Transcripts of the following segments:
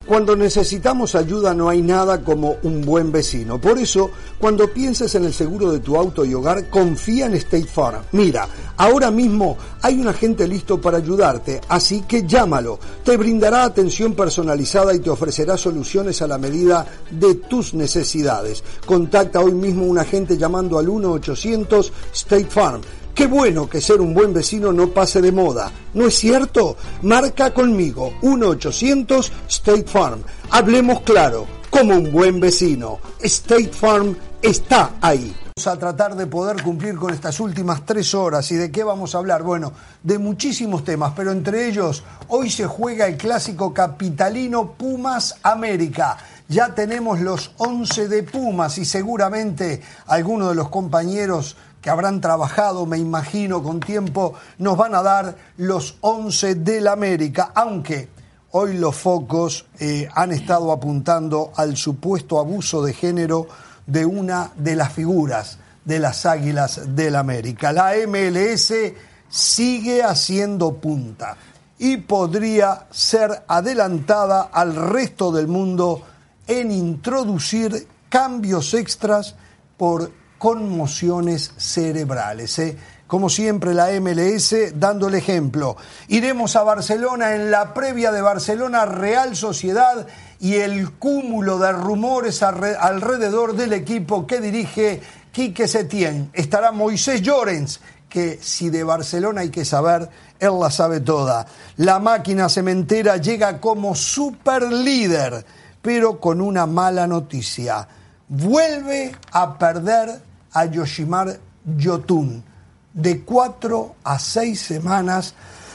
Cuando necesitamos ayuda no hay nada como un buen vecino. Por eso, cuando pienses en el seguro de tu auto y hogar, confía en State Farm. Mira, ahora mismo hay un agente listo para ayudarte, así que llámalo. Te brindará atención personalizada y te ofrecerá soluciones a la medida de tus necesidades. Contacta hoy mismo a un agente llamando al 1-800 State Farm. Qué bueno que ser un buen vecino no pase de moda, ¿no es cierto? Marca conmigo, 1-800 State Farm. Hablemos claro, como un buen vecino. State Farm está ahí. Vamos a tratar de poder cumplir con estas últimas 3 horas. ¿Y de qué vamos a hablar? Bueno, de muchísimos temas, pero entre ellos, hoy se juega el clásico capitalino Pumas América. Ya tenemos los 11 de Pumas y seguramente algunos de los compañeros que habrán trabajado, me imagino, con tiempo, nos van a dar los 11 del América, aunque hoy los focos han estado apuntando al supuesto abuso de género de una de las figuras de las Águilas del América. La MLS sigue haciendo punta y podría ser adelantada al resto del mundo en introducir cambios extras por conmociones cerebrales. Como siempre, la MLS dando el ejemplo. Iremos a Barcelona en la previa de Barcelona Real Sociedad y el cúmulo de rumores alrededor del equipo que dirige Quique Setién. Estará Moisés Llorens, que si de Barcelona hay que saber, él la sabe toda. La máquina cementera llega como superlíder, pero con una mala noticia. Vuelve a perder a Yoshimar Yotun de 4 a 6 semanas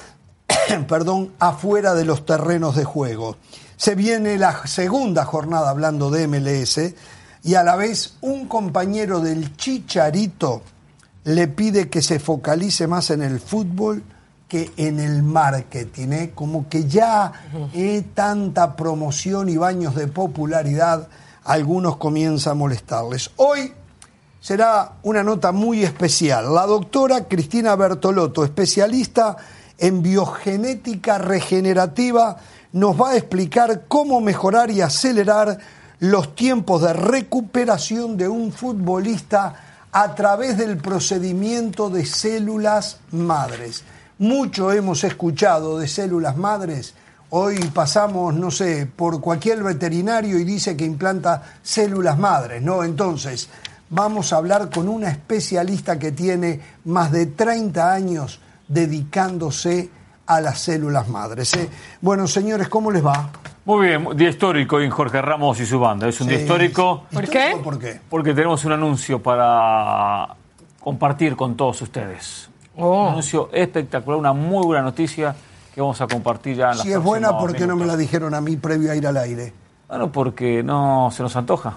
afuera de los terrenos de juego. Se viene la segunda jornada hablando de MLS y a la vez un compañero del Chicharito le pide que se focalice más en el fútbol que en el marketing, como que ya tanta promoción y baños de popularidad, algunos comienza a molestarles. Hoy será una nota muy especial. La doctora Cristina Bertolotto, especialista en biogenética regenerativa, nos va a explicar cómo mejorar y acelerar los tiempos de recuperación de un futbolista a través del procedimiento de células madres. Mucho hemos escuchado de células madres. Hoy pasamos, no sé, por cualquier veterinario y dice que implanta células madres, ¿no? Entonces, vamos a hablar con una especialista que tiene más de 30 años dedicándose a las células madres. Bueno, señores, ¿cómo les va? Muy bien, día histórico en Jorge Ramos y su banda. Es un día histórico. ¿Por qué? ¿Por qué? Porque tenemos un anuncio para compartir con todos ustedes. Un anuncio espectacular, una muy buena noticia que vamos a compartir ya en las Si es buena, ¿por qué no me la dijeron a mí previo a ir al aire? Bueno, porque no se nos antoja.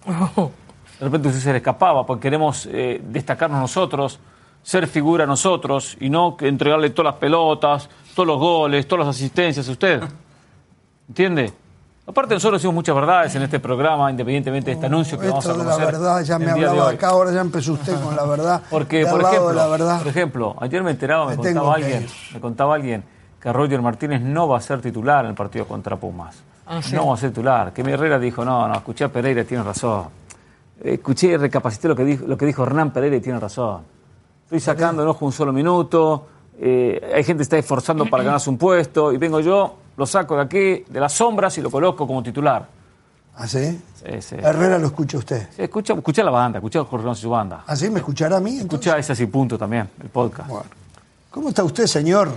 De repente usted se le escapaba, porque queremos destacarnos nosotros, ser figura nosotros, y no que entregarle todas las pelotas, todos los goles, todas las asistencias a usted. ¿Entiende? Aparte, nosotros decimos muchas verdades en este programa, independientemente de este anuncio que vamos a conocer. La verdad, ya me hablaba acá, ahora ya empezó usted con la verdad. Porque, por ejemplo, ayer me enteraba, me contaba alguien que Roger Martínez no va a ser titular en el partido contra Pumas. ¿Sí? No va a ser titular. Que mi Herrera dijo, no, escuché a Pereira, tiene razón. Escuché y recapacité lo que dijo Hernán Pereira y tiene razón. Estoy sacando, no juego un solo minuto, hay gente que está esforzando para ganarse un puesto, y vengo yo, lo saco de aquí, de las sombras, y lo coloco como titular. ¿Ah, sí? Sí. Herrera lo escucha usted. Sí, escucha la banda, escucha a Jorge Ramos y su banda. ¿Ah, sí? ¿Me escuchará a mí? Entonces? Escucha ese así punto también, el podcast. Bueno. ¿Cómo está usted, señor?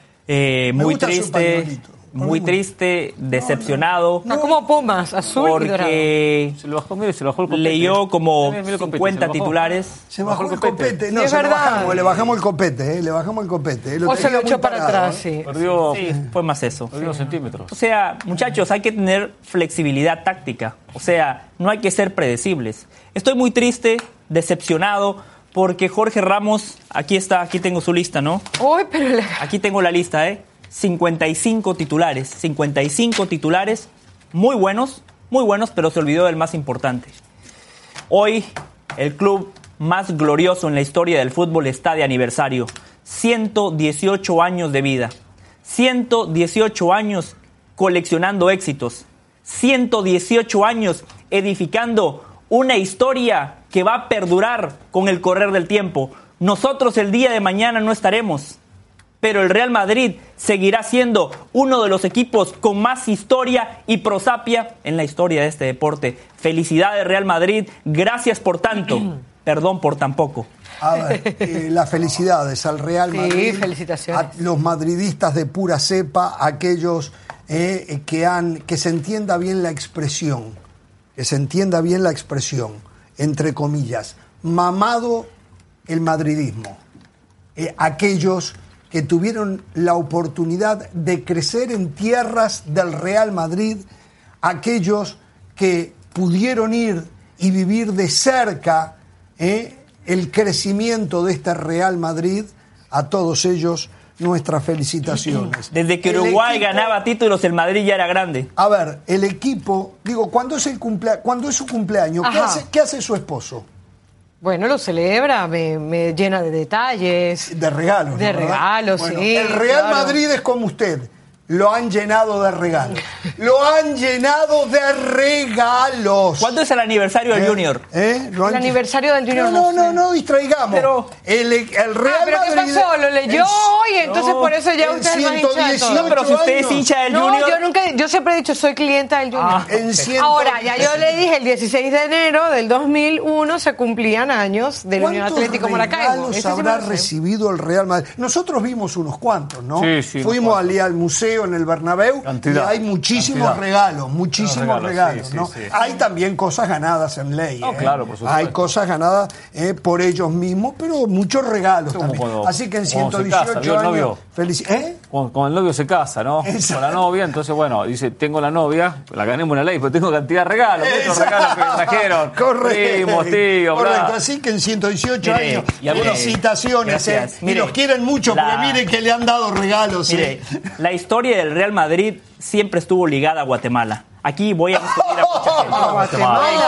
Muy triste, decepcionado. No, como Pumas, azul y dorado. Porque se lo bajó el copete. Leyó como Mira el copete, 50 titulares. Se bajó el copete. No, sí, le bajamos el copete, le bajamos el copete. O se lo echó para atrás, sí. Perdió, Sí, fue más eso. perdió centímetros. O sea, muchachos, hay que tener flexibilidad táctica. O sea, no hay que ser predecibles. Estoy muy triste, decepcionado, porque Jorge Ramos, aquí tengo su lista, ¿no? Uy, pero Aquí tengo la lista, 55 titulares, muy buenos, pero se olvidó del más importante. Hoy, el club más glorioso en la historia del fútbol está de aniversario. 118 años de vida. 118 años coleccionando éxitos. 118 años edificando una historia que va a perdurar con el correr del tiempo. Nosotros el día de mañana no estaremos, pero el Real Madrid seguirá siendo uno de los equipos con más historia y prosapia en la historia de este deporte. Felicidades, Real Madrid, gracias por tanto, perdón por tan poco. A ver, las felicidades al Real Madrid, sí, felicitaciones. a los madridistas de pura cepa, aquellos que se entienda bien la expresión, entre comillas, mamado el madridismo, aquellos que tuvieron la oportunidad de crecer en tierras del Real Madrid, aquellos que pudieron ir y vivir de cerca el crecimiento de este Real Madrid, a todos ellos nuestras felicitaciones. Desde que Uruguay ganaba títulos, el Madrid ya era grande. A ver, el equipo, digo, cuando es su cumpleaños, ¿qué hace su esposo? Bueno, lo celebra, me llena de detalles. De regalos. De regalos, bueno, sí. El Real Madrid es como usted. Lo han llenado de regalos. Lo han llenado de regalos. ¿Cuándo es el aniversario del Junior? El aniversario del Junior. No distraigamos. Pero, el Real ¿pero Madrid. ¿qué pasó? Lo leyó hoy, entonces por eso ya usted es más hincha de todo. No, pero si usted es hincha del Junior. Yo siempre he dicho, soy clienta del Junior. Ahora, ya yo le dije, el 16 de enero del 2001 se cumplían años del Unión Atlético Maracaibo. ¿Cuántos regalos habrá recibido el Real Madrid? Nosotros vimos unos cuantos, ¿no? Sí, fuimos al museo en el Bernabéu y hay muchísimos regalos, regalos, ¿no? Sí. Hay también cosas ganadas en ley. Claro, por supuesto. Hay cosas ganadas por ellos mismos, pero muchos regalos también. Así que en 118 años... Con el novio se casa, ¿no? Exacto. Con la novia, entonces, bueno, dice, tengo la novia, la gané en una ley, pero tengo cantidad de regalos, muchos regalos que me trajeron. Correcto. Primos, tíos, correcto. Así que en 118 años, felicitaciones. Y los quieren mucho, porque miren que le han dado regalos. Mire, la historia del Real Madrid siempre estuvo ligada a Guatemala. Aquí voy a descubrir a mucha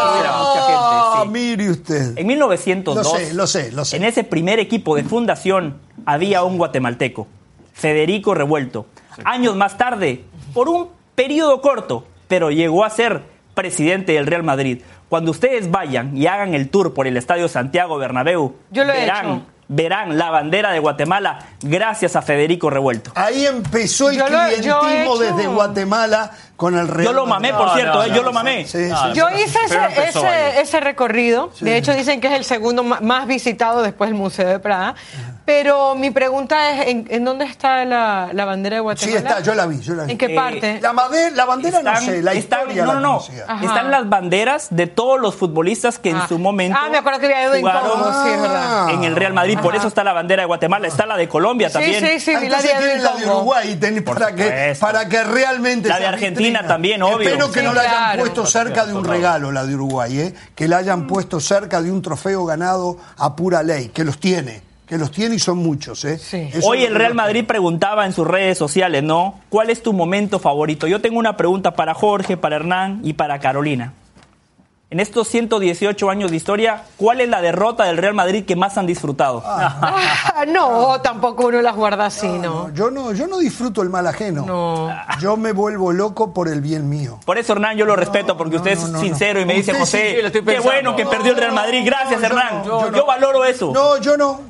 gente. Mire usted. En 1902, lo sé. en ese primer equipo de fundación había un guatemalteco, Federico Revuelto. Años más tarde, por un periodo corto, pero llegó a ser presidente del Real Madrid. Cuando ustedes vayan y hagan el tour por el Estadio Santiago Bernabéu, verán la bandera de Guatemala gracias a Federico Revuelto. Ahí empezó el clientismo desde Guatemala con el Real. Yo lo mamé, por cierto, yo lo mamé. Yo hice ese recorrido. Sí. De hecho, dicen que es el segundo más visitado después del Museo de Prada. Pero mi pregunta es, ¿en dónde está la bandera de Guatemala? Sí, está, yo la vi. ¿En qué parte? La bandera no sé, la historia no. Están las banderas de todos los futbolistas que en su momento me acuerdo que había ido jugaron en el Real Madrid. Por eso está la bandera de Guatemala. Está la de Colombia también. Sí, entonces tienen la de Uruguay para que realmente... La de Argentina también, obvio. Espero que no la hayan puesto cerca de un regalo, la de Uruguay, que la hayan puesto cerca de un trofeo ganado a pura ley, que los tiene y son muchos. Sí. Hoy el Real Madrid preguntaba en sus redes sociales, ¿no? ¿Cuál es tu momento favorito? Yo tengo una pregunta para Jorge, para Hernán y para Carolina. En estos 118 años de historia, ¿cuál es la derrota del Real Madrid que más han disfrutado? No, tampoco uno las guarda así, ¿no? Yo no disfruto el mal ajeno. No. Yo me vuelvo loco por el bien mío. Por eso, Hernán, yo lo respeto, porque usted es sincero y me dice, José, qué bueno que perdió el Real Madrid. Gracias, Hernán. Yo valoro eso. No, yo no.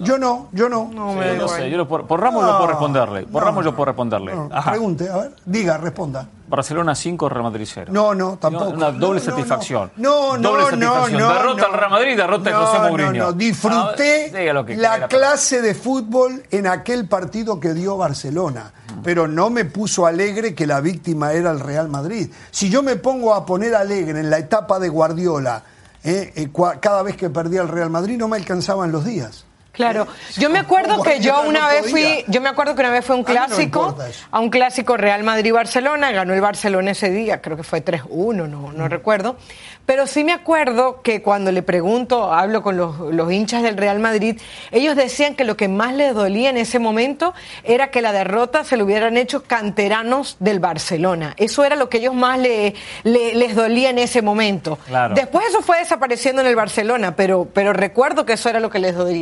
No sé, por Ramos yo puedo responderle. Por Ramos yo puedo responderle. Pregunte, a ver, responda. Barcelona 5, Real Madrid 0. No, tampoco. Una doble satisfacción. Doble satisfacción. Derrota al Real Madrid, derrota a José Mourinho. Disfruté la clase de fútbol en aquel partido que dio Barcelona, pero no me puso alegre que la víctima era el Real Madrid. Si yo me pongo a poner alegre en la etapa de Guardiola, cada vez que perdía el Real Madrid no me alcanzaban los días. Claro, yo me acuerdo que una vez fui a un clásico, a un clásico Real Madrid-Barcelona, ganó el Barcelona ese día, creo que fue 3-1, no recuerdo, pero sí me acuerdo que cuando le pregunto, hablo con los hinchas del Real Madrid, ellos decían que lo que más les dolía en ese momento era que la derrota se lo hubieran hecho canteranos del Barcelona, eso era lo que ellos más les dolía en ese momento. Claro. Después eso fue desapareciendo en el Barcelona, pero recuerdo que eso era lo que les dolía. Entonces,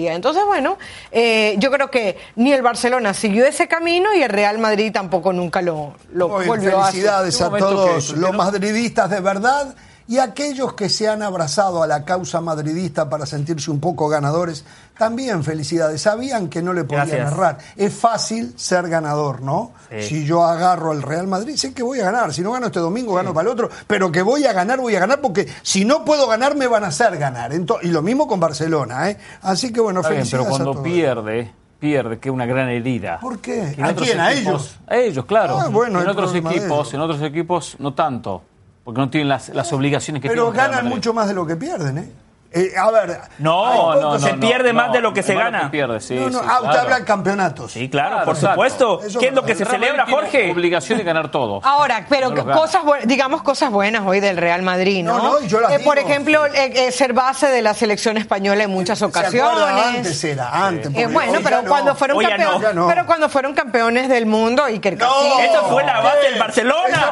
bueno, yo creo que ni el Barcelona siguió ese camino y el Real Madrid tampoco nunca lo volvió a hacer. Felicidades a todos los madridistas de verdad y aquellos que se han abrazado a la causa madridista para sentirse un poco ganadores. También felicidades. Sabían que no le podían errar. Es fácil ser ganador, ¿no? Sí. Si yo agarro al Real Madrid, sé que voy a ganar. Si no gano este domingo, gano para el otro. Pero que voy a ganar, porque si no puedo ganar, me van a hacer ganar. Y lo mismo con Barcelona, ¿eh? Así que bueno, felicidades. Pero cuando pierde, que es una gran herida. ¿Por qué? ¿A quién? ¿A ellos? A ellos, claro. Bueno, en otros equipos no tanto. Porque no tienen las obligaciones que tienen. Pero ganan mucho más de lo que pierden, ¿eh? A ver, se pierde más de lo que se gana. Usted habla de campeonatos. Sí, claro, por supuesto. ¿Qué es lo que se celebra, Jorge? Obligación de ganar todo. Ahora, pero cosas buenas hoy del Real Madrid, ¿no? Yo las digo, por ejemplo, ser base de la selección española en muchas ocasiones. Antes. Bueno, pero cuando fueron campeones, pero cuando fueron campeones del mundo, Iker Casillas. Eso fue la base del Barcelona.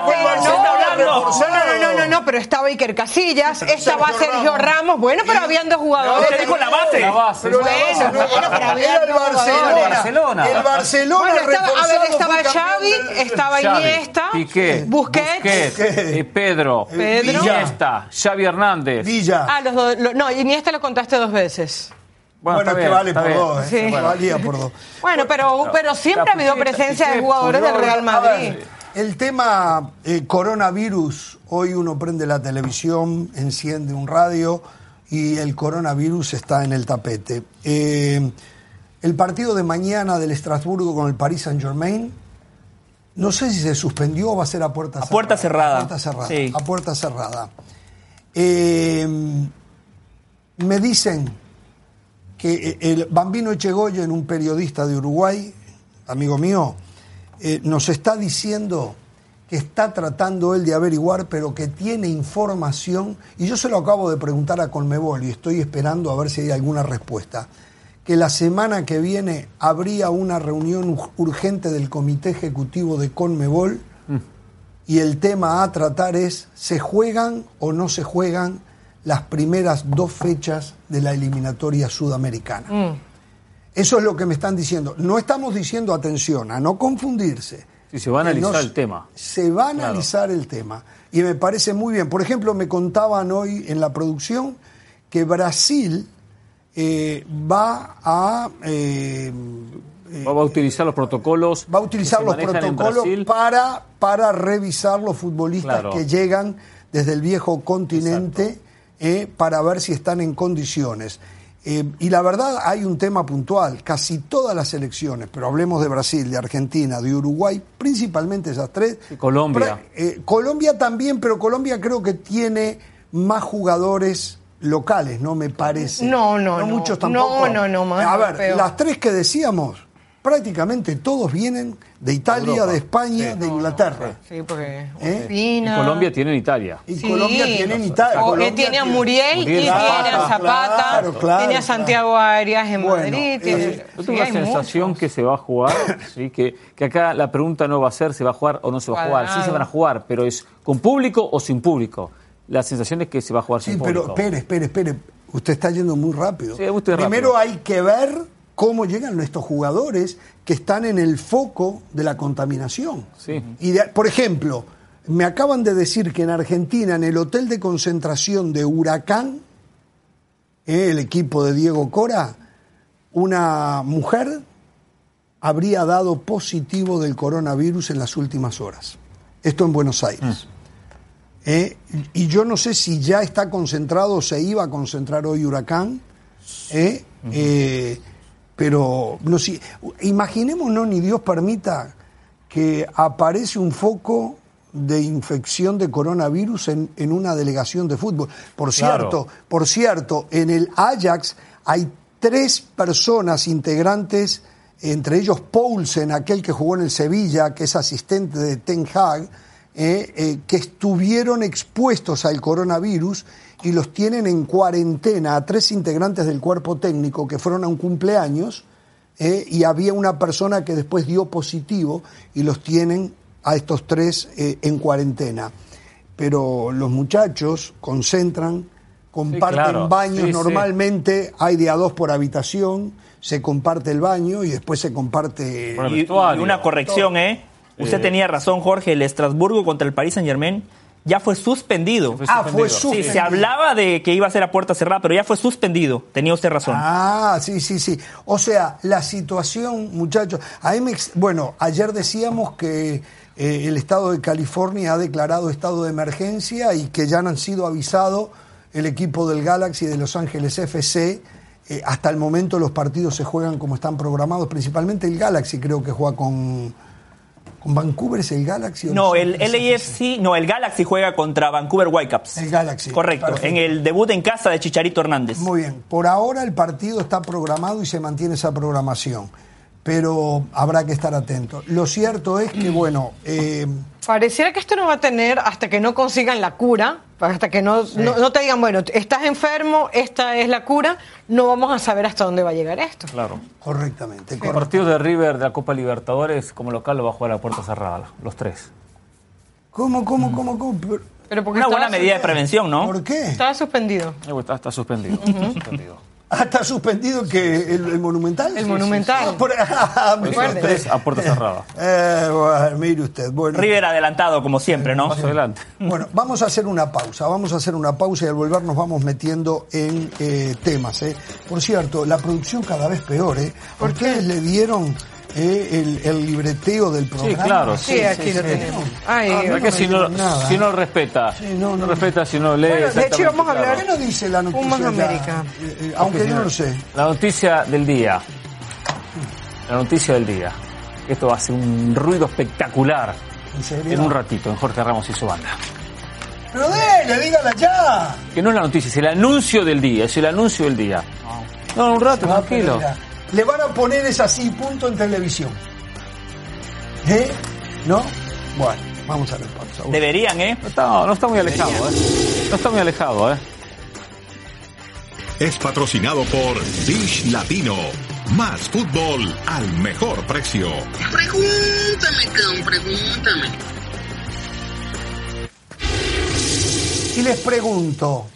No, pero estaba Iker Casillas, estaba Sergio Ramos. Bueno, pero habían dos jugadores. Usted dijo la base. Pero había el Barcelona. El Barcelona. Estaba Xavi, estaba Iniesta, Piqué, Busquets, Pedro, Iniesta, Xavi Hernández. Villa. Los dos. No, Iniesta lo contaste 2 veces. Bueno, es que vale por 2, ¿eh? Sí. Valía por 2. Bueno, pero siempre ha habido presencia de jugadores del Real Madrid. El tema coronavirus, hoy uno prende la televisión, enciende un radio y el coronavirus está en el tapete. El partido de mañana del Estrasburgo con el Paris Saint-Germain, no sé si se suspendió o va a ser a puerta cerrada. A puerta cerrada. Me dicen que el Bambino Echegoyen, un periodista de Uruguay, amigo mío, nos está diciendo que está tratando él de averiguar, pero que tiene información, y yo se lo acabo de preguntar a Conmebol y estoy esperando a ver si hay alguna respuesta, que la semana que viene habría una reunión urgente del Comité Ejecutivo de Conmebol y el tema a tratar es, ¿se juegan o no se juegan las primeras 2 fechas de la eliminatoria sudamericana? Eso es lo que me están diciendo. No estamos diciendo, atención, a no confundirse. Sí, se va a analizar el tema. Se va a analizar el tema. Y me parece muy bien. Por ejemplo, me contaban hoy en la producción que Brasil va a utilizar los protocolos. Va a utilizar los protocolos para revisar los futbolistas que llegan desde el viejo continente para ver si están en condiciones. Y la verdad hay un tema puntual, casi todas las selecciones, pero hablemos de Brasil, de Argentina, de Uruguay, principalmente esas 3. Y Colombia. Colombia también, pero Colombia creo que tiene más jugadores locales, ¿no? Me parece. No. Muchos tampoco. No, más. A ver, las 3 que decíamos, prácticamente todos vienen de Italia, Europa, de España, de Inglaterra. Sí, porque y Colombia tiene en Italia. Y Colombia tiene en Italia. Tiene a Muriel y tiene a Zapata, tiene a Santiago Arias en Madrid. Yo tengo la sensación que se va a jugar, ¿sí? que acá la pregunta no va a ser se va a jugar o no se va a jugar. Sí se van a jugar, pero es con público o sin público. La sensación es que se va a jugar sin público. Sí, pero espere. Usted está yendo muy rápido. Sí, usted Primero rápido. hay que ver cómo llegan estos jugadores que están en el foco de la contaminación. Sí. Por ejemplo, me acaban de decir que en Argentina, en el hotel de concentración de Huracán, el equipo de Diego Cora, una mujer habría dado positivo del coronavirus en las últimas horas. Esto en Buenos Aires. Y yo no sé si ya está concentrado o se iba a concentrar hoy Huracán. Pero no, si, imaginémonos, ni Dios permita, que aparece un foco de infección de coronavirus en una delegación de fútbol. Por cierto, en el Ajax hay 3 personas integrantes, entre ellos Poulsen, aquel que jugó en el Sevilla, que es asistente de Ten Hag, que estuvieron expuestos al coronavirus y los tienen en cuarentena a 3 integrantes del cuerpo técnico que fueron a un cumpleaños y había una persona que después dio positivo y los tienen a estos 3 en cuarentena. Pero los muchachos concentran, comparten baños, normalmente hay de a 2 por habitación, se comparte el baño y después se comparte... Y una corrección, Usted tenía razón, Jorge, el Estrasburgo contra el Paris Saint-Germain ya fue suspendido. Fue suspendido. Sí, se hablaba de que iba a ser a puerta cerrada, pero ya fue suspendido. Tenía usted razón. Sí. O sea, la situación, muchachos... ayer decíamos que el estado de California ha declarado estado de emergencia y que ya han sido avisados el equipo del Galaxy de Los Ángeles FC. Hasta el momento los partidos se juegan como están programados, principalmente el Galaxy creo que juega con Vancouver, ¿es el Galaxy? No, el LAFC, el Galaxy juega contra Vancouver Whitecaps. El Galaxy. Correcto, perfecto. En el debut en casa de Chicharito Hernández. Muy bien, por ahora el partido está programado y se mantiene esa programación, pero habrá que estar atento. Lo cierto es que, pareciera que esto no va a tener hasta que no consigan la cura, hasta que no te digan, bueno, estás enfermo, esta es la cura, no vamos a saber hasta dónde va a llegar esto. Claro. Correctamente. El partido de River de la Copa Libertadores, como local, lo va a jugar a puerta cerrada, los 3. ¿Cómo? Pero porque una buena medida de prevención, ¿no? ¿Por qué? Estaba suspendido. Está suspendido. ¿Está suspendido que el Monumental? El Monumental. A puerta cerrada. Mire usted. Bueno. River adelantado, como siempre, ¿no? Más adelante. Bueno, vamos a hacer una pausa. Y al volver nos vamos metiendo en temas. Por cierto, la producción cada vez peor. ¿Por qué? Ustedes le dieron el libreteo del programa. Sí, claro. Sí, aquí lo tenemos. Porque si no respeta, no respeta, si no lee. Bueno, de hecho, vamos a hablar. ¿Qué nos dice la noticia? Pumas América. Aunque yo no lo sé. La noticia del día. Esto va a ser un ruido espectacular. ¿En serio? En un ratito, en Jorge Ramos y su banda. Pero dígala ya. Que no es la noticia, es el anuncio del día. No, un rato, tranquilo. Le van a poner así, punto en televisión. ¿No? Bueno, vamos a ver pausa. Deberían, No está muy alejado, No está muy alejado, Es patrocinado por Dish Latino. Más fútbol al mejor precio. Pregúntame. Y les pregunto,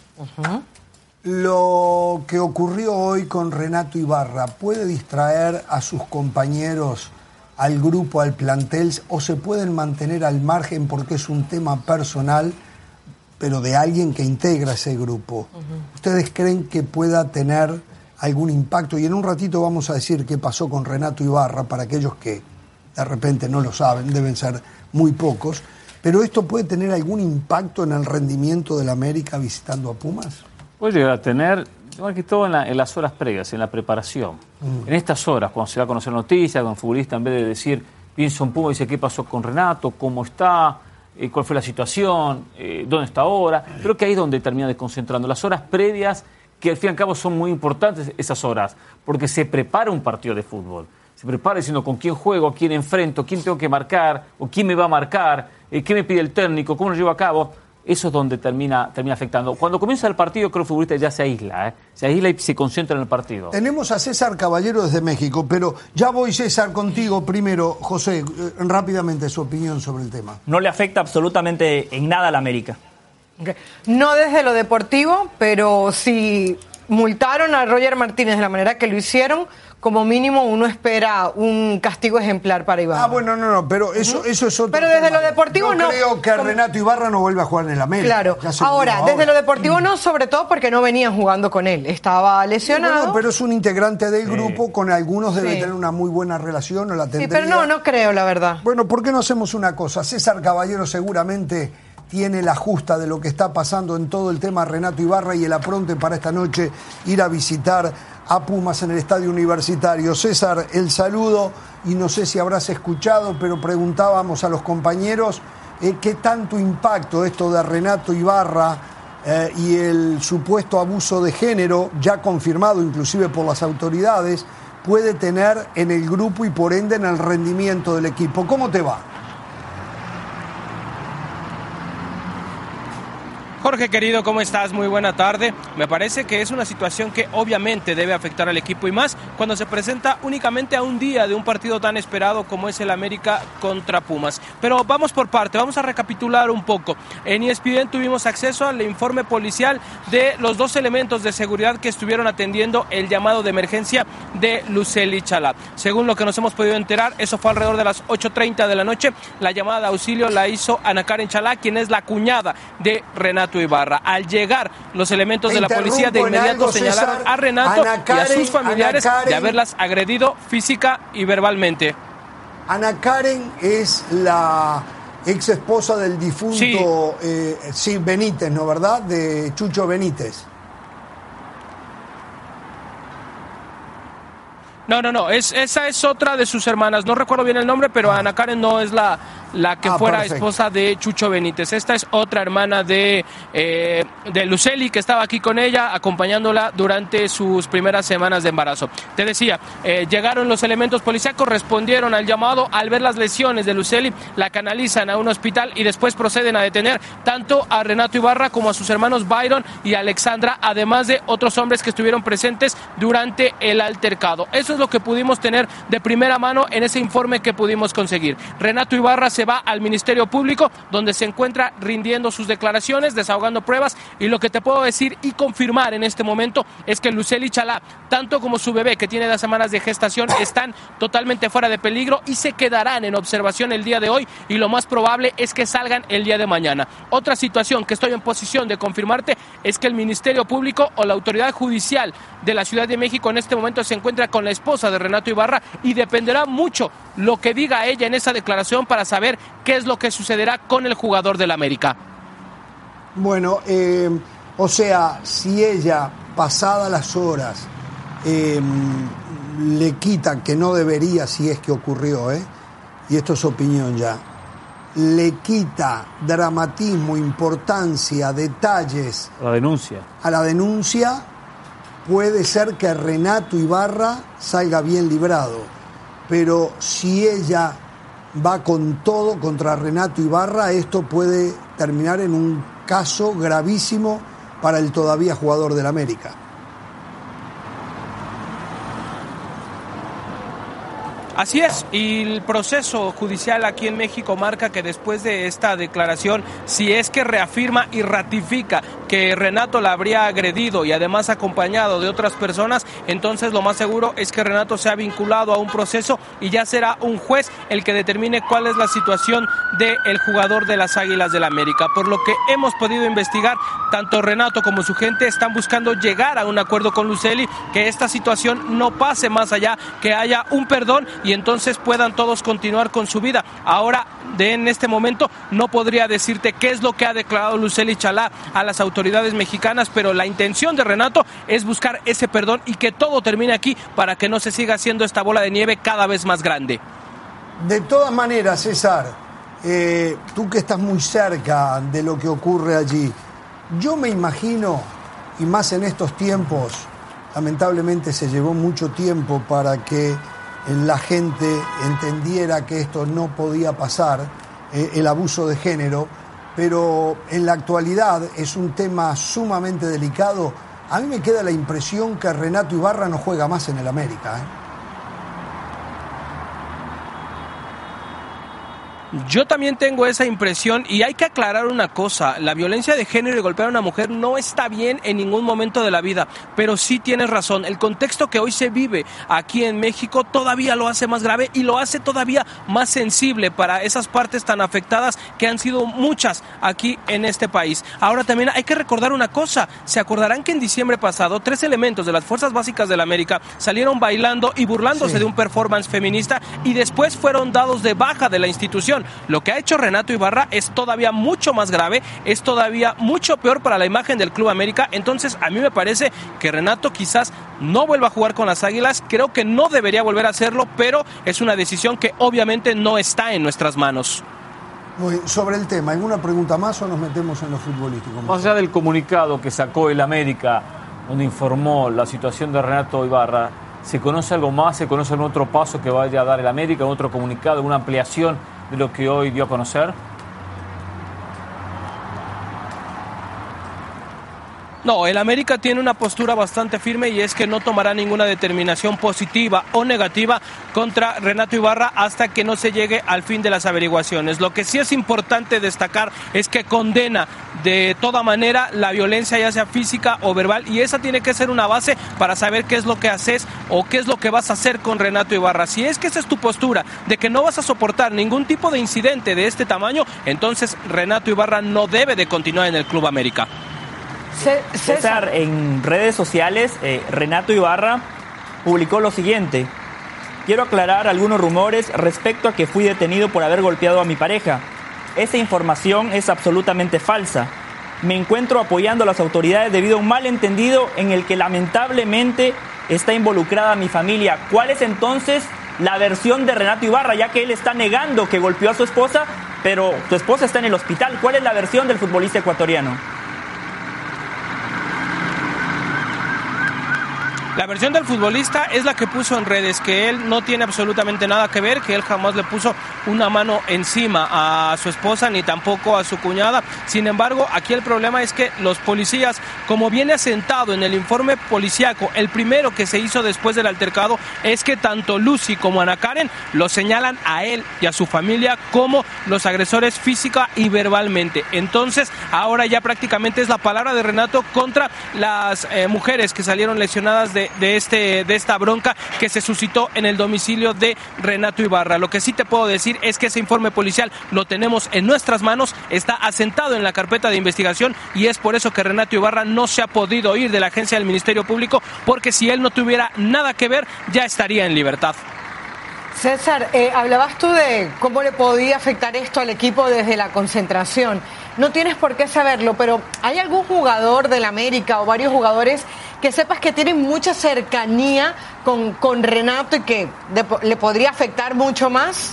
lo que ocurrió hoy con Renato Ibarra, ¿puede distraer a sus compañeros, al grupo, al plantel, o se pueden mantener al margen porque es un tema personal, pero de alguien que integra ese grupo? ¿Ustedes creen que pueda tener algún impacto? Y en un ratito vamos a decir qué pasó con Renato Ibarra, para aquellos que de repente no lo saben, deben ser muy pocos, pero ¿esto puede tener algún impacto en el rendimiento del América visitando a Pumas? Puede llegar a tener, igual que todo en las horas previas, en la preparación. En estas horas, cuando se va a conocer noticias, con el futbolista, en vez de decir, pienso en Pumas, dice qué pasó con Renato, cómo está, cuál fue la situación, dónde está ahora. Creo que ahí es donde termina desconcentrando. Las horas previas, que al fin y al cabo son muy importantes esas horas, porque se prepara un partido de fútbol. Se prepara diciendo con quién juego, a quién enfrento, quién tengo que marcar, o quién me va a marcar, qué me pide el técnico, cómo lo llevo a cabo. Eso es donde termina afectando. Cuando comienza el partido, creo que el futbolista ya se aísla. Se aísla y se concentra en el partido. Tenemos a César Caballero desde México, pero ya voy, César, contigo. Primero, José, rápidamente su opinión sobre el tema. No le afecta absolutamente en nada a la América. Okay. No desde lo deportivo, pero si multaron a Roger Martínez de la manera que lo hicieron, como mínimo uno espera un castigo ejemplar para Ibarra. No, pero eso es otro Pero desde tema. lo deportivo no. Creo que Renato Ibarra no vuelve a jugar en el América. Claro. Ahora, desde lo deportivo no, sobre todo porque no venían jugando con él. Estaba lesionado. Bueno, pero es un integrante del grupo, con algunos debe tener una muy buena relación, o la tendría. Sí, pero no creo, la verdad. Bueno, ¿por qué no hacemos una cosa? César Caballero seguramente tiene la justa de lo que está pasando en todo el tema Renato Ibarra y el apronte para esta noche ir a visitar a Pumas en el Estadio Universitario. César, el saludo, y no sé si habrás escuchado, pero preguntábamos a los compañeros qué tanto impacto esto de Renato Ibarra y el supuesto abuso de género, ya confirmado inclusive por las autoridades, puede tener en el grupo y por ende en el rendimiento del equipo. ¿Cómo te va? Jorge, querido, ¿cómo estás? Muy buena tarde. Me parece que es una situación que obviamente debe afectar al equipo y más cuando se presenta únicamente a un día de un partido tan esperado como es el América contra Pumas. Pero vamos por parte, vamos a recapitular un poco. En ESPN tuvimos acceso al informe policial de los 2 elementos de seguridad que estuvieron atendiendo el llamado de emergencia de Lucely Chalá. Según lo que nos hemos podido enterar, eso fue alrededor de las 8:30 de la noche. La llamada de auxilio la hizo Ana Karen Chalá, quien es la cuñada de Renato Ibarra. Al llegar los elementos de la policía, de inmediato señalaron a Renato y a sus familiares de haberlas agredido física y verbalmente. Ana Karen es la ex esposa del difunto Benítez, ¿no, verdad? De Chucho Benítez. No, esa es otra de sus hermanas, no recuerdo bien el nombre, pero Ana Karen no es la que fuera perfecto. Esposa de Chucho Benítez. Esta es otra hermana de Lucely, que estaba aquí con ella, acompañándola durante sus primeras semanas de embarazo. Te decía, llegaron los elementos policíacos, respondieron al llamado, al ver las lesiones de Lucely, la canalizan a un hospital y después proceden a detener tanto a Renato Ibarra como a sus hermanos Byron y Alexandra, además de otros hombres que estuvieron presentes durante el altercado. Eso es lo que pudimos tener de primera mano en ese informe que pudimos conseguir. Renato Ibarra se va al Ministerio Público, donde se encuentra rindiendo sus declaraciones, desahogando pruebas, y lo que te puedo decir y confirmar en este momento es que Lucely Chalá, tanto como su bebé, que tiene 2 semanas de gestación, están totalmente fuera de peligro y se quedarán en observación el día de hoy, y lo más probable es que salgan el día de mañana. Otra situación que estoy en posición de confirmarte es que el Ministerio Público o la autoridad judicial de la Ciudad de México en este momento se encuentra con la esposa de Renato Ibarra, y dependerá mucho lo que diga ella en esa declaración para saber qué es lo que sucederá con el jugador del América. Bueno, o sea, si ella, pasadas las horas, le quita, que no debería, si es que ocurrió, y esto es opinión ya, le quita dramatismo, importancia, detalles a la denuncia, puede ser que Renato Ibarra salga bien librado, pero si ella va con todo contra Renato Ibarra, esto puede terminar en un caso gravísimo para el todavía jugador del América. Así es, y el proceso judicial aquí en México marca que después de esta declaración, si es que reafirma y ratifica que Renato la habría agredido y además acompañado de otras personas, entonces lo más seguro es que Renato sea vinculado a un proceso y ya será un juez el que determine cuál es la situación del jugador de las Águilas del América. Por lo que hemos podido investigar, tanto Renato como su gente están buscando llegar a un acuerdo con Lucely, que esta situación no pase más allá, que haya un perdón y entonces puedan todos continuar con su vida. Ahora, en este momento, no podría decirte qué es lo que ha declarado Lucely Chalá a las autoridades mexicanas, pero la intención de Renato es buscar ese perdón y que todo termine aquí para que no se siga haciendo esta bola de nieve cada vez más grande. De todas maneras, César, tú que estás muy cerca de lo que ocurre allí, yo me imagino, y más en estos tiempos, lamentablemente se llevó mucho tiempo para que la gente entendiera que esto no podía pasar, el abuso de género, pero en la actualidad es un tema sumamente delicado. A mí me queda la impresión que Renato Ibarra no juega más en el América, Yo también tengo esa impresión y hay que aclarar una cosa, la violencia de género y golpear a una mujer no está bien en ningún momento de la vida, pero sí tienes razón, el contexto que hoy se vive aquí en México todavía lo hace más grave y lo hace todavía más sensible para esas partes tan afectadas que han sido muchas aquí en este país. Ahora también hay que recordar una cosa, se acordarán que en diciembre pasado 3 elementos de las Fuerzas Básicas de la América salieron bailando y burlándose de un performance feminista y después fueron dados de baja de la institución. Lo que ha hecho Renato Ibarra es todavía mucho más grave, es todavía mucho peor para la imagen del Club América. Entonces a mí me parece que Renato quizás no vuelva a jugar con las Águilas, creo que no debería volver a hacerlo, pero es una decisión que obviamente no está en nuestras manos. Sobre el tema, ¿alguna pregunta más o nos metemos en lo futbolístico? Más allá del comunicado que sacó el América, donde informó la situación de Renato Ibarra, ¿se conoce algo más? ¿Se conoce algún otro paso que vaya a dar el América, otro comunicado, alguna ampliación de lo que hoy dio a conocer? No, el América tiene una postura bastante firme y es que no tomará ninguna determinación positiva o negativa contra Renato Ibarra hasta que no se llegue al fin de las averiguaciones. Lo que sí es importante destacar es que condena de toda manera la violencia, ya sea física o verbal, y esa tiene que ser una base para saber qué es lo que haces o qué es lo que vas a hacer con Renato Ibarra. Si es que esa es tu postura, de que no vas a soportar ningún tipo de incidente de este tamaño, entonces Renato Ibarra no debe de continuar en el Club América. César, en redes sociales, Renato Ibarra publicó lo siguiente: quiero aclarar algunos rumores respecto a que fui detenido por haber golpeado a mi pareja. Esa información es absolutamente falsa. Me encuentro apoyando a las autoridades debido a un malentendido en el que lamentablemente está involucrada mi familia. ¿Cuál es entonces la versión de Renato Ibarra, ya que él está negando que golpeó a su esposa, pero su esposa está en el hospital? ¿Cuál es la versión del futbolista ecuatoriano? La versión del futbolista es la que puso en redes, que él no tiene absolutamente nada que ver, que él jamás le puso una mano encima a su esposa ni tampoco a su cuñada. Sin embargo, aquí el problema es que los policías, como viene asentado en el informe policíaco, el primero que se hizo después del altercado, es que tanto Lucy como Ana Karen lo señalan a él y a su familia como los agresores física y verbalmente. Entonces, ahora ya prácticamente es la palabra de Renato contra las mujeres que salieron lesionadas de esta bronca que se suscitó en el domicilio de Renato Ibarra. Lo que sí te puedo decir es que ese informe policial lo tenemos en nuestras manos, está asentado en la carpeta de investigación y es por eso que Renato Ibarra no se ha podido ir de la agencia del Ministerio Público, porque si él no tuviera nada que ver, ya estaría en libertad. César, hablabas tú de cómo le podía afectar esto al equipo desde la concentración. No tienes por qué saberlo, pero ¿hay algún jugador del América o varios jugadores que sepas que tienen mucha cercanía con Renato y que le podría afectar mucho más?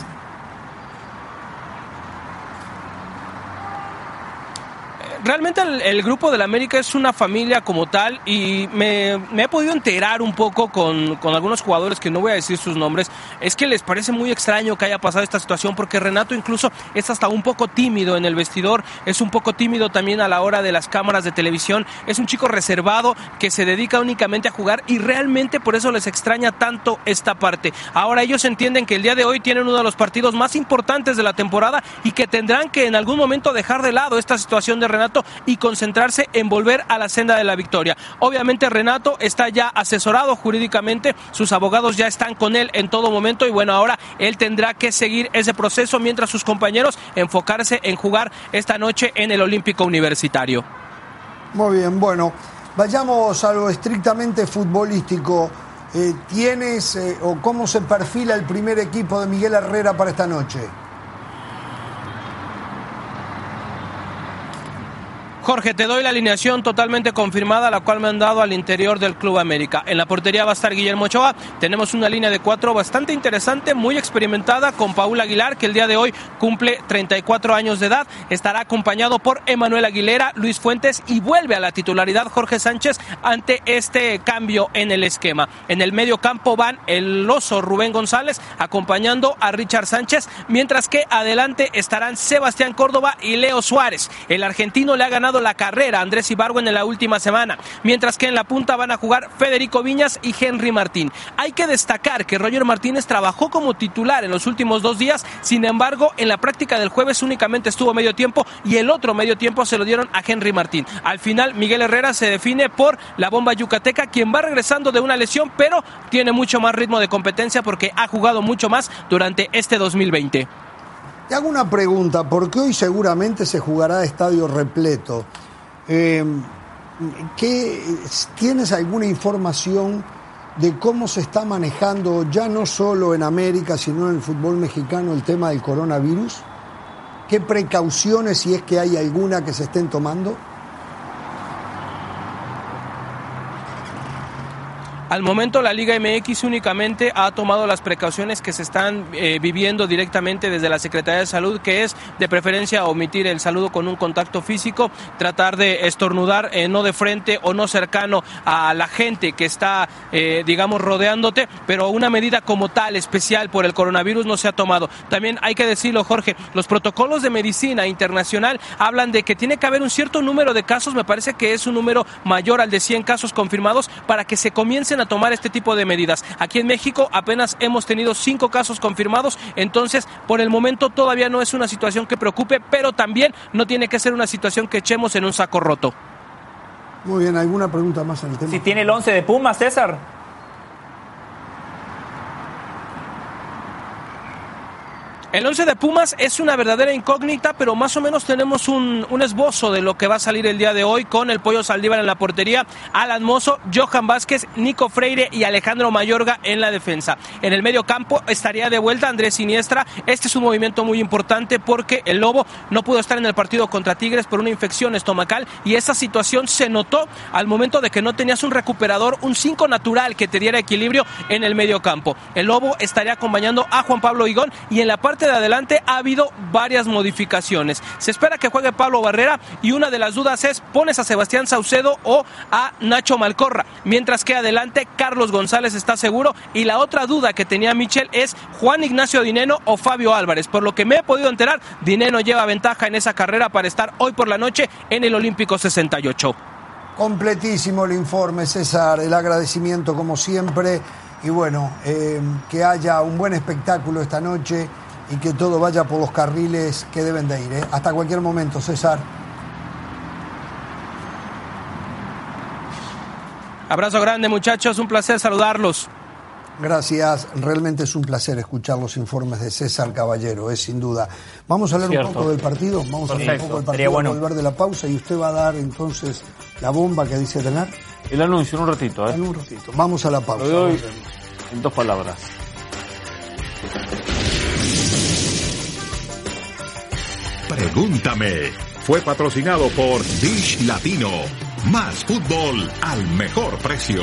Realmente el grupo del América es una familia como tal y me he podido enterar un poco con algunos jugadores que no voy a decir sus nombres. Es que les parece muy extraño que haya pasado esta situación, porque Renato incluso es hasta un poco tímido en el vestidor, es un poco tímido también a la hora de las cámaras de televisión, es un chico reservado que se dedica únicamente a jugar y realmente por eso les extraña tanto esta parte. Ahora ellos entienden que el día de hoy tienen uno de los partidos más importantes de la temporada y que tendrán que en algún momento dejar de lado esta situación de Renato y concentrarse en volver a la senda de la victoria. Obviamente Renato está ya asesorado jurídicamente, sus abogados ya están con él en todo momento y bueno, ahora él tendrá que seguir ese proceso mientras sus compañeros enfocarse en jugar esta noche en el Olímpico Universitario. Muy bien, bueno, vayamos a lo estrictamente futbolístico. ¿Tienes o cómo se perfila el primer equipo de Miguel Herrera para esta noche? Jorge, te doy la alineación totalmente confirmada, la cual me han dado al interior del Club América. En la portería va a estar Guillermo Ochoa. Tenemos una línea de 4 bastante interesante, muy experimentada, con Paul Aguilar, que el día de hoy cumple 34 años de edad. Estará acompañado por Emanuel Aguilera, Luis Fuentes y vuelve a la titularidad Jorge Sánchez ante este cambio en el esquema. En el medio campo van el oso Rubén González acompañando a Richard Sánchez, mientras que adelante estarán Sebastián Córdoba y Leo Suárez. El argentino le ha ganado la carrera a Andrés Ibargüen en la última semana, mientras que en la punta van a jugar Federico Viñas y Henry Martín. Hay que destacar que Roger Martínez trabajó como titular en los últimos 2 días, sin embargo en la práctica del jueves únicamente estuvo medio tiempo y el otro medio tiempo se lo dieron a Henry Martín. Al final Miguel Herrera se define por la bomba yucateca, quien va regresando de una lesión, pero tiene mucho más ritmo de competencia porque ha jugado mucho más durante este 2020. Te hago una pregunta, porque hoy seguramente se jugará a estadio repleto. ¿Tienes alguna información de cómo se está manejando, ya no solo en América, sino en el fútbol mexicano, el tema del coronavirus? ¿Qué precauciones, si es que hay alguna, que se estén tomando? Al momento la Liga MX únicamente ha tomado las precauciones que se están viviendo directamente desde la Secretaría de Salud, que es de preferencia omitir el saludo con un contacto físico, tratar de estornudar no de frente o no cercano a la gente que está, digamos, rodeándote, pero una medida como tal, especial por el coronavirus, no se ha tomado. También hay que decirlo, Jorge, los protocolos de medicina internacional hablan de que tiene que haber un cierto número de casos, me parece que es un número mayor al de 100 casos confirmados, para que se comiencen a tomar este tipo de medidas. Aquí en México apenas hemos tenido 5 casos confirmados, entonces por el momento todavía no es una situación que preocupe, pero también no tiene que ser una situación que echemos en un saco roto. Muy bien, ¿alguna pregunta más en el tema? Si tiene el 11 de Pumas, César. El 11 de Pumas es una verdadera incógnita, pero más o menos tenemos un esbozo de lo que va a salir el día de hoy, con el Pollo Saldívar en la portería, Alan Mozo, Johan Vázquez, Nico Freire y Alejandro Mayorga en la defensa. En el medio campo estaría de vuelta Andrés Siniestra. Este es un movimiento muy importante porque el Lobo no pudo estar en el partido contra Tigres por una infección estomacal, y esa situación se notó al momento de que no tenías un recuperador, un 5 natural que te diera equilibrio en el medio campo. El Lobo estaría acompañando a Juan Pablo Higón, y en la parte de adelante ha habido varias modificaciones. Se espera que juegue Pablo Barrera, y una de las dudas es: ¿pones a Sebastián Saucedo o a Nacho Malcorra? Mientras que adelante Carlos González está seguro, y la otra duda que tenía Michel es Juan Ignacio Dineno o Fabio Álvarez. Por lo que me he podido enterar, Dineno lleva ventaja en esa carrera para estar hoy por la noche en el Olímpico 68. Completísimo el informe, César, el agradecimiento como siempre, y bueno, que haya un buen espectáculo esta noche y que todo vaya por los carriles que deben de ir. Hasta cualquier momento, César. Abrazo grande, muchachos, un placer saludarlos. Gracias, realmente es un placer escuchar los informes de César Caballero, sin duda. Vamos a hablar un poco del partido, vamos a hablar un poco del partido, volver de la pausa, y usted va a dar entonces la bomba que dice tener. El anuncio en un ratito, En un ratito. Vamos a la pausa. Lo doy en 2 palabras. Pregúntame. Fue patrocinado por Dish Latino. Más fútbol al mejor precio.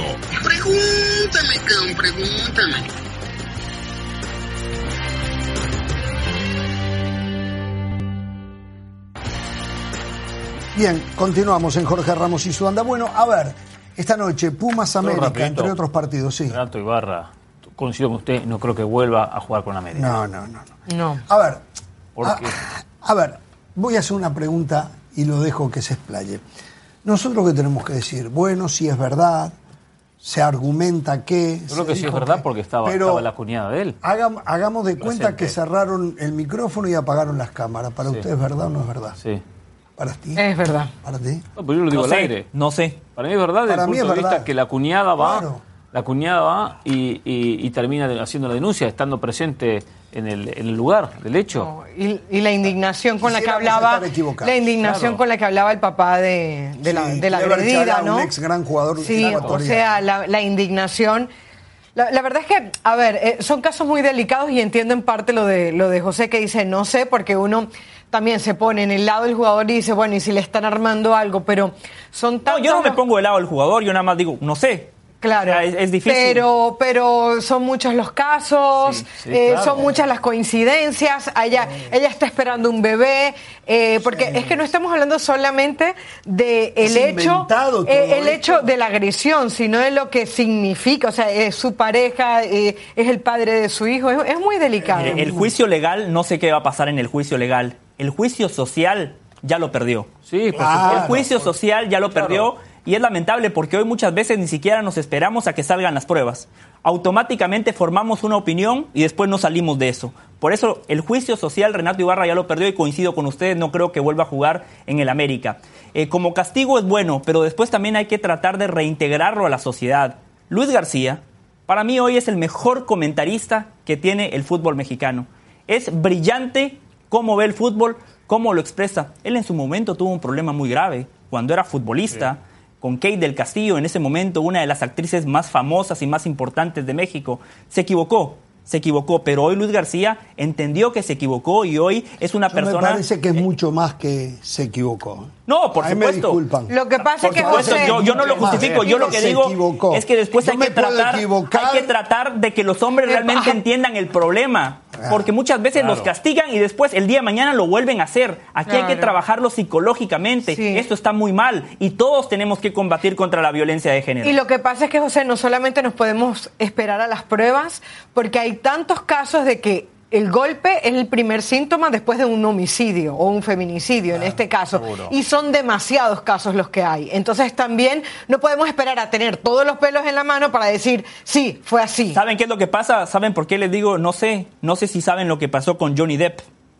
Pregúntame. Bien, continuamos en Jorge Ramos y su banda. Bueno, a ver, esta noche Pumas América, entre otros partidos, sí. Renato Ibarra, coincido con usted, no creo que vuelva a jugar con América. No. A ver, a ver, voy a hacer una pregunta y lo dejo que se explaye. Nosotros, ¿qué tenemos que decir? Bueno, si es verdad, se argumenta que... Yo creo que sí es verdad, porque estaba la cuñada de él. Hagamos de cuenta que cerraron el micrófono y apagaron las cámaras. ¿Para usted es verdad o no es verdad? Sí. ¿Para ti? Es verdad. ¿Para ti? No, pero yo lo digo al aire. No sé. Para mí es verdad, desde el punto de vista que la cuñada va... Claro. La cuñada va y termina haciendo la denuncia, estando presente en el lugar del hecho. Y la indignación con la que hablaba, con la que hablaba el papá de la agredida, ¿no? Un ex gran jugador. Sí, o sea, la indignación. La verdad es que, a ver, son casos muy delicados, y entiendo en parte lo de José, que dice no sé, porque uno también se pone en el lado del jugador y dice, bueno, y si le están armando algo, pero son tantos... No, yo no me pongo del lado del jugador, yo nada más digo, no sé. Claro, o sea, es difícil. Pero son muchos los casos, claro. Son muchas las coincidencias. Ella está esperando un bebé, porque es que no estamos hablando solamente del hecho de la agresión, sino de lo que significa. O sea, es su pareja, es el padre de su hijo, es muy delicado. El juicio legal, no sé qué va a pasar en el juicio legal. El juicio social ya lo perdió. Sí, el juicio social ya lo perdió. Y es lamentable porque hoy muchas veces ni siquiera nos esperamos a que salgan las pruebas. Automáticamente formamos una opinión y después no salimos de eso. Por eso el juicio social Renato Ibarra ya lo perdió, y coincido con ustedes, no creo que vuelva a jugar en el América. Como castigo es bueno, pero después también hay que tratar de reintegrarlo a la sociedad. Luis García, para mí hoy es el mejor comentarista que tiene el fútbol mexicano. Es brillante cómo ve el fútbol, cómo lo expresa. Él en su momento tuvo un problema muy grave cuando era futbolista. Sí. Con Kate del Castillo, en ese momento una de las actrices más famosas y más importantes de México. Se equivocó, pero hoy Luis García entendió que se equivocó, y hoy es una persona... Me parece que es mucho más que se equivocó. No, por supuesto. Lo que pasa es que José, yo no lo justifico. Yo lo que digo es que después hay que tratar de que los hombres realmente entiendan el problema. Porque muchas veces los castigan y después el día de mañana lo vuelven a hacer. Aquí hay que trabajarlo psicológicamente. Sí. Esto está muy mal y todos tenemos que combatir contra la violencia de género. Y lo que pasa es que, José, no solamente nos podemos esperar a las pruebas, porque hay tantos casos de que el golpe es el primer síntoma después de un homicidio o un feminicidio en este caso. Seguro. Y son demasiados casos los que hay. Entonces también no podemos esperar a tener todos los pelos en la mano para decir, sí, fue así. ¿Saben qué es lo que pasa? ¿Saben por qué les digo? No sé si saben lo que pasó con Johnny Depp.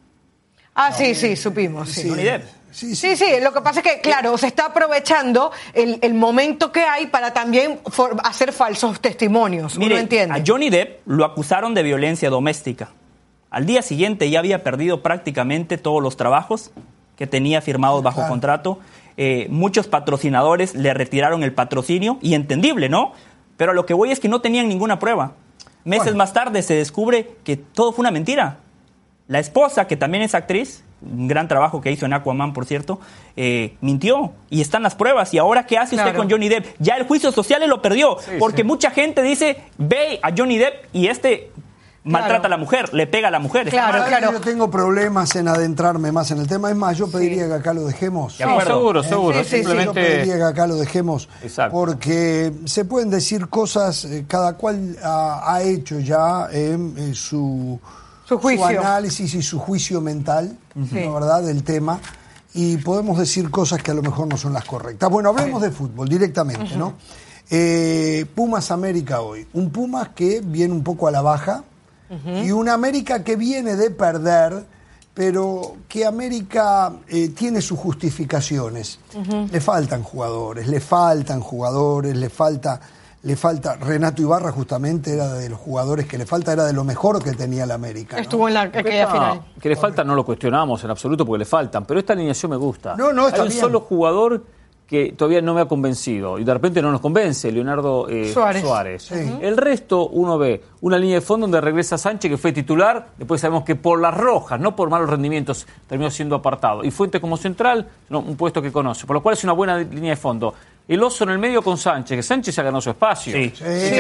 Sí, supimos. Sí. Johnny Depp. Sí, lo que pasa es que, claro, se está aprovechando el momento que hay para también hacer falsos testimonios. Mire, uno entiende. A Johnny Depp lo acusaron de violencia doméstica. Al día siguiente ya había perdido prácticamente todos los trabajos que tenía firmados bajo contrato. Muchos patrocinadores le retiraron el patrocinio, y entendible, ¿no? Pero a lo que voy es que no tenían ninguna prueba. Meses más tarde se descubre que todo fue una mentira. La esposa, que también es actriz, un gran trabajo que hizo en Aquaman, por cierto, mintió, y están las pruebas. ¿Y ahora qué hace usted con Johnny Depp? Ya el juicio social le lo perdió, porque mucha gente dice, ve a Johnny Depp y maltrata a la mujer, le pega a la mujer. Claro. Yo tengo problemas en adentrarme más en el tema. Es más, yo pediría que acá lo dejemos. Seguro. Simplemente... Yo pediría que acá lo dejemos. Exacto. Porque se pueden decir cosas, cada cual ha hecho ya su análisis y su juicio mental, la verdad, del tema. Y podemos decir cosas que a lo mejor no son las correctas. Bueno, hablemos de fútbol directamente, ¿no? Pumas América hoy. Un Pumas que viene un poco a la baja. Y una América que viene de perder, pero que América tiene sus justificaciones. Le faltan jugadores, le falta Renato Ibarra, justamente era de los jugadores que le falta, era de lo mejor que tenía la América, ¿no? Estuvo en aquella final. Que le faltan no lo cuestionamos en absoluto porque le faltan, pero esta alineación me gusta. No, está Hay un bien. solo jugador que todavía no me ha convencido y de repente no nos convence, Leonardo Suárez. Sí. El resto uno ve una línea de fondo donde regresa Sánchez, que fue titular, después sabemos que por las rojas, no por malos rendimientos, terminó siendo apartado. Y Fuentes como central, un puesto que conoce, por lo cual es una buena línea de fondo. El Oso en el medio con Sánchez, que Sánchez ya ganó su espacio. Sí,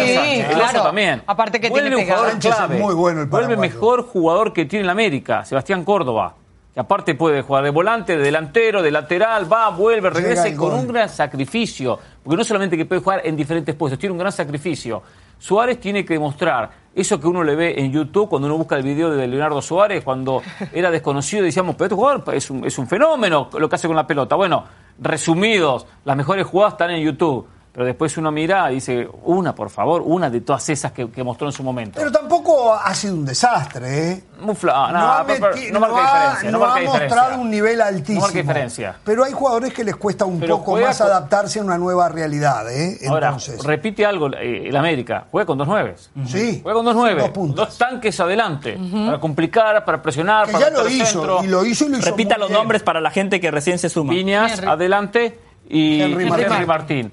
El Oso también. Aparte que vuelve tiene un jugador Sánchez clave, es muy bueno el vuelve paraguayo. mejor jugador que tiene en la América, Sebastián Córdoba. Que aparte puede jugar de volante, de delantero, de lateral, vuelve, regresa y con un gran sacrificio. Porque no solamente que puede jugar en diferentes puestos, tiene un gran sacrificio. Suárez tiene que demostrar eso que uno le ve en YouTube cuando uno busca el video de Leonardo Suárez, cuando era desconocido, decíamos, pero este jugador es un fenómeno lo que hace con la pelota. Bueno, resumidos, las mejores jugadas están en YouTube. Pero después uno mira y dice, una de todas esas que mostró en su momento. Pero tampoco ha sido un desastre, ¿eh? No marca diferencia. No ha mostrado un nivel altísimo. No marca diferencia. Pero hay jugadores que les cuesta un poco más adaptarse a una nueva realidad, ¿eh? Entonces. Ahora, repite algo el América, juega con 2 9s. Sí. Juega con 2 9, 2 tanques adelante, para complicar, para presionar, que para ya lo hizo, centro. y lo hizo Repita los nombres para la gente que recién se suma. Viñas, adelante, y Henry Martín.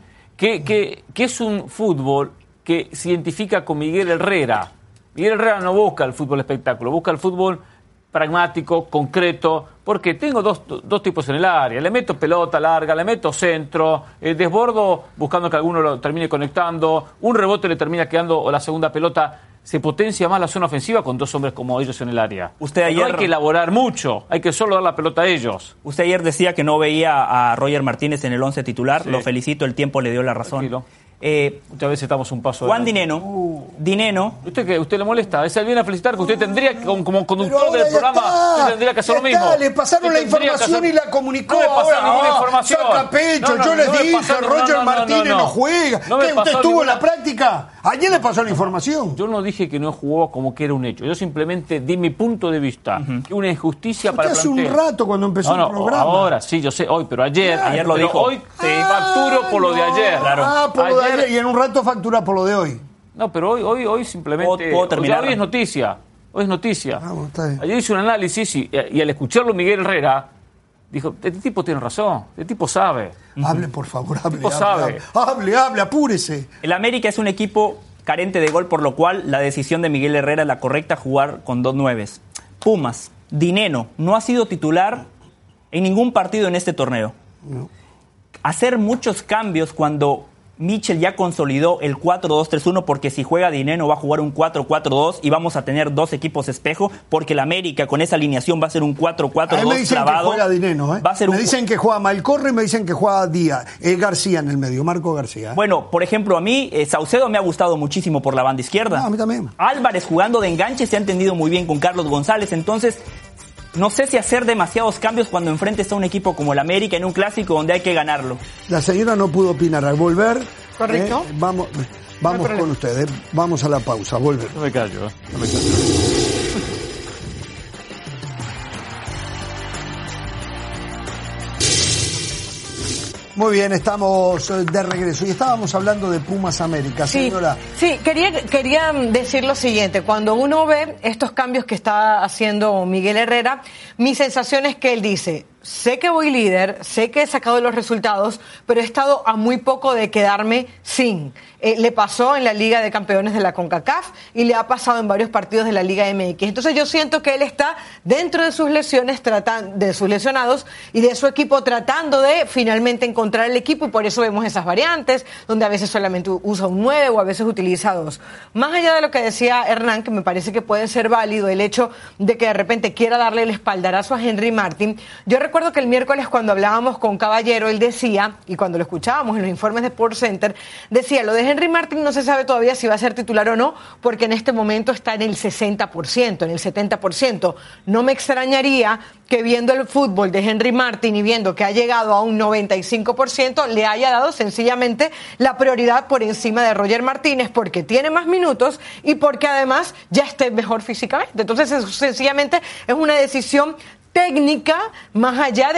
Que es un fútbol que se identifica con Miguel Herrera. Miguel Herrera no busca el fútbol espectáculo, busca el fútbol pragmático, concreto, porque tengo dos tipos en el área. Le meto pelota larga, le meto centro, desbordo buscando que alguno lo termine conectando, un rebote le termina quedando o la segunda pelota. Se potencia más la zona ofensiva con 2 hombres como ellos en el área. Usted ayer... No hay que elaborar mucho, hay que solo dar la pelota a ellos. Usted ayer decía que no veía a Roger Martínez en el 11 titular. Sí. Lo felicito, el tiempo le dio la razón. Muchas veces estamos un paso Juan Dineno. ¿Usted le molesta? Es el bien a felicitar que usted tendría que, como conductor del programa, usted tendría que hacer lo mismo. Le pasaron la información y la comunicó. No me pasaron ninguna información. Saca pecho, yo les dije, Roger Martínez no juega. ¿Usted estuvo en la práctica? Ayer le pasó la información. Yo no dije que no jugó como que era un hecho. Yo simplemente di mi punto de vista. Que una injusticia para el plantel. Hace un rato cuando empezó el programa. Ahora, sí, yo sé, hoy, pero ayer. Claro, ayer lo dijo. Hoy facturo por lo de ayer. Claro. Por lo de ayer. Y en un rato factura por lo de hoy. No, pero hoy simplemente... ¿Puedo terminar? Hoy es noticia. Ayer hice un análisis y al escucharlo Miguel Herrera... Dijo, este tipo tiene razón, este tipo sabe. Hable, por favor, hable, apúrese. El América es un equipo carente de gol, por lo cual la decisión de Miguel Herrera es la correcta, jugar con 2 9s. Pumas, Dineno, no ha sido titular en ningún partido en este torneo. No. Hacer muchos cambios cuando Michel ya consolidó el 4-2-3-1, porque si juega Dineno va a jugar un 4-4-2 y vamos a tener dos equipos espejo, porque el América con esa alineación va a ser un 4-4-2 me dicen clavado. Que juega Dineno, ¿eh? Va a ser dicen que juega Malcorre y me dicen que juega García en el medio, Marco García. Bueno, por ejemplo, a mí Saucedo me ha gustado muchísimo por la banda izquierda. No, a mí también. Álvarez jugando de enganche se ha entendido muy bien con Carlos González, entonces no sé si hacer demasiados cambios cuando enfrente está un equipo como el América en un clásico donde hay que ganarlo. La señora no pudo opinar. Al volver, correcto. Vamos con ustedes. Vamos a la pausa. Volver. No me callo. Muy bien, estamos de regreso y estábamos hablando de Pumas América, señora. Sí, quería decir lo siguiente. Cuando uno ve estos cambios que está haciendo Miguel Herrera, mi sensación es que él dice: sé que voy líder, sé que he sacado los resultados, pero he estado a muy poco de quedarme sin. Le pasó en la Liga de Campeones de la CONCACAF y le ha pasado en varios partidos de la Liga MX. Entonces yo siento que él está dentro de sus lesiones, de sus lesionados y de su equipo, tratando de finalmente encontrar el equipo, y por eso vemos esas variantes, donde a veces solamente usa un 9 o a veces utiliza 2. Más allá de lo que decía Hernán, que me parece que puede ser válido el hecho de que de repente quiera darle el espaldarazo a Henry Martin. Yo recuerdo que el miércoles, cuando hablábamos con Caballero, él decía, y cuando lo escuchábamos en los informes de Sport Center, decía: lo de Henry Martin no se sabe todavía si va a ser titular o no, porque en este momento está en el 60%, en el 70%. No me extrañaría que, viendo el fútbol de Henry Martin y viendo que ha llegado a un 95%, le haya dado sencillamente la prioridad por encima de Roger Martínez, porque tiene más minutos y porque además ya esté mejor físicamente. Entonces, sencillamente es una decisión técnica, más allá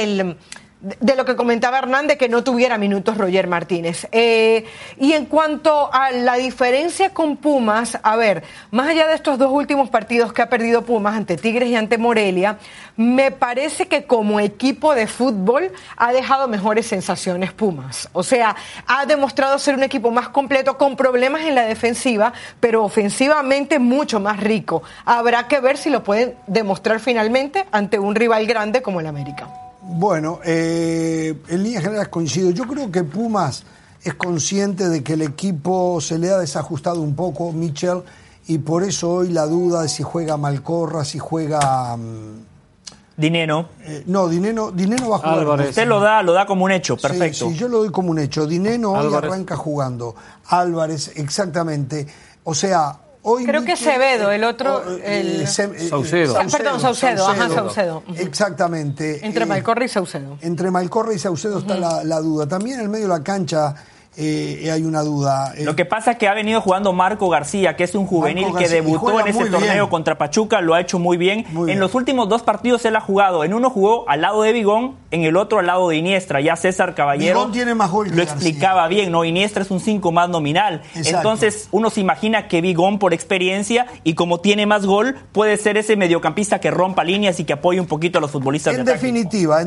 de lo que comentaba Hernán, de que no tuviera minutos Roger Martínez. Y en cuanto a la diferencia con Pumas, a ver, más allá de estos dos últimos partidos que ha perdido Pumas ante Tigres y ante Morelia, me parece que como equipo de fútbol ha dejado mejores sensaciones Pumas. O sea, ha demostrado ser un equipo más completo, con problemas en la defensiva, pero ofensivamente mucho más rico. Habrá que ver si lo pueden demostrar finalmente ante un rival grande como el América. Bueno, en líneas generales coincido. Yo creo que Pumas es consciente de que el equipo se le ha desajustado un poco, Michel, y por eso hoy la duda de si juega Malcorra, si juega Dineno. No, Dineno va a jugar. Álvarez. Usted lo da como un hecho, perfecto. Sí, yo lo doy como un hecho. Dineno hoy Álvarez arranca jugando. Álvarez, exactamente. O sea, hoy creo que Acevedo, el otro... Saucedo. Perdón, Saucedo. Ajá, Saucedo. Exactamente. Entre Malcorra y Saucedo. Entre Malcorra y Saucedo está la duda. También en el medio de la cancha hay una duda. Lo que pasa es que ha venido jugando Marco García, que es un juvenil que debutó en ese torneo contra Pachuca, lo ha hecho muy bien. En los últimos dos partidos él ha jugado. En uno jugó al lado de Vigón, en el otro al lado de Iniestra. Ya César Caballero Vigón tiene más gol que lo explicaba bien, ¿no? Iniestra es un 5 más nominal. Exacto. Entonces uno se imagina que Vigón, por experiencia y como tiene más gol, puede ser ese mediocampista que rompa líneas y que apoye un poquito a los futbolistas. En definitiva.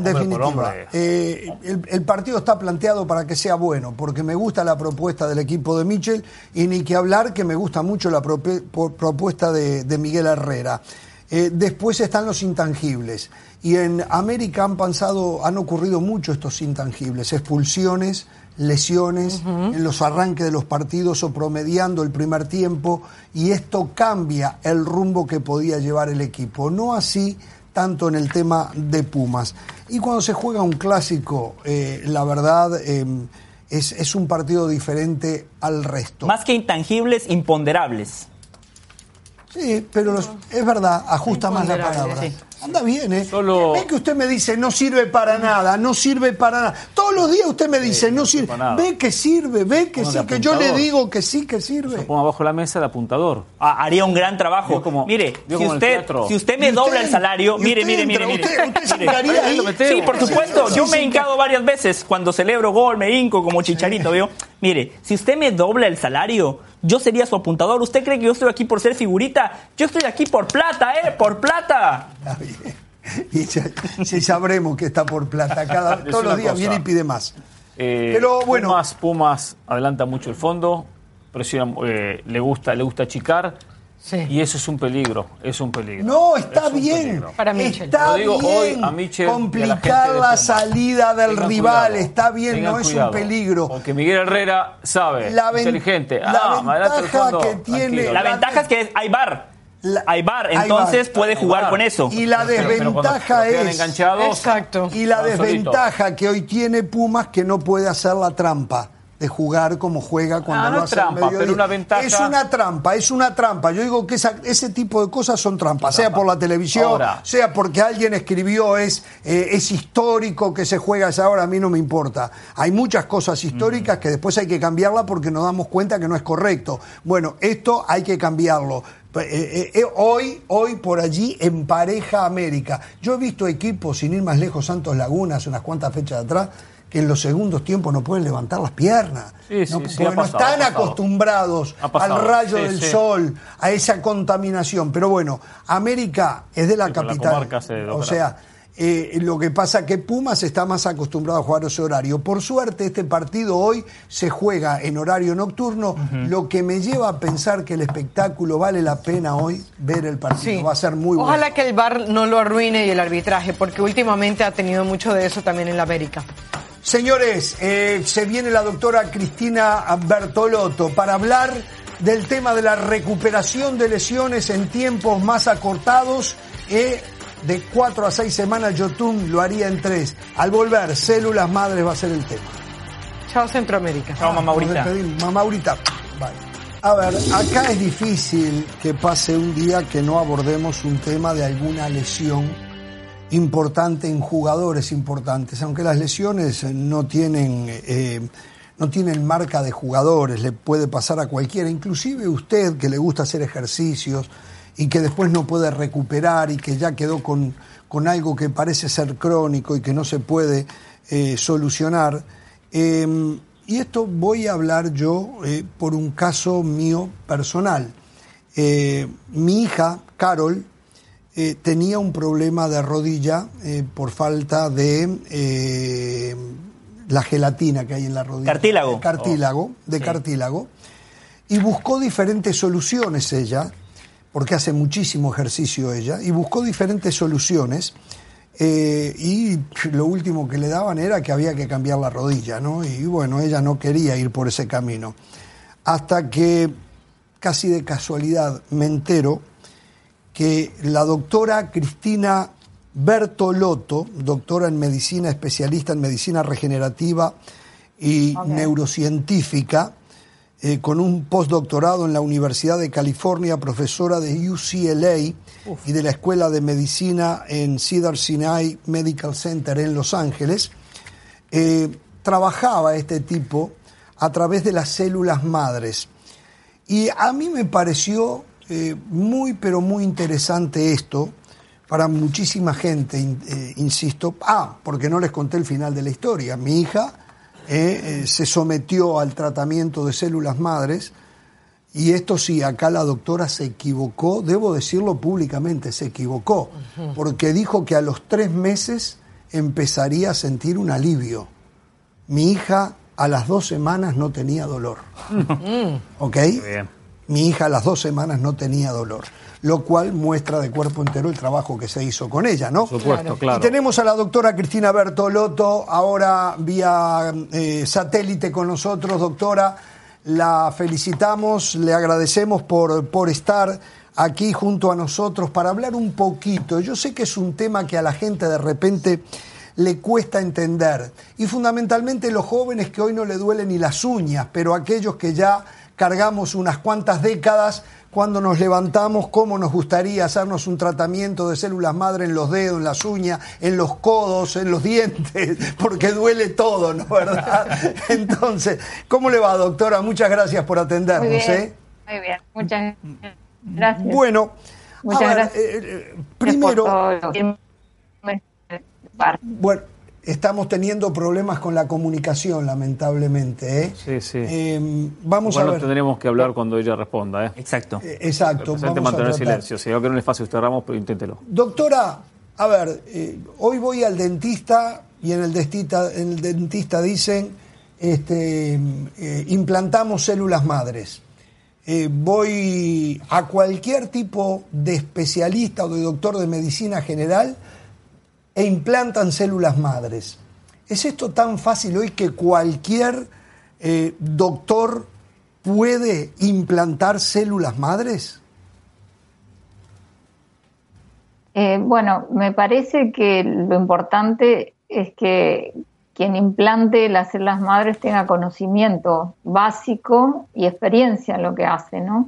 El partido está planteado para que sea bueno, porque me gusta la propuesta del equipo de Michel, y ni que hablar que me gusta mucho la propuesta de Miguel Herrera. Después están los intangibles, y en América han ocurrido mucho estos intangibles: expulsiones, lesiones, en los arranques de los partidos o promediando el primer tiempo, y esto cambia el rumbo que podía llevar el equipo. No así tanto en el tema de Pumas. Y cuando se juega un clásico, la verdad... Es un partido diferente al resto. Más que intangibles, imponderables. Sí, pero es verdad, ajusta más la palabra. Sí. Anda bien, ¿eh? Ve que usted me dice, no sirve para nada, no sirve para nada. Todos los días usted me dice, no sirve. Ve que sirve, ve que sí, que yo le digo que sí que sirve. Se pone abajo la mesa el apuntador. Haría un gran trabajo. Mire, si usted me dobla el salario, mire. Sí, por supuesto, yo me he hincado varias veces. Cuando celebro gol, me hinco como Chicharito, ¿veo? Mire, si usted me dobla el salario, yo sería su apuntador. ¿Usted cree que yo estoy aquí por ser figurita? Yo estoy aquí por plata, por plata. Está bien. Y sí sabremos que está por plata. Todos los días viene y pide más. Pero bueno. Pumas adelanta mucho el fondo, presiona, le gusta achicar. Sí. Y eso es un peligro, No, está bien. Para Mitchell. Está digo bien hoy a Mitchell complicar la salida del rival. Está bien, no es un peligro. Porque Miguel Herrera sabe, inteligente. La ventaja que tiene... La ventaja es que hay VAR. Hay VAR, entonces puede jugar con eso. Y la desventaja es... Exacto. Y la desventaja que hoy tiene Pumas, que no puede hacer la trampa de jugar como juega cuando no lo es hace trampa, pero una ventaja. Es una trampa. Yo digo que ese tipo de cosas son trampas, sea por la televisión, sea porque alguien escribió es histórico que se juega a esa hora, a mí no me importa. Hay muchas cosas históricas que después hay que cambiarla porque nos damos cuenta que no es correcto. Bueno, esto hay que cambiarlo. Hoy por allí empareja América. Yo he visto equipos, sin ir más lejos, Santos Laguna, hace unas cuantas fechas atrás, que en los segundos tiempos no pueden levantar las piernas. Porque no están acostumbrados al rayo del sol, a esa contaminación. Pero bueno, América es de la capital. O sea, lo que pasa es que Pumas está más acostumbrado a jugar ese horario. Por suerte, este partido hoy se juega en horario nocturno, lo que me lleva a pensar que el espectáculo vale la pena hoy ver el partido. Sí. Va a ser muy bueno. Ojalá que el VAR no lo arruine y el arbitraje, porque últimamente ha tenido mucho de eso también en la América. Señores, se viene la doctora Cristina Bertolotto para hablar del tema de la recuperación de lesiones en tiempos más acortados. De 4 a 6 semanas, Yotun lo haría en 3. Al volver, células madres va a ser el tema. Chao Centroamérica. Chao Mamaurita. Mamaurita. Vale. A ver, acá es difícil que pase un día que no abordemos un tema de alguna lesión importante en jugadores importantes, aunque las lesiones no tienen marca de jugadores, le puede pasar a cualquiera, inclusive usted que le gusta hacer ejercicios y que después no puede recuperar y que ya quedó con algo que parece ser crónico y que no se puede solucionar. Y esto voy a hablar yo por un caso mío personal. Mi hija, Carol, tenía un problema de rodilla por falta de la gelatina que hay en la rodilla. Cartílago. Cartílago. Y buscó diferentes soluciones ella, porque hace muchísimo ejercicio ella, y buscó diferentes soluciones. Y lo último que le daban era que había que cambiar la rodilla, ¿no? Y bueno, ella no quería ir por ese camino. Hasta que, casi de casualidad, me entero que la doctora Cristina Bertolotto, doctora en medicina, especialista en medicina regenerativa y neurocientífica, con un postdoctorado en la Universidad de California, profesora de UCLA y de la Escuela de Medicina en Cedars-Sinai Medical Center en Los Ángeles, trabajaba este tipo a través de las células madres. Y a mí me pareció muy, pero muy interesante esto para muchísima gente, insisto. Porque no les conté el final de la historia. Mi hija se sometió al tratamiento de células madres y esto sí, acá la doctora se equivocó, debo decirlo públicamente, se equivocó, porque dijo que a los 3 meses empezaría a sentir un alivio. Mi hija a las 2 semanas no tenía dolor. ¿Ok? Bien. Mi hija a las 2 semanas no tenía dolor, lo cual muestra de cuerpo entero el trabajo que se hizo con ella, ¿no? Por supuesto, claro. Y tenemos a la doctora Cristina Bertolotto ahora vía satélite con nosotros. Doctora, la felicitamos, le agradecemos por estar aquí junto a nosotros para hablar un poquito. Yo sé que es un tema que a la gente de repente le cuesta entender, y fundamentalmente los jóvenes que hoy no le duelen ni las uñas, pero aquellos que ya cargamos unas cuantas décadas, cuando nos levantamos, cómo nos gustaría hacernos un tratamiento de células madre en los dedos, en las uñas, en los codos, en los dientes, porque duele todo, ¿no? ¿Verdad? Entonces, ¿cómo le va, doctora? Muchas gracias por atendernos. Muy bien, muy bien. Muchas gracias. Bueno, muchas gracias. Primero, bueno, estamos teniendo problemas con la comunicación, lamentablemente, ¿eh? Sí, sí. Vamos a ver. Tendremos que hablar cuando ella responda, ¿eh? Exacto. Exacto. Vamos mantener silencio. Si veo que no es fácil usted, Ramos, pero inténtelo. Doctora, a ver, hoy voy al dentista y en el dentista dicen, implantamos células madres. voy a cualquier tipo de especialista o de doctor de medicina general e implantan células madres. ¿Es esto tan fácil hoy que cualquier doctor puede implantar células madres? Bueno, me parece que lo importante es que quien implante las células madres tenga conocimiento básico y experiencia en lo que hace, ¿no?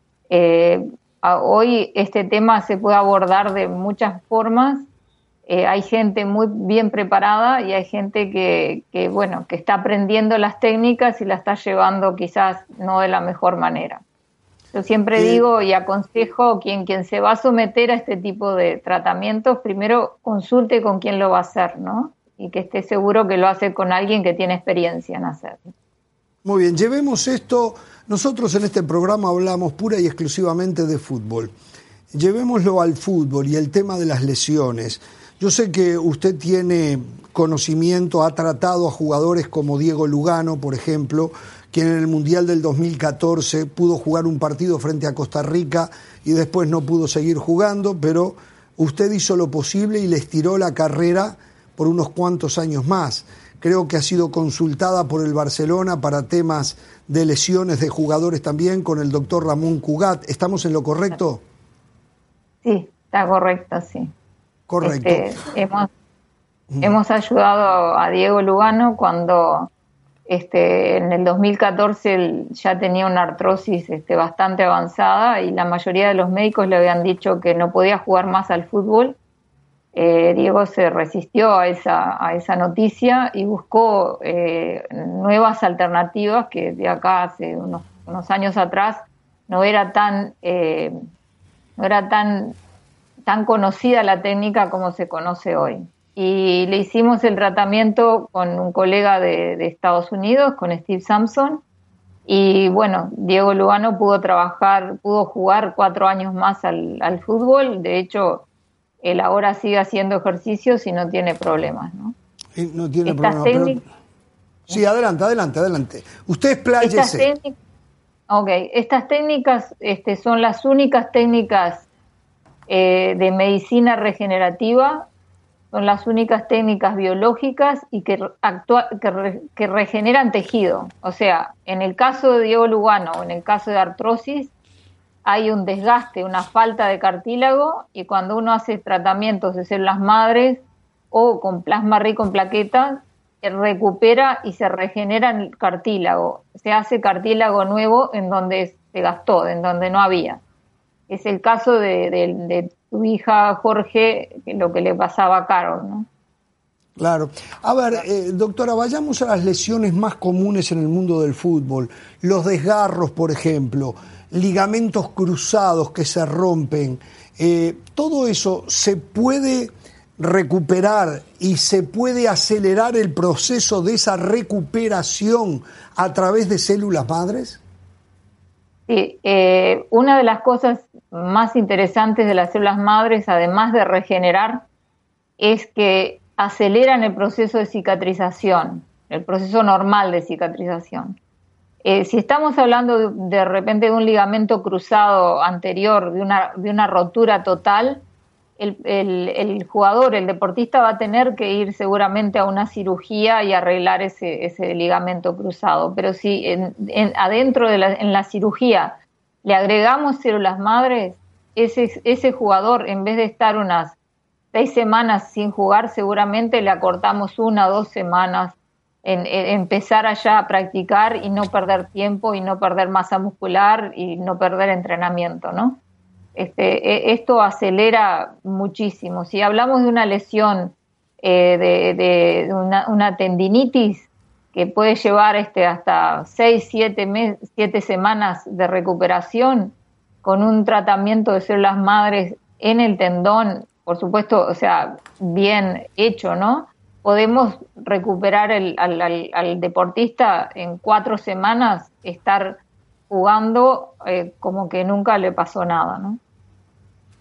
Hoy este tema se puede abordar de muchas formas. Hay gente muy bien preparada y hay gente que está aprendiendo las técnicas y la está llevando quizás no de la mejor manera. Yo siempre digo y aconsejo quien se va a someter a este tipo de tratamientos, primero consulte con quién lo va a hacer, ¿no? Y que esté seguro que lo hace con alguien que tiene experiencia en hacerlo. Muy bien, llevemos esto. Nosotros en este programa hablamos pura y exclusivamente de fútbol. Llevémoslo al fútbol y el tema de las lesiones. Yo sé que usted tiene conocimiento, ha tratado a jugadores como Diego Lugano, por ejemplo, quien en el Mundial del 2014 pudo jugar un partido frente a Costa Rica y después no pudo seguir jugando, pero usted hizo lo posible y le estiró la carrera por unos cuantos años más. Creo que ha sido consultada por el Barcelona para temas de lesiones de jugadores también con el doctor Ramón Cugat. ¿Estamos en lo correcto? Sí, está correcto, sí. Correcto. Hemos ayudado a Diego Lugano cuando en el 2014 él ya tenía una artrosis bastante avanzada y la mayoría de los médicos le habían dicho que no podía jugar más al fútbol. Diego se resistió a esa noticia y buscó nuevas alternativas que de acá hace unos años atrás no era tan conocida la técnica como se conoce hoy. Y le hicimos el tratamiento con un colega de Estados Unidos, con Steve Sampson, y bueno, Diego Lugano pudo jugar 4 años más al fútbol. De hecho, él ahora sigue haciendo ejercicios y no tiene problemas, ¿no? No tiene problemas. Sí, adelante. Usted expláyese. Estas técnicas son las únicas técnicas de medicina regenerativa, son las únicas técnicas biológicas y que regeneran tejido. O sea, en el caso de Diego Lugano o en el caso de artrosis, hay un desgaste, una falta de cartílago, y cuando uno hace tratamientos de células madres o con plasma rico en plaquetas, recupera y se regenera el cartílago. Se hace cartílago nuevo en donde se gastó, en donde no había. Es el caso de tu hija Jorge, lo que le pasaba a Carol, ¿no? Claro. A ver, doctora, vayamos a las lesiones más comunes en el mundo del fútbol. Los desgarros, por ejemplo, ligamentos cruzados que se rompen. Todo eso se puede recuperar y se puede acelerar el proceso de esa recuperación a través de células madres. Sí, una de las cosas más interesantes de las células madres, además de regenerar, es que aceleran el proceso de cicatrización, el proceso normal de cicatrización. Si estamos hablando de repente de un ligamento cruzado anterior, de una rotura total, el jugador, el deportista va a tener que ir seguramente a una cirugía y arreglar ese ligamento cruzado. Pero si adentro en la cirugía le agregamos células madres, ese jugador, en vez de estar unas 6 semanas sin jugar, seguramente le acortamos 1 o 2 semanas en empezar allá a practicar y no perder tiempo y no perder masa muscular y no perder entrenamiento, ¿no? Esto acelera muchísimo. Si hablamos de una lesión, de una tendinitis que puede llevar hasta 6-7 semanas de recuperación con un tratamiento de células madres en el tendón, por supuesto, o sea, bien hecho, ¿no? Podemos recuperar al deportista en 4 semanas, estar jugando como que nunca le pasó nada, ¿no?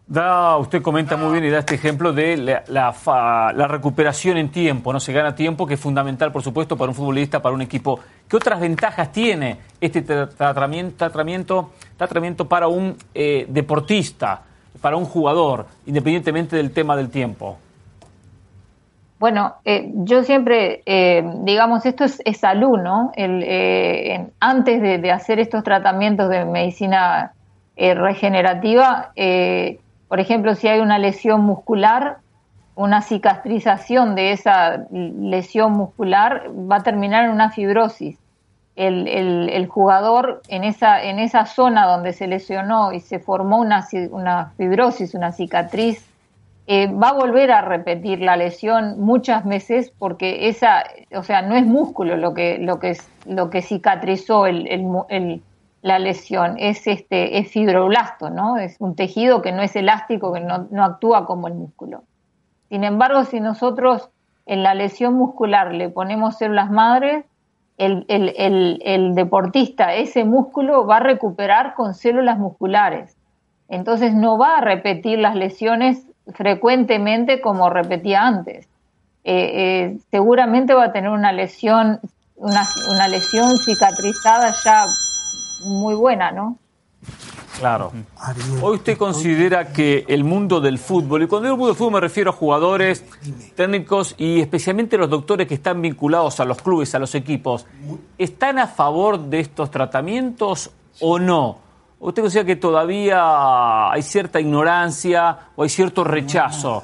Usted comenta muy bien y da este ejemplo de la recuperación en tiempo, ¿no? Se gana tiempo, que es fundamental, por supuesto, para un futbolista, para un equipo. ¿Qué otras ventajas tiene este tratamiento para un deportista, para un jugador, independientemente del tema del tiempo? Bueno, yo siempre, digamos, esto es salud, ¿no? Antes de hacer estos tratamientos de medicina regenerativa, por ejemplo, si hay una lesión muscular, una cicatrización de esa lesión muscular va a terminar en una fibrosis. El jugador en esa zona donde se lesionó y se formó una fibrosis, una cicatriz, va a volver a repetir la lesión muchas veces porque no es músculo lo que cicatrizó la lesión, es fibroblasto, ¿no? Es un tejido que no es elástico, que no actúa como el músculo. Sin embargo, si nosotros en la lesión muscular le ponemos células madres, el deportista ese músculo va a recuperar con células musculares. Entonces no va a repetir las lesiones frecuentemente como repetía antes. Seguramente va a tener una lesión cicatrizada ya muy buena, ¿no? Claro. Hoy usted considera que el mundo del fútbol, y cuando digo mundo del fútbol me refiero a jugadores, técnicos y especialmente los doctores que están vinculados a los clubes, a los equipos, ¿están a favor de estos tratamientos o no? ¿Usted considera que todavía hay cierta ignorancia o hay cierto rechazo?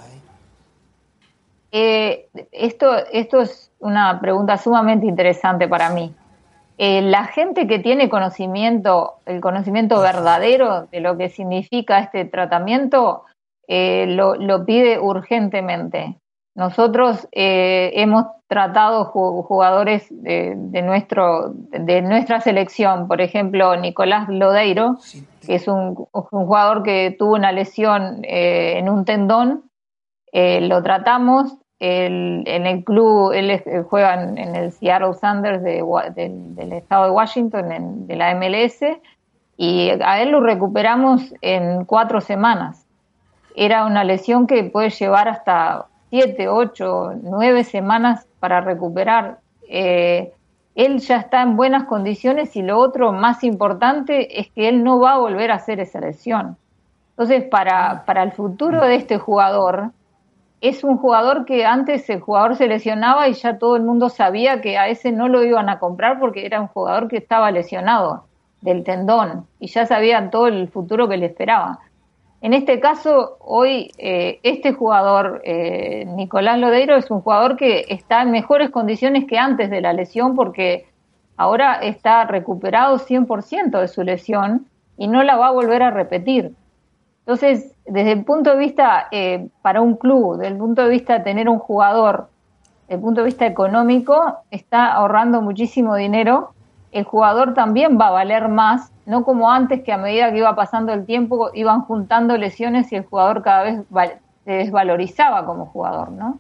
Esto es una pregunta sumamente interesante para mí. La gente que tiene el conocimiento verdadero de lo que significa este tratamiento, lo pide urgentemente. Nosotros hemos tratado jugadores de nuestra selección, por ejemplo, Nicolás Lodeiro, que es un jugador que tuvo una lesión en un tendón, lo tratamos. En el club, él juega en el Seattle Sounders del estado de Washington, de la MLS, y a él lo recuperamos en 4 semanas. Era una lesión que puede llevar hasta 7, 8, 9 semanas para recuperar. Él ya está en buenas condiciones y lo otro más importante es que él no va a volver a hacer esa lesión. Entonces, para el futuro de este jugador, es un jugador que antes el jugador se lesionaba y ya todo el mundo sabía que a ese no lo iban a comprar porque era un jugador que estaba lesionado del tendón y ya sabían todo el futuro que le esperaba. En este caso, hoy este jugador, Nicolás Lodeiro, es un jugador que está en mejores condiciones que antes de la lesión porque ahora está recuperado 100% de su lesión y no la va a volver a repetir. Entonces, desde el punto de vista para un club, desde el punto de vista de tener un jugador, desde el punto de vista económico, está ahorrando muchísimo dinero. El jugador también va a valer más, no como antes que a medida que iba pasando el tiempo iban juntando lesiones y el jugador cada vez se desvalorizaba como jugador, ¿no?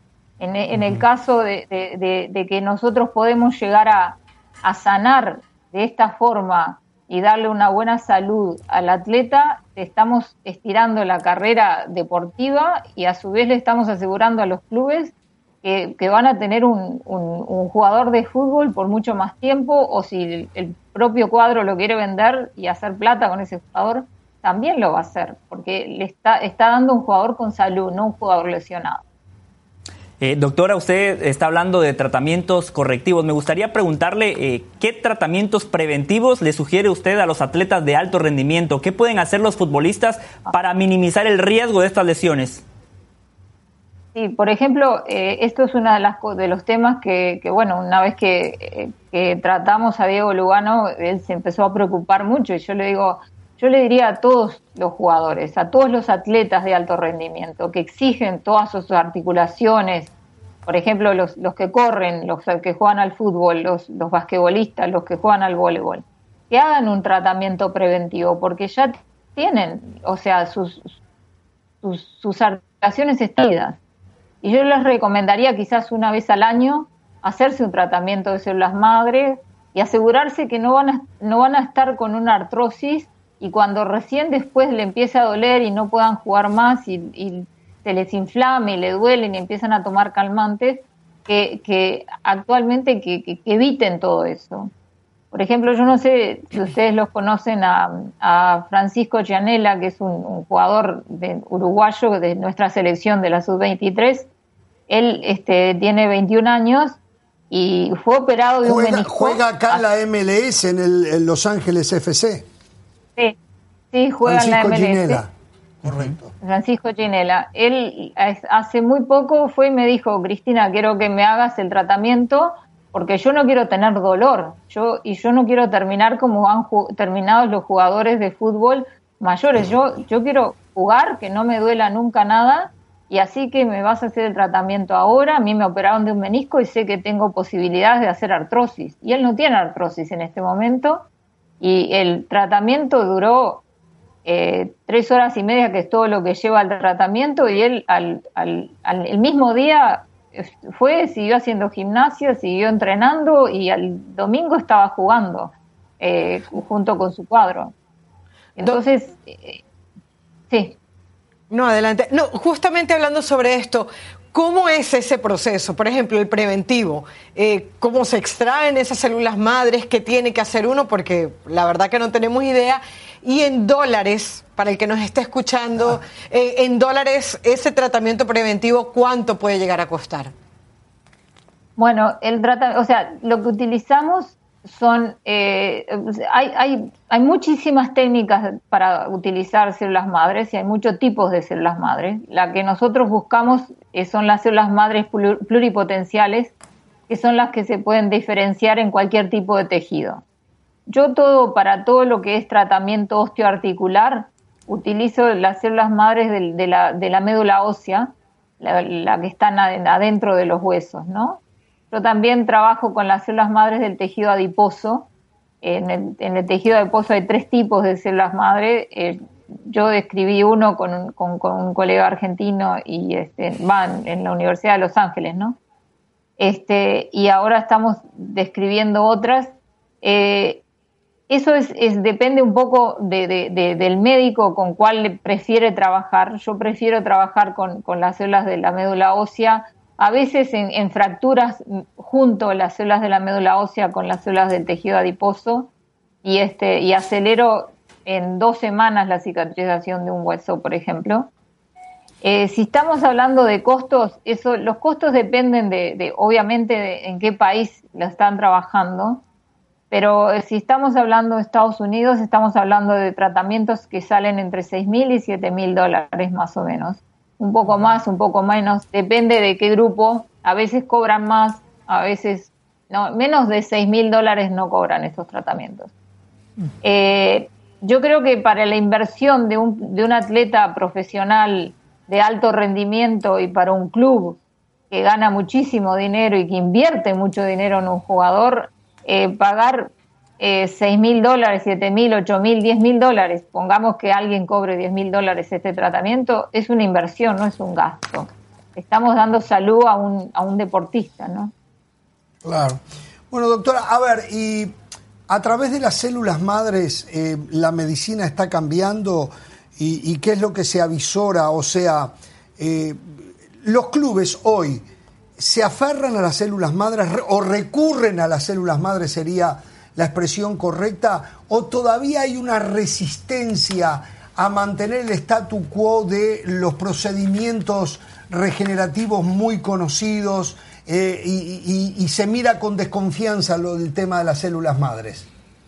En el caso de que nosotros podemos llegar a sanar de esta forma y darle una buena salud al atleta, estamos estirando la carrera deportiva y a su vez le estamos asegurando a los clubes que van a tener un jugador de fútbol por mucho más tiempo, o si el propio cuadro lo quiere vender y hacer plata con ese jugador, también lo va a hacer, porque le está dando un jugador con salud, no un jugador lesionado. Doctora, usted está hablando de tratamientos correctivos. Me gustaría preguntarle ¿qué tratamientos preventivos le sugiere usted a los atletas de alto rendimiento? ¿Qué pueden hacer los futbolistas para minimizar el riesgo de estas lesiones? Sí, por ejemplo, esto es uno de los temas que bueno, una vez que tratamos a Diego Lugano, él se empezó a preocupar mucho y yo le diría a todos los jugadores, a todos los atletas de alto rendimiento que exigen todas sus articulaciones, por ejemplo, los que corren, los que juegan al fútbol, los basquetbolistas, los que juegan al voleibol, que hagan un tratamiento preventivo, porque ya tienen, o sea, sus articulaciones estables. Y yo les recomendaría quizás una vez al año hacerse un tratamiento de células madre y asegurarse que no van a estar con una artrosis y cuando recién después le empieza a doler y no puedan jugar más y se les inflame y le duelen y empiezan a tomar calmantes, que actualmente que eviten todo eso. Por ejemplo, yo no sé si ustedes los conocen a Francisco Gianella, que es un jugador uruguayo de nuestra selección de la Sub-23. Él tiene 21 años y fue operado de un menisco. ¿Juega acá en la MLS, en Los Ángeles FC? Sí, juega Francisco en la MLS. Ginella. Correcto. Francisco Ginella. Él hace muy poco fue y me dijo, Cristina, quiero que me hagas el tratamiento porque yo no quiero tener dolor. Yo no quiero terminar como han terminado los jugadores de fútbol mayores. Yo quiero jugar, que no me duela nunca nada, y así que me vas a hacer el tratamiento ahora. A mí me operaron de un menisco y sé que tengo posibilidades de hacer artrosis. Y él no tiene artrosis en este momento, y el tratamiento duró 3 horas y media, que es todo lo que lleva el tratamiento, y él el mismo día siguió haciendo gimnasia, siguió entrenando, y al domingo estaba jugando junto con su cuadro. Entonces, sí. No, adelante. No, justamente hablando sobre esto, ¿cómo es ese proceso? Por ejemplo, el preventivo. ¿Cómo se extraen esas células madres? ¿Qué tiene que hacer uno? Porque la verdad que no tenemos idea. Y en dólares, para el que nos esté escuchando, en dólares, ese tratamiento preventivo, ¿cuánto puede llegar a costar? Bueno, lo que utilizamos son, hay muchísimas técnicas para utilizar células madres y hay muchos tipos de células madres. La que nosotros buscamos son las células madres pluripotenciales, que son las que se pueden diferenciar en cualquier tipo de tejido. Yo para todo lo que es tratamiento osteoarticular, utilizo las células madres de la médula ósea, la que están adentro de los huesos, ¿no? Yo también trabajo con las células madres del tejido adiposo. En el tejido adiposo hay 3 tipos de células madre. Yo describí uno con un colega argentino y en la Universidad de Los Ángeles, ¿no? Y ahora estamos describiendo otras. Eso depende un poco del médico con cuál prefiere trabajar. Yo prefiero trabajar con las células de la médula ósea, a veces en fracturas junto las células de la médula ósea con las células del tejido adiposo, y acelero en 2 semanas la cicatrización de un hueso, por ejemplo. Si estamos hablando de costos, los costos dependen obviamente en qué país lo están trabajando, pero si estamos hablando de Estados Unidos, estamos hablando de tratamientos que salen entre $6,000 y $7,000 más o menos. Un poco más, un poco menos, depende de qué grupo. A veces cobran más, a veces no. Menos de $6,000 no cobran estos tratamientos. Yo creo que para la inversión de un atleta profesional de alto rendimiento y para un club que gana muchísimo dinero y que invierte mucho dinero en un jugador, pagar $6,000, $7,000, $8,000, $10,000, pongamos que alguien cobre $10,000 este tratamiento, es una inversión, no es un gasto. Estamos dando salud a un deportista, ¿no? Claro. Bueno, doctora, a ver, y a través de las células madres, la medicina está cambiando, y qué es lo que se avisora, o sea, los clubes hoy se aferran a las células madres o recurren a las células madres, sería la expresión correcta, o todavía hay una resistencia a mantener el statu quo de los procedimientos regenerativos muy conocidos, y se mira con desconfianza el tema de las células madres?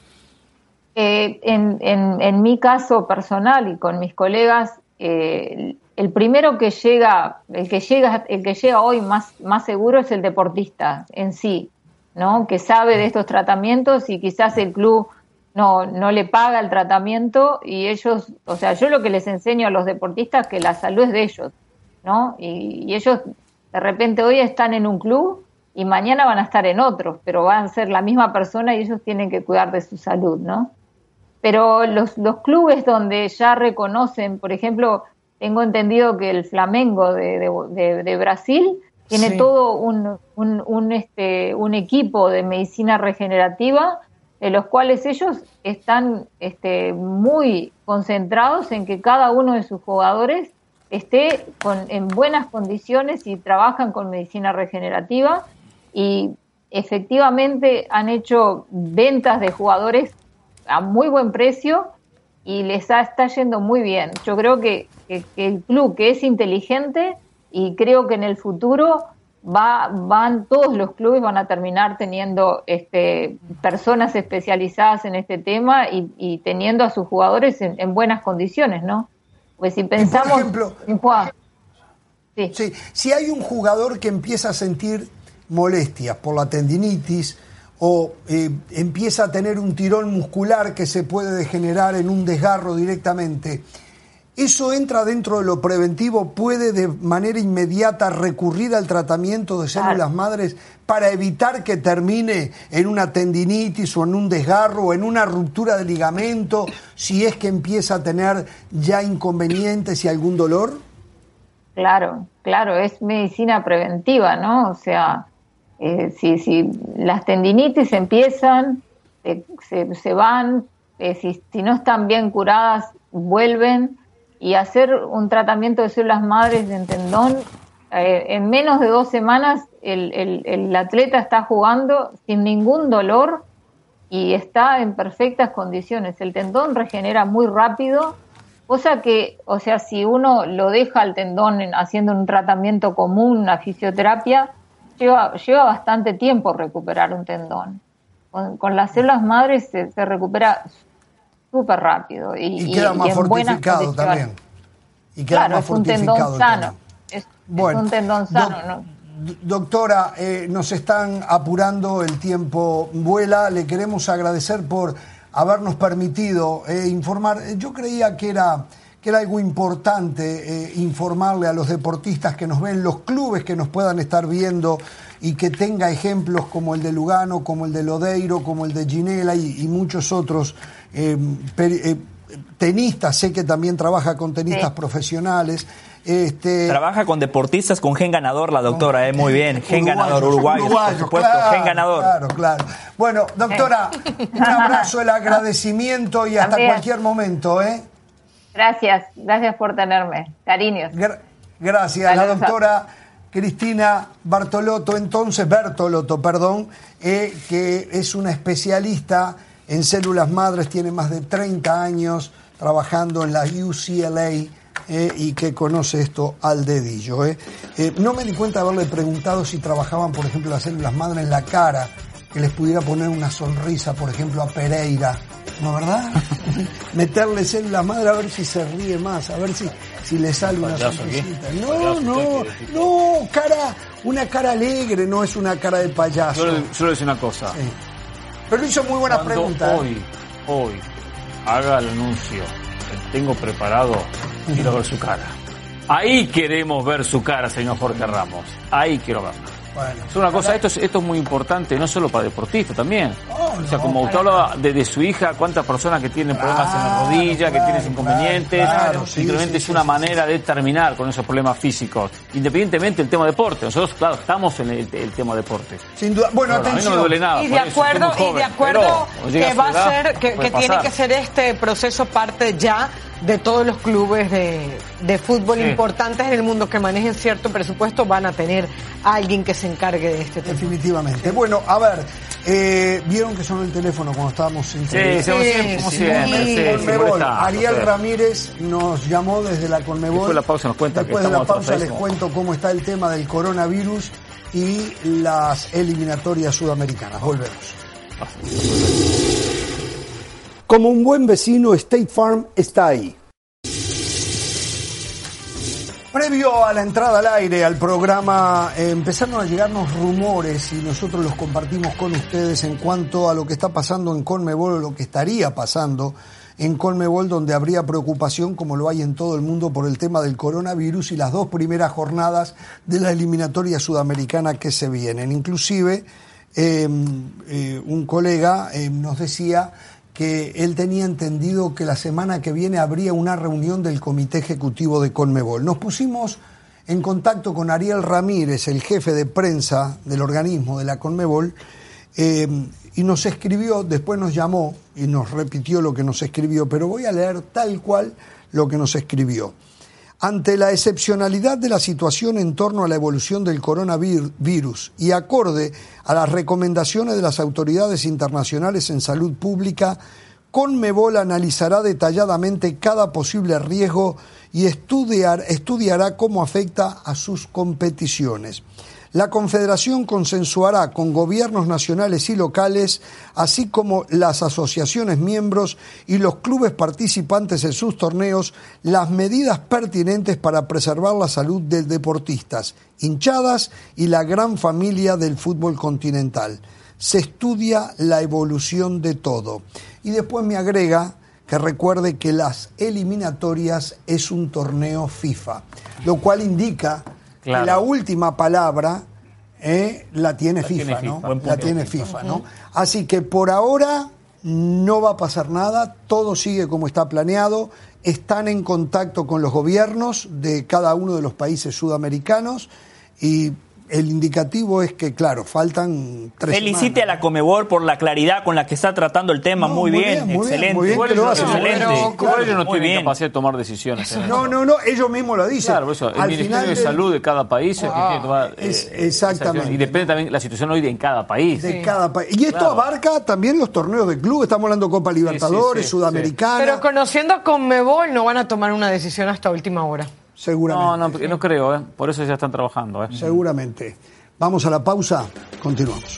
En mi caso personal y con mis colegas, el primero que llega, el que llega hoy más seguro es el deportista en sí, ¿no? Que sabe de estos tratamientos y quizás el club no le paga el tratamiento, y ellos, o sea, yo lo que les enseño a los deportistas es que la salud es de ellos, ¿no? Y ellos de repente hoy están en un club y mañana van a estar en otros, pero van a ser la misma persona y ellos tienen que cuidar de su salud, ¿no? Pero los clubes donde ya reconocen, por ejemplo, tengo entendido que el Flamengo de Brasil tiene todo un equipo de medicina regenerativa en los cuales ellos están muy concentrados en que cada uno de sus jugadores esté en buenas condiciones y trabajan con medicina regenerativa, y efectivamente han hecho ventas de jugadores a muy buen precio y está yendo muy bien. Yo creo que el club, que es inteligente, y creo que en el futuro todos los clubes van a terminar teniendo personas especializadas en este tema y teniendo a sus jugadores en buenas condiciones, ¿no? Pues si pensamos, por ejemplo, en Juan, sí, si hay un jugador que empieza a sentir molestias por la tendinitis o empieza a tener un tirón muscular que se puede degenerar en un desgarro directamente, ¿eso entra dentro de lo preventivo? ¿Puede de manera inmediata recurrir al tratamiento de células madres para evitar que termine en una tendinitis o en un desgarro o en una ruptura de ligamento, si es que empieza a tener ya inconvenientes y algún dolor? Claro, es medicina preventiva, ¿no? O sea, si las tendinitis empiezan, se van, si no están bien curadas, vuelven. Y hacer un tratamiento de células madres en tendón, en menos de 2 semanas el atleta está jugando sin ningún dolor y está en perfectas condiciones. El tendón regenera muy rápido, cosa que, o sea, si uno lo deja al tendón haciendo un tratamiento común, una fisioterapia, lleva bastante tiempo recuperar un tendón. Con las células madres se recupera súper rápido y queda más fortificado también. Y queda claro, más es un tendón sano. Es un tendón sano, ¿no? Doctora, nos están apurando, el tiempo vuela. Le queremos agradecer por habernos permitido informar. Yo creía que era algo importante informarle a los deportistas que nos ven, los clubes que nos puedan estar viendo, y que tenga ejemplos como el de Lugano, como el de Lodeiro, como el de Ginela y muchos otros tenistas. Sé que también trabaja con tenistas profesionales. Trabaja con deportistas con gen ganador, la doctora, muy bien. Gen ganador, uruguayo, por supuesto, claro, gen ganador. Claro. Bueno, doctora, un abrazo, el agradecimiento y hasta cualquier momento. Gracias por tenerme. Cariños. Gracias. Saludos. La doctora Cristina Bertolotto, que es una especialista en células madres, tiene más de 30 años trabajando en la UCLA y que conoce esto al dedillo. No me di cuenta de haberle preguntado si trabajaban, por ejemplo, las células madres en la cara, que les pudiera poner una sonrisa, por ejemplo, a Pereira, ¿no, verdad? Meterle células madres a ver si se ríe más, a ver si le sale una sonrisita. No, una cara alegre, no es una cara de payaso. Yo le decir una cosa. Sí. Pero hizo muy buenas preguntas. Hoy haga el anuncio que tengo preparado, quiero ver su cara. Ahí queremos ver su cara, señor Jorge Ramos. Ahí quiero verla. Bueno, es una cosa, esto es muy importante, no solo para deportistas también. O sea, como usted hablaba de su hija, cuántas personas que tienen problemas en la rodilla, que tienen inconvenientes, simplemente es una manera de terminar con esos problemas físicos, independientemente del tema deporte. Nosotros, claro, estamos en el tema deporte. Sin duda. Bueno, atención. A mí no me duele nada. Y de acuerdo que va a ser, que tiene que ser este proceso parte ya de todos los clubes de fútbol importantes en el mundo que manejen cierto presupuesto, van a tener a alguien que se encargue de este tema. Definitivamente. Bueno, a ver, ¿vieron que sonó el teléfono cuando estábamos en Conmebol? Ariel Ramírez nos llamó desde la Conmebol. Después de la pausa nos cuenta. Después de la pausa les cuento cómo está el tema del coronavirus y las eliminatorias sudamericanas. Volvemos. Como un buen vecino, State Farm está ahí. Previo a la entrada al aire, al programa, empezaron a llegarnos rumores y nosotros los compartimos con ustedes en cuanto a lo que está pasando en Conmebol o lo que estaría pasando en Conmebol, donde habría preocupación, como lo hay en todo el mundo, por el tema del coronavirus y las 2 primeras jornadas de la eliminatoria sudamericana que se vienen. Inclusive, un colega nos decía que él tenía entendido que la semana que viene habría una reunión del Comité Ejecutivo de Conmebol. Nos pusimos en contacto con Ariel Ramírez, el jefe de prensa del organismo de la Conmebol, y nos escribió, después nos llamó y nos repitió lo que nos escribió, pero voy a leer tal cual lo que nos escribió. Ante la excepcionalidad de la situación en torno a la evolución del coronavirus y acorde a las recomendaciones de las autoridades internacionales en salud pública, Conmebol analizará detalladamente cada posible riesgo y estudiará cómo afecta a sus competiciones. La Confederación consensuará con gobiernos nacionales y locales, así como las asociaciones miembros y los clubes participantes en sus torneos, las medidas pertinentes para preservar la salud de deportistas, hinchadas y la gran familia del fútbol continental. Se estudia la evolución de todo. Y después me agrega que recuerde que las eliminatorias es un torneo FIFA, lo cual indica que la última palabra la tiene FIFA, ¿no? La tiene FIFA, ¿no? Así que por ahora no va a pasar nada, todo sigue como está planeado, están en contacto con los gobiernos de cada uno de los países sudamericanos y el indicativo es que, claro, faltan 3 Felicite semanas. a la Conmebol por la claridad con la que está tratando el tema. Muy bien, excelente. Muy bien que lo hace. Excelente. Claro, ellos no tienen capacidad de tomar decisiones. No, ellos mismos lo dicen. Claro, eso, el Ministerio de Salud de cada país es el que tiene que tomar exactamente. Y depende también la situación hoy en cada país. De cada país. Y esto abarca también los torneos de club. Estamos hablando Copa Libertadores, Sudamericana. Pero conociendo a Conmebol no van a tomar una decisión hasta última hora. Seguramente. No creo, por eso ya están trabajando. Seguramente. Vamos a la pausa, continuamos.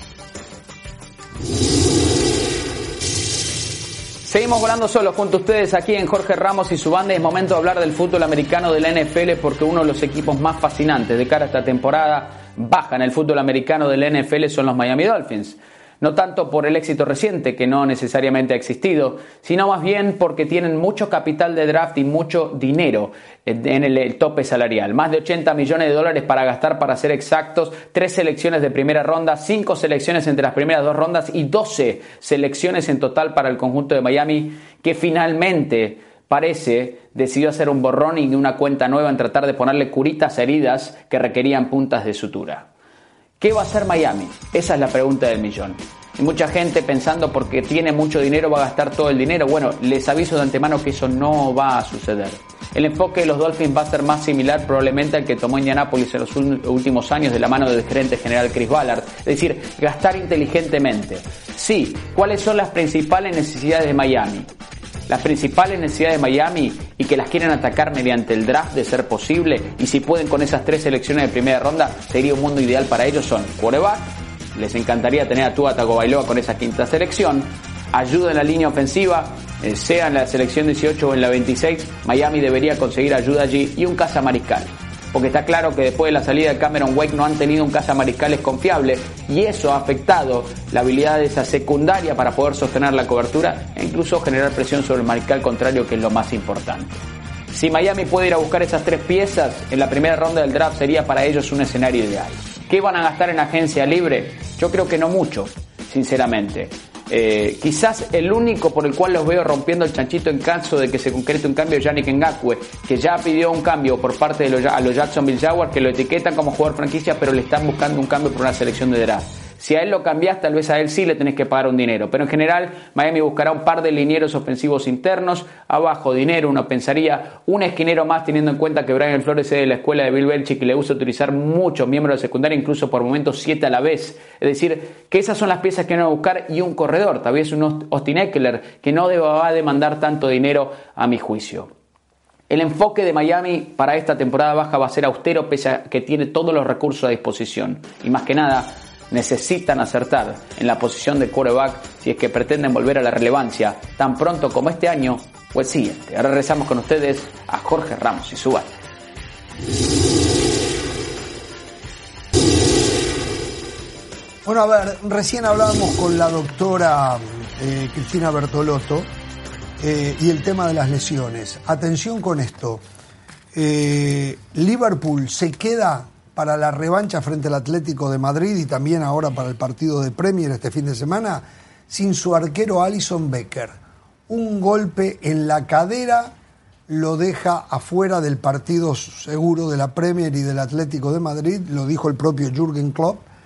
Seguimos volando solos junto a ustedes aquí en Jorge Ramos y su banda. Es momento de hablar del fútbol americano de la NFL porque uno de los equipos más fascinantes de cara a esta temporada baja en el fútbol americano de la NFL son los Miami Dolphins. No tanto por el éxito reciente, que no necesariamente ha existido, sino más bien porque tienen mucho capital de draft y mucho dinero en el tope salarial. Más de $80 millones para gastar, para ser exactos, 3 selecciones de primera ronda, 5 selecciones entre las primeras 2 rondas y 12 selecciones en total para el conjunto de Miami, que finalmente parece decidió hacer un borrón y una cuenta nueva en tratar de ponerle curitas a heridas que requerían puntas de sutura. ¿Qué va a hacer Miami? Esa es la pregunta del millón. Y mucha gente pensando porque tiene mucho dinero va a gastar todo el dinero. Bueno, les aviso de antemano que eso no va a suceder. El enfoque de los Dolphins va a ser más similar probablemente al que tomó Indianapolis en los últimos años de la mano del gerente general Chris Ballard. Es decir, gastar inteligentemente. Sí, ¿cuáles son las principales necesidades de Miami? Las principales necesidades de Miami y que las quieren atacar mediante el draft de ser posible, y si pueden con esas 3 selecciones de primera ronda, sería un mundo ideal para ellos. Son quarterback, les encantaría tener a Tua Tagovailoa con esa 5ª selección, ayuda en la línea ofensiva, sea en la selección 18 o en la 26, Miami debería conseguir ayuda allí, y un cazamariscal. Porque está claro que después de la salida de Cameron Wake no han tenido un cazamariscales confiable y eso ha afectado la habilidad de esa secundaria para poder sostener la cobertura e incluso generar presión sobre el mariscal contrario, que es lo más importante. Si Miami puede ir a buscar esas 3 piezas en la primera ronda del draft, sería para ellos un escenario ideal. ¿Qué van a gastar en agencia libre? Yo creo que no mucho, sinceramente. Quizás el único por el cual los veo rompiendo el chanchito en caso de que se concrete un cambio es Yannick Ngakoue, que ya pidió un cambio por parte de a los Jacksonville Jaguars, que lo etiquetan como jugador franquicia, pero le están buscando un cambio por una selección de draft. Si a él lo cambiás, tal vez a él sí le tenés que pagar un dinero. Pero en general, Miami buscará un par de linieros ofensivos internos. Abajo, dinero, uno pensaría un esquinero más, teniendo en cuenta que Brian Flores es de la escuela de Bill Belichick y le gusta utilizar muchos miembros de secundaria, incluso por momentos 7 a la vez. Es decir, que esas son las piezas que van a buscar, y un corredor, tal vez un Austin Eckler, que no va a demandar tanto dinero a mi juicio. El enfoque de Miami para esta temporada baja va a ser austero, pese a que tiene todos los recursos a disposición. Y más que nada, necesitan acertar en la posición de quarterback si es que pretenden volver a la relevancia tan pronto como este año o el siguiente. Ahora regresamos con ustedes a Jorge Ramos y su banda. Bueno, a ver, recién hablábamos con la doctora Cristina Bertolotto y el tema de las lesiones. Atención con esto. Liverpool se queda para la revancha frente al Atlético de Madrid y también ahora para el partido de Premier este fin de semana, sin su arquero Alisson Becker. Un golpe en la cadera lo deja afuera del partido seguro de la Premier y del Atlético de Madrid, lo dijo el propio Jürgen Klopp,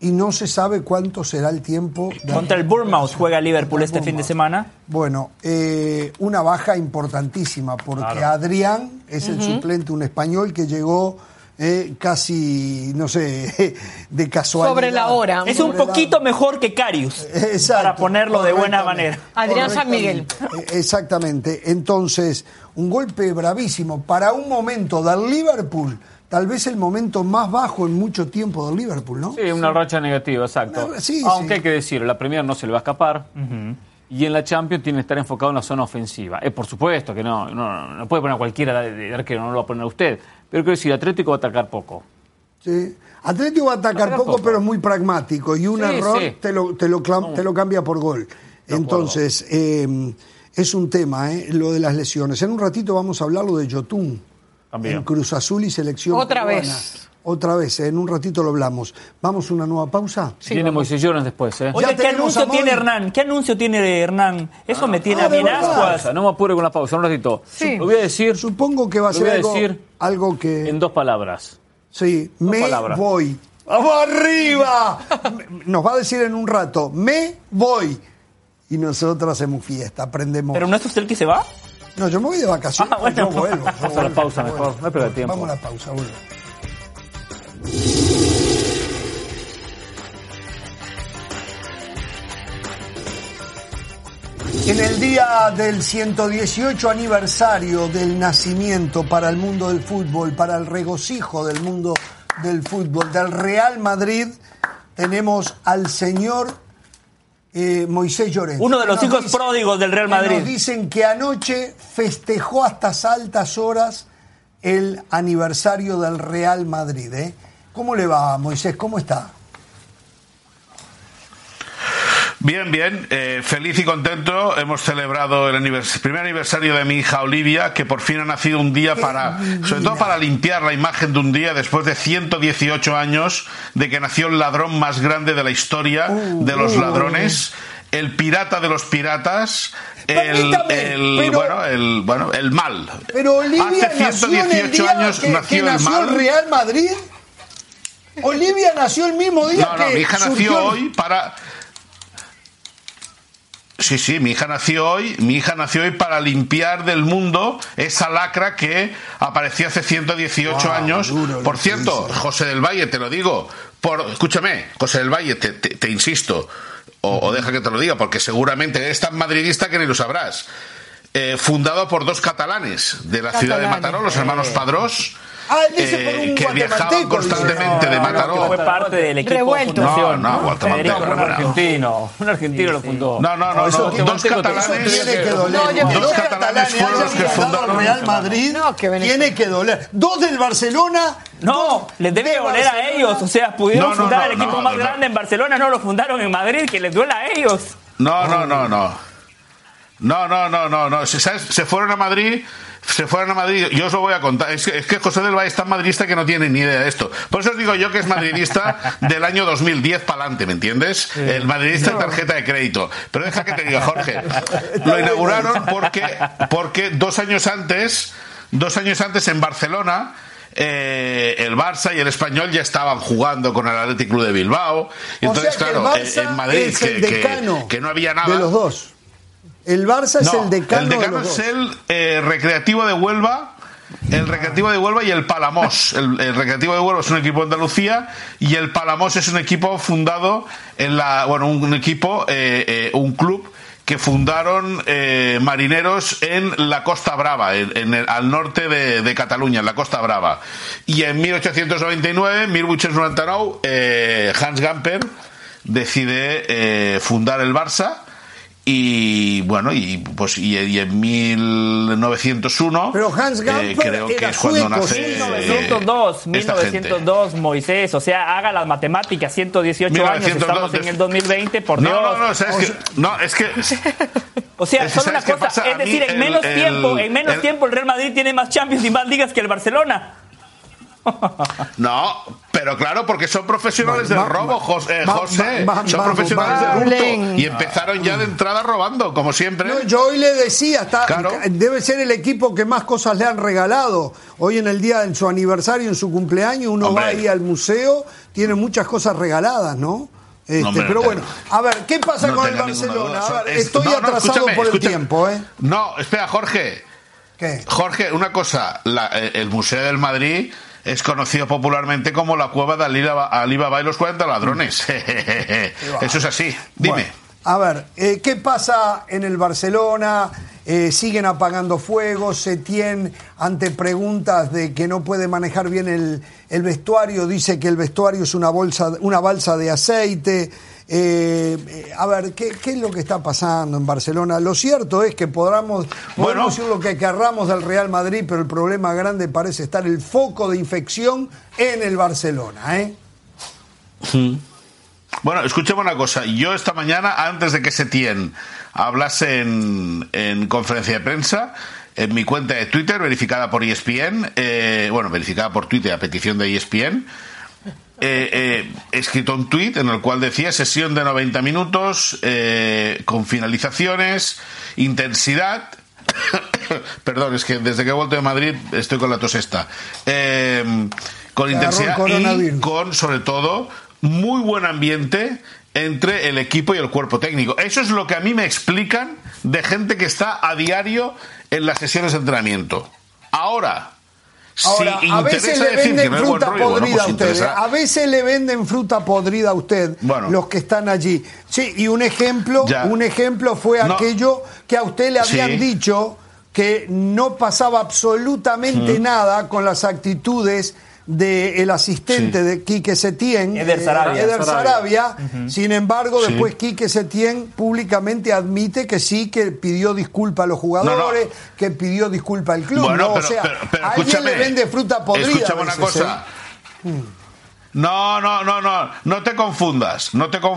y no se sabe cuánto será el tiempo. Contra el Bournemouth juega Liverpool este fin de semana. Bueno, una baja importantísima, porque Adrián es el suplente, un español que llegó casi, no sé, de casualidad. Sobre la hora. Es un poquito mejor que Karius, para ponerlo de buena manera. Adrián San Miguel. Exactamente. Entonces, un golpe bravísimo para un momento del Liverpool. Tal vez el momento más bajo en mucho tiempo del Liverpool, ¿no? Sí, una racha negativa, exacto. Sí, aunque hay que decirlo, la Premier no se le va a escapar. Y en la Champions tiene que estar enfocado en la zona ofensiva. Por supuesto que no puede poner a cualquiera de arquero, no lo va a poner a usted. Pero quiero decir, Atlético va a atacar poco. Sí. Atlético va a atacar poco, pero es muy pragmático. Y un error te lo cambia por gol. Entonces, es un tema, lo de las lesiones. En un ratito vamos a hablar lo de Yotun. También. En Cruz Azul y selección Otra vez, en un ratito lo hablamos. ¿Vamos a una nueva pausa? Sí, viene Moisés Llorens después, Oye, ¿qué anuncio tiene Hernán? ¿Qué anuncio tiene Hernán? Eso me tiene a bien ascuas. No me apure con la pausa, un ratito. Sí. Lo voy a decir. Supongo que va a ser algo que... En 2 palabras. Sí, voy. ¡Vamos arriba! Nos va a decir en un rato, me voy. Y nosotros hacemos fiesta, aprendemos. ¿Pero no es usted el que se va? No, yo me voy de vacaciones. Bueno. Yo vuelvo. Vamos a la pausa mejor, no pierda tiempo. Vamos a la pausa, vuelvo. En el día del 118 aniversario del nacimiento para el mundo del fútbol, para el regocijo del mundo del fútbol, del Real Madrid, tenemos al señor Moisés Llorens. Uno de los hijos pródigos del Real Madrid. Nos dicen que anoche festejó hasta altas horas el aniversario del Real Madrid. ¿Cómo le va, Moisés? ¿Cómo está? Bien, feliz y contento. Hemos celebrado el primer aniversario de mi hija Olivia, que por fin ha nacido un día sobre todo para limpiar la imagen de un día después de 118 años de que nació el ladrón más grande de la historia de los ladrones, el pirata de los piratas, el mal. Pero Olivia hace 118 años nació el mal. ¿El Real Madrid? Olivia nació el mismo día que mi hija nació hoy para... Sí, mi hija nació hoy para limpiar del mundo esa lacra que apareció hace 118 años. Por cierto, José del Valle, te lo digo, escúchame, José del Valle, te insisto, o deja que te lo diga, porque seguramente eres tan madridista que ni lo sabrás. Fundado por 2 catalanes de la ciudad de Mataró, los hermanos Padrós, que viajaban constantemente de Mataró. Que fue parte del equipo revuelto. Guatemalteco. Un argentino lo fundó. No, 2 catalanes fueron los que fundaron Real Madrid. Tiene que doler. 2 del Barcelona. No, les debe doler a ellos. O sea, pudieron fundar el equipo más grande en Barcelona, no lo fundaron en Madrid, que les duela a ellos. No. Se fueron a Madrid. Yo os lo voy a contar. Es que José del Valle es tan madridista que no tiene ni idea de esto. Por eso os digo yo que es madridista del año 2010 para adelante, ¿me entiendes? El madridista de tarjeta de crédito. Pero deja que te diga, Jorge. Lo inauguraron porque 2 años antes en Barcelona, el Barça y el Español ya estaban jugando con el Athletic Club de Bilbao. Y entonces, claro, en Madrid, que no había nada. De los dos. El Barça es el decano. El decano es el Recreativo de Huelva. El Recreativo de Huelva y el Palamós. El Recreativo de Huelva es un equipo de Andalucía y el Palamós es un equipo fundado un club que fundaron marineros en la Costa Brava, al norte de Cataluña, en la Costa Brava. Y en 1899, 1899, Hans Gamper decide fundar el Barça. Y en 1901 pero Hans Gamper creo que es cuando nace 1902 Moisés, o sea, haga las matemáticas, 118 años, estamos en el 2020, por Dios. Es que o sea, solo una cosa, es decir, en menos tiempo el Real Madrid tiene más Champions y más ligas que el Barcelona. No, pero claro, porque son profesionales del robo, José. Son profesionales del hurto. Y empezaron ya de entrada robando, como siempre. No, yo hoy le decía, debe ser el equipo que más cosas le han regalado. Hoy en su aniversario, en su cumpleaños, uno va ahí al museo, tiene muchas cosas regaladas, ¿no? Pero bueno, a ver, ¿qué pasa con el Barcelona? A ver, estoy atrasado por el tiempo, ¿eh? No, espera, Jorge. ¿Qué? Jorge, una cosa, el Museo del Madrid es conocido popularmente como la cueva de Alí Baba y los 40 ladrones. Eso es así. Dime. Bueno, a ver, ¿qué pasa en el Barcelona? Siguen apagando fuegos. Setién, ante preguntas de que no puede manejar bien el vestuario, dice que el vestuario es una balsa de aceite. A ver, ¿qué es lo que está pasando en Barcelona? Lo cierto es que podemos decir lo que querramos del Real Madrid, pero el problema grande parece estar el foco de infección en el Barcelona, ¿eh? Bueno, escúchame una cosa. Yo esta mañana, antes de que Setién hablase en conferencia de prensa, en mi cuenta de Twitter, verificada por ESPN, verificada por Twitter a petición de ESPN, he escrito un tuit en el cual decía: sesión de 90 minutos, con finalizaciones, intensidad. Perdón, es que desde que he vuelto de Madrid estoy con la tos esta. Con intensidad y con, sobre todo, muy buen ambiente entre el equipo y el cuerpo técnico. Eso es lo que a mí me explican de gente que está a diario en las sesiones de entrenamiento. Ahora, a veces le venden fruta podrida a usted. A veces le venden fruta podrida a usted, los que están allí. Sí, y un ejemplo fue aquello que a usted le habían dicho, que no pasaba absolutamente nada con las actitudes del asistente de Quique Setién, Eder Sarabia. Sin embargo, después Quique Setién públicamente admite que sí, que pidió disculpas a los jugadores, que pidió disculpas al club. Bueno, pero a alguien le vende fruta podrida. Escúchame una cosa. No te confundas,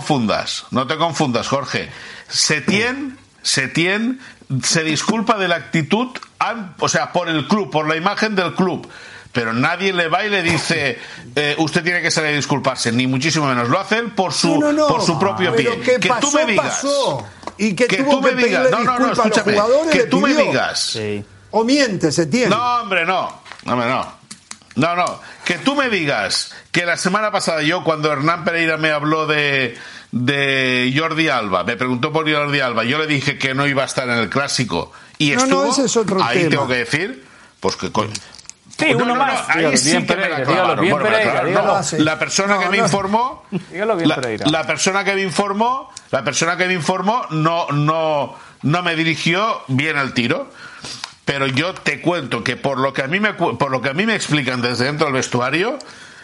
Jorge. Setién se disculpa de la actitud, por el club, por la imagen del club. Pero nadie le va y le dice usted tiene que salir a disculparse, ni muchísimo menos. Lo hace él por su propio pie. Que tú me digas y que tú me digas, escúchame, que tú me digas, o miente, Setién. No, que tú me digas que la semana pasada yo, cuando Hernán Pereira me habló de Jordi Alba, me preguntó por Jordi Alba, yo le dije que no iba a estar en el Clásico y estuvo, ese es otro ahí tema. Tengo que decir, pues que sí, uno más. Ahí sí que me la clavaron. La persona que me informó, la persona que me informó no me dirigió bien al tiro. Pero yo te cuento que por lo que a mí me explican desde dentro del vestuario,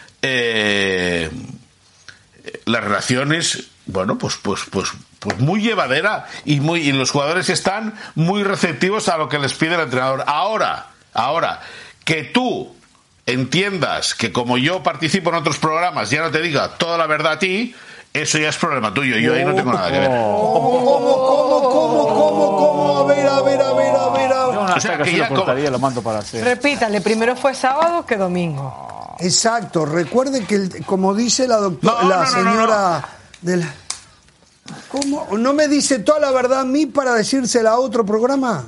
la relación es, pues muy llevadera y los jugadores están muy receptivos a lo que les pide el entrenador. Ahora, que tú entiendas que como yo participo en otros programas ya no te diga toda la verdad a ti, eso ya es problema tuyo. Yo ahí no tengo nada que ver. ¿Cómo? A ver. O sea, que ya lo mando para hacer. Repítale, primero fue sábado que domingo. Exacto. Recuerde que, como dice la doctora, señora de la... ¿Cómo? ¿No me dice toda la verdad a mí para decírsela a otro programa?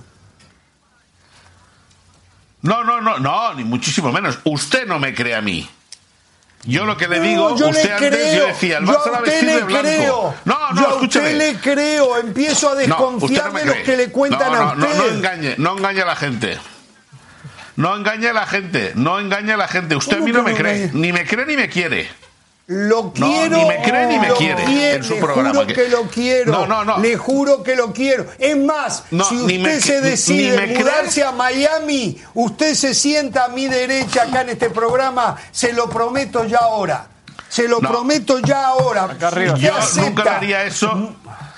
No, ni muchísimo menos. Usted no me cree a mí. Yo lo que le digo, yo decía, el Barça va a vestir de blanco. Escúchame. A usted le creo, empiezo a desconfiar de los que le cuentan a usted. No engañe a la gente. No engañe a la gente. Usted a mí no me cree. Ni me cree ni me quiere. Lo quiero. Ni me cree ni me quiere en su programa. Le juro que lo quiero. Es más, si usted se decide mudarse a Miami, usted se sienta a mi derecha acá en este programa, se lo prometo ya ahora. Prometo ya ahora. Yo nunca le haría eso.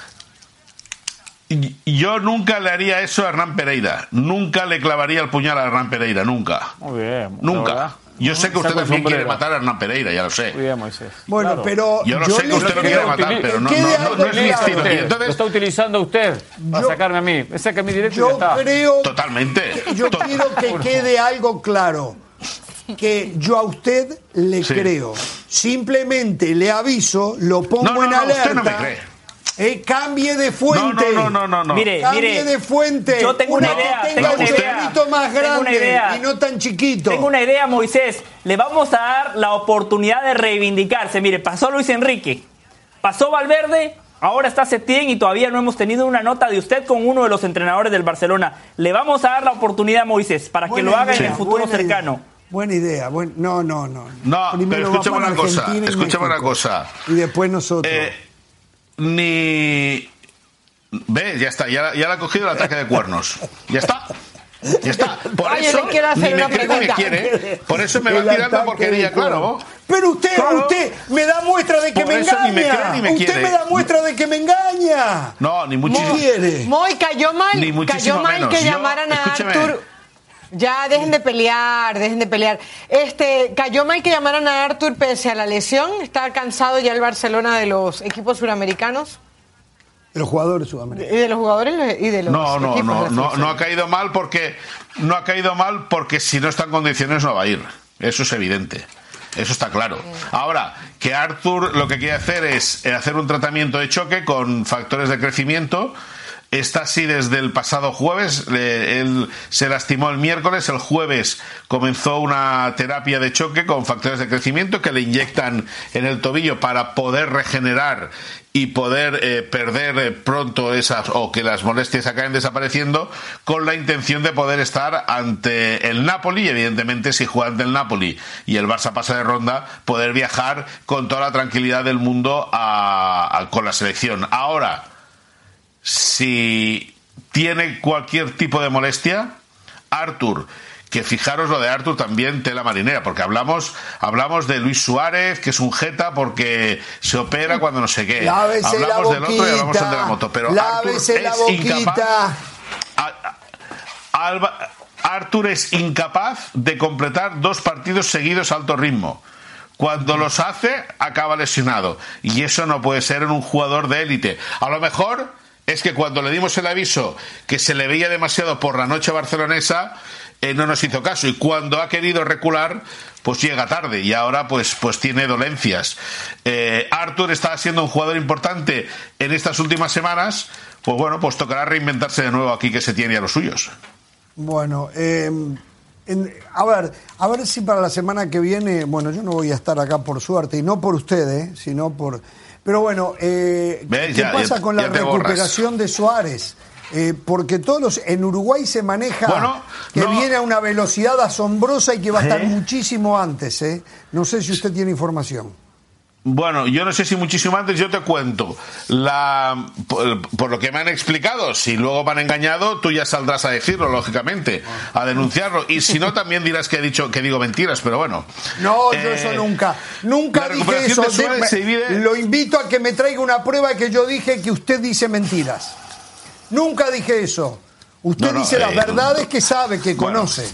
Yo nunca le haría eso a Hernán Pereira. Nunca le clavaría el puñal a Hernán Pereira. Nunca. Muy bien. Nunca. Yo sé que usted también quiere matar a Hernán Pereira, ya lo sé. Muy bien, Moisés. Bueno, claro. Pero yo lo sé que usted lo quiere matar, pero no es mi estilo. Entonces, lo está utilizando usted para sacarme a mí. Me saca a mí directo y ya está. Totalmente. Yo quiero que quede algo claro. Que yo a usted le creo. Simplemente le aviso, lo pongo en alerta. Usted no me cree. Cambie de fuente. No. Mire, de fuente. Yo tengo una idea. Tengo un chorrito más grande y no tan chiquito. Tengo una idea, Moisés. Le vamos a dar la oportunidad de reivindicarse. Mire, pasó Luis Enrique, pasó Valverde, ahora está Setién y todavía no hemos tenido una nota de usted con uno de los entrenadores del Barcelona. Le vamos a dar la oportunidad, Moisés, para que lo haga en el futuro cercano. Buena idea. No. No, pero escúchame una cosa. Y después nosotros. Ve, ya está, ya le ha cogido el ataque de cuernos. Ya está. Por Oye, eso le quiero hacer una pregunta. Por eso me va tirando porquería, claro. Pero usted me da muestra de que me engaña. Usted me da muestra de que me engaña. No, ni muchísimo. Muy cayó mal que llamaran a Artur. Ya, dejen de pelear. Cayó mal que llamaran a Artur pese a la lesión. ¿Está cansado ya el Barcelona de los equipos suramericanos? De los jugadores sudamericanos. Y de los jugadores y de los equipos. No ha caído mal porque si no está en condiciones no va a ir. Eso es evidente. Eso está claro. Ahora, que Artur lo que quiere hacer es hacer un tratamiento de choque con factores de crecimiento. Está así desde el pasado jueves, él se lastimó el miércoles, el jueves comenzó una terapia de choque con factores de crecimiento que le inyectan en el tobillo para poder regenerar y poder perder pronto o que las molestias acaben desapareciendo, con la intención de poder estar ante el Napoli y evidentemente si juega ante el Napoli y el Barça pasa de ronda, poder viajar con toda la tranquilidad del mundo con la selección. Ahora, si tiene cualquier tipo de molestia, Artur, que fijaros lo de Artur también tela marinera, porque hablamos de Luis Suárez, que es un jeta porque se opera cuando no sé qué. Lávese hablamos del otro y hablamos del de la moto, pero Artur es incapaz de completar 2 partidos seguidos a alto ritmo. Cuando los hace, acaba lesionado. Y eso no puede ser en un jugador de élite. A lo mejor es que cuando le dimos el aviso que se le veía demasiado por la noche barcelonesa, no nos hizo caso, y cuando ha querido recular pues llega tarde y ahora pues tiene dolencias. Artur está siendo un jugador importante en estas últimas semanas, pues bueno, pues tocará reinventarse de nuevo aquí que se tiene a los suyos. Bueno, a ver si para la semana que viene, bueno, yo no voy a estar acá por suerte, y no por usted, sino por... Pero bueno, ¿qué pasa con la recuperación de Suárez? Porque en Uruguay se maneja viene a una velocidad asombrosa y que va a estar muchísimo antes. No sé si usted tiene información. Bueno, yo no sé si muchísimo antes, yo te cuento. Por lo que me han explicado, si luego me han engañado, tú ya saldrás a decirlo, lógicamente, a denunciarlo. Y si no, también dirás que digo mentiras, pero bueno. No, yo eso nunca dije eso. Lo invito a que me traiga una prueba que yo dije que usted dice mentiras. Nunca dije eso. Usted dice las verdades que sabe, que conoce.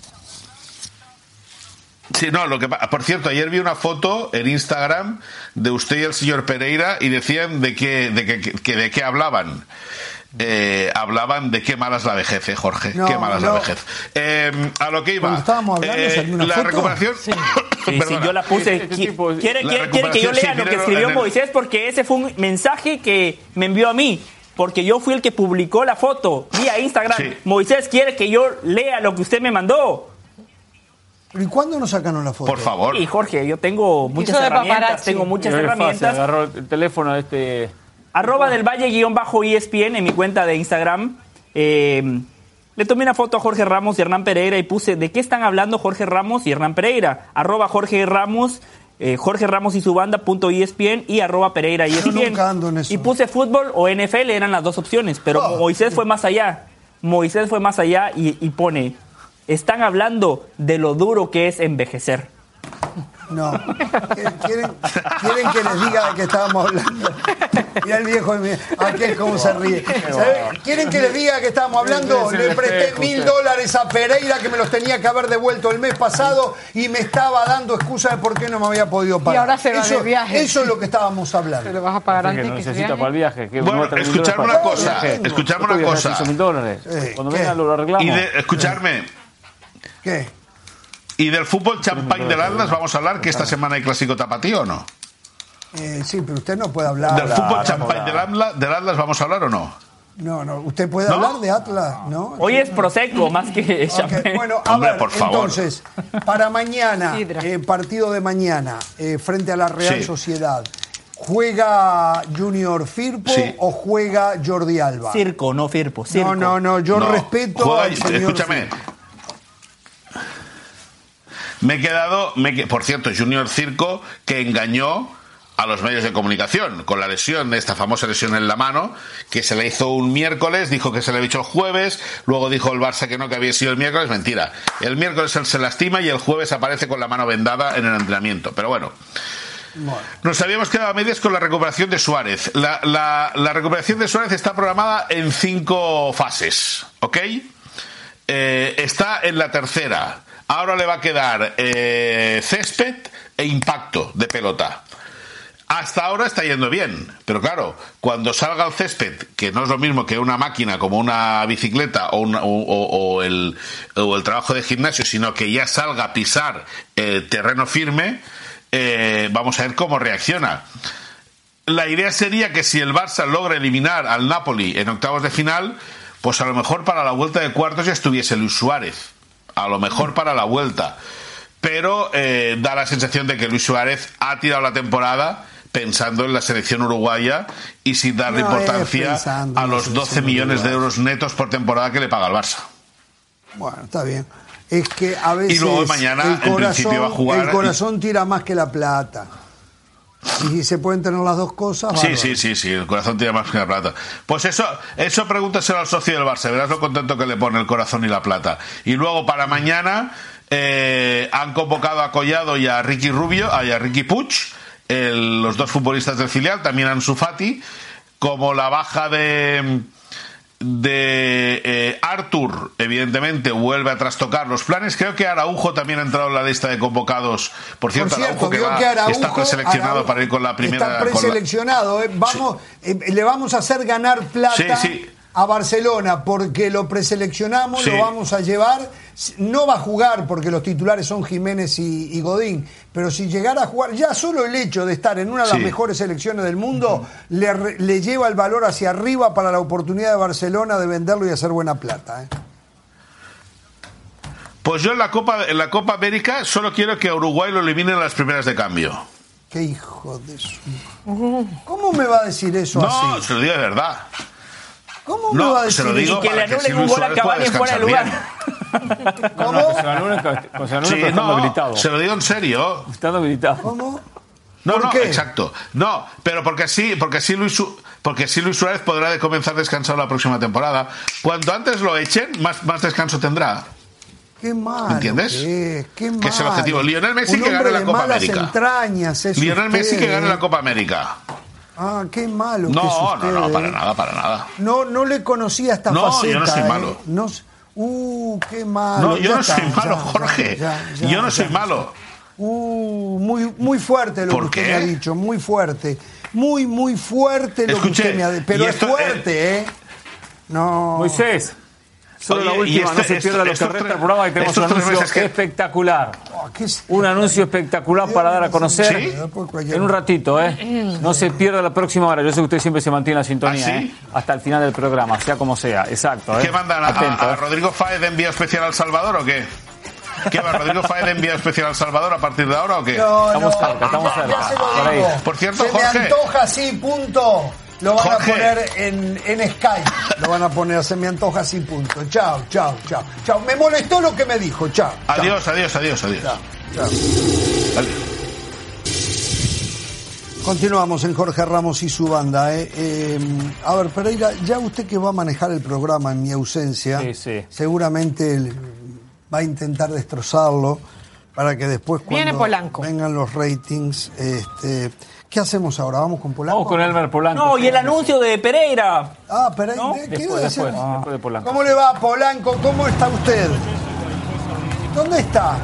Sí, no, por cierto, ayer vi una foto en Instagram de usted y el señor Pereira y decían de qué hablaban. Hablaban de qué mala es la vejez, Jorge. Qué mala es la vejez. A lo que iba. Cuando estábamos hablando, la foto? Recuperación. Sí, yo la puse. ¿Quiere que yo lea lo que escribió Moisés? Porque ese fue un mensaje que me envió a mí. Porque yo fui el que publicó la foto vía Instagram. Sí. Moisés quiere que yo lea lo que usted me mandó. ¿Y cuándo nos sacaron la foto? Por favor. Y Jorge, yo tengo muchas herramientas. Agarró el teléfono de @delvalle_ESPN en mi cuenta de Instagram. Le tomé una foto a Jorge Ramos y Hernán Pereira y puse ¿de qué están hablando Jorge Ramos y Hernán Pereira? @Jorge Ramos, Jorge Ramos y su banda .ESPN y @Pereira ESPN. Y puse fútbol o NFL, eran las dos opciones, pero Moisés fue más allá. Y pone: están hablando de lo duro que es envejecer. No. ¿Quieren que les diga de qué estábamos hablando? Mira el viejo, aquel cómo se ríe. ¿Quieren que les diga de qué estábamos hablando? Le presté $1.000 a Pereira que me los tenía que haber devuelto el mes pasado y me estaba dando excusa de por qué no me había podido pagar. Y ahora se va de viaje. Eso es lo que estábamos hablando. ¿Se lo vas a pagar antes que que necesita para el viaje? Bueno, escuchadme una cosa. $1.000. Cuando venga lo arreglamos. Escuchadme. ¿Qué? ¿Y del fútbol champán del Atlas vamos a hablar? ¿Que esta semana hay clásico tapatío o no? Sí, pero usted no puede hablar. ¿Del fútbol champán del Atlas vamos a hablar o no? No, usted puede hablar de Atlas, ¿no? Hoy es Prosecco más que champán. Okay. Bueno, hombre, por favor. Entonces, para mañana, partido de mañana, frente a la Real Sociedad, ¿juega Junior Firpo o juega Jordi Alba? Circo, no Firpo. Circo. No, yo respeto al señor. Escúchame. Firpo. Me he quedado, por cierto, Junior Circo, que engañó a los medios de comunicación con la lesión, esta famosa lesión en la mano, que se le hizo un miércoles, dijo que se le había hecho el jueves, luego dijo el Barça que no, que había sido el miércoles. Mentira, el miércoles él se lastima y el jueves aparece con la mano vendada en el entrenamiento. Pero bueno, nos habíamos quedado a medias con la recuperación de Suárez. La recuperación de Suárez está programada en 5 fases, ¿ok? Está en la tercera. Ahora le va a quedar césped e impacto de pelota. Hasta ahora está yendo bien, pero claro, cuando salga el césped, que no es lo mismo que una máquina como una bicicleta o el trabajo de gimnasio, sino que ya salga a pisar terreno firme, vamos a ver cómo reacciona. La idea sería que si el Barça logra eliminar al Napoli en octavos de final, pues a lo mejor para la vuelta de cuartos ya estuviese Luis Suárez. A lo mejor para la vuelta. Pero da la sensación de que Luis Suárez ha tirado la temporada pensando en la selección uruguaya y sin darle importancia a los 12 millones de euros netos por temporada que le paga el Barça. Bueno, está bien. Es que a veces y luego mañana en principio va a jugar. El corazón tira más que la plata. Y se pueden tener las dos cosas. Sí, el corazón tira más que la plata. Pues eso pregúntaselo al socio del Barça, verás lo contento que le pone el corazón y la plata. Y luego para mañana han convocado a Collado y a Ricky Rubio, a Ricky Puig, los 2 futbolistas del filial, también Ansu Fati. Como la baja de Artur, evidentemente, vuelve a trastocar los planes. Creo que Araujo también ha entrado en la lista de convocados. Por cierto, Araujo está preseleccionado para ir con la primera. Está preseleccionado. Le vamos a hacer ganar plata a Barcelona porque lo preseleccionamos, lo vamos a llevar. No va a jugar porque los titulares son Jiménez y Godín, pero si llegara a jugar, ya solo el hecho de estar en una de las mejores selecciones del mundo le lleva el valor hacia arriba para la oportunidad de Barcelona de venderlo y hacer buena plata. Pues yo en la Copa América solo quiero que a Uruguay lo eliminen en las primeras de cambio. Qué hijo de su... ¿Cómo me va a decir eso así? No, se lo digo de verdad. ¿Cómo me va a decir se lo digo y que le anulen un gol a Cavani fuera de lugar? ¿Cómo? Se lo digo en serio. Está habilitado. ¿Cómo? No, exacto. No, pero porque así Luis Suárez podrá comenzar descansado la próxima temporada. Cuanto antes lo echen, más descanso tendrá. Qué malo. ¿Entiendes? Qué malo. Que es el objetivo. Lionel Messi que gane la Copa América. Entrañas, Lionel Messi que gane la Copa América. Ah, qué malo. No, para nada. No le conocía esta faceta. No, yo no soy malo. Qué malo. No, yo no soy malo, Jorge. Yo no soy malo. Muy fuerte lo que usted me ha dicho, muy fuerte. Muy fuerte lo que usted me ha dicho. Pero es fuerte, No. Moisés. Solo la última, no se pierda lo que resta del programa y tenemos un anuncio espectacular. Un anuncio espectacular para dar a conocer en un ratito, No se pierda la próxima hora. Yo sé que usted siempre se mantiene en la sintonía, hasta el final del programa, sea como sea. Exacto, ¿Qué mandan? ¿A Rodrigo Fáez de envío especial al Salvador o qué? ¿Qué va, Rodrigo Fáez de envío especial al Salvador a partir de ahora o qué? Estamos cerca. Por ahí. Por cierto, se Jorge, me antoja así, punto. Lo van a poner en Skype. Lo van a poner, se me antoja así, punto. Chao. Me molestó lo que me dijo. Chao. Adiós. Chao. Dale. Continuamos en Jorge Ramos y su banda. A ver, Pereira, ya usted que va a manejar el programa en mi ausencia, seguramente va a intentar destrozarlo para que después cuando vengan los ratings... ¿Qué hacemos ahora? ¿Vamos con Polanco? Vamos con Elmer Polanco. No, y el anuncio de Pereira. Pereira. ¿No? Después de Polanco. ¿Cómo le va, Polanco? ¿Cómo está usted? ¿Dónde está?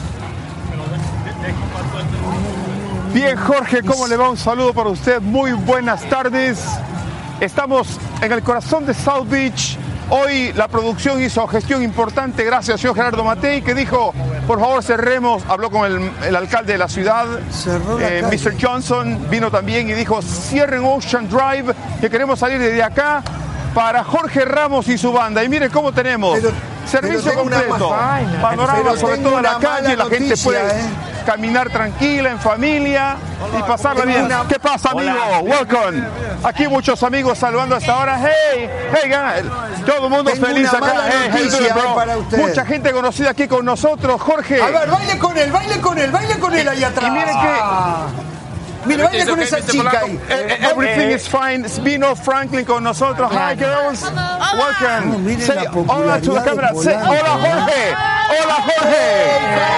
Bien, Jorge, ¿cómo le va? Un saludo para usted. Muy buenas tardes. Estamos en el corazón de South Beach. Hoy la producción hizo gestión importante gracias al señor Gerardo Matei, que dijo: Por favor, cerremos. Habló con el alcalde de la ciudad, Mr. Johnson, vino también y dijo, cierren Ocean Drive, que queremos salir desde acá para Jorge Ramos y su banda. Y miren cómo tenemos servicio completo, panorama sobre toda la calle, la gente puede caminar tranquila, en familia y pasarla bien. ¿Qué pasa, amigo? Welcome. Aquí muchos amigos saludando hasta ahora. Hey, todo el mundo feliz acá. Mucha gente conocida aquí con nosotros. Jorge. A ver, baile con él ahí atrás. Y miren que... Mire, baile con esa chica ahí. Everything is fine. Vino Franklin con nosotros. Hi, girls. Welcome. Say hola to the camera. Say hola, Jorge. Hola, Jorge.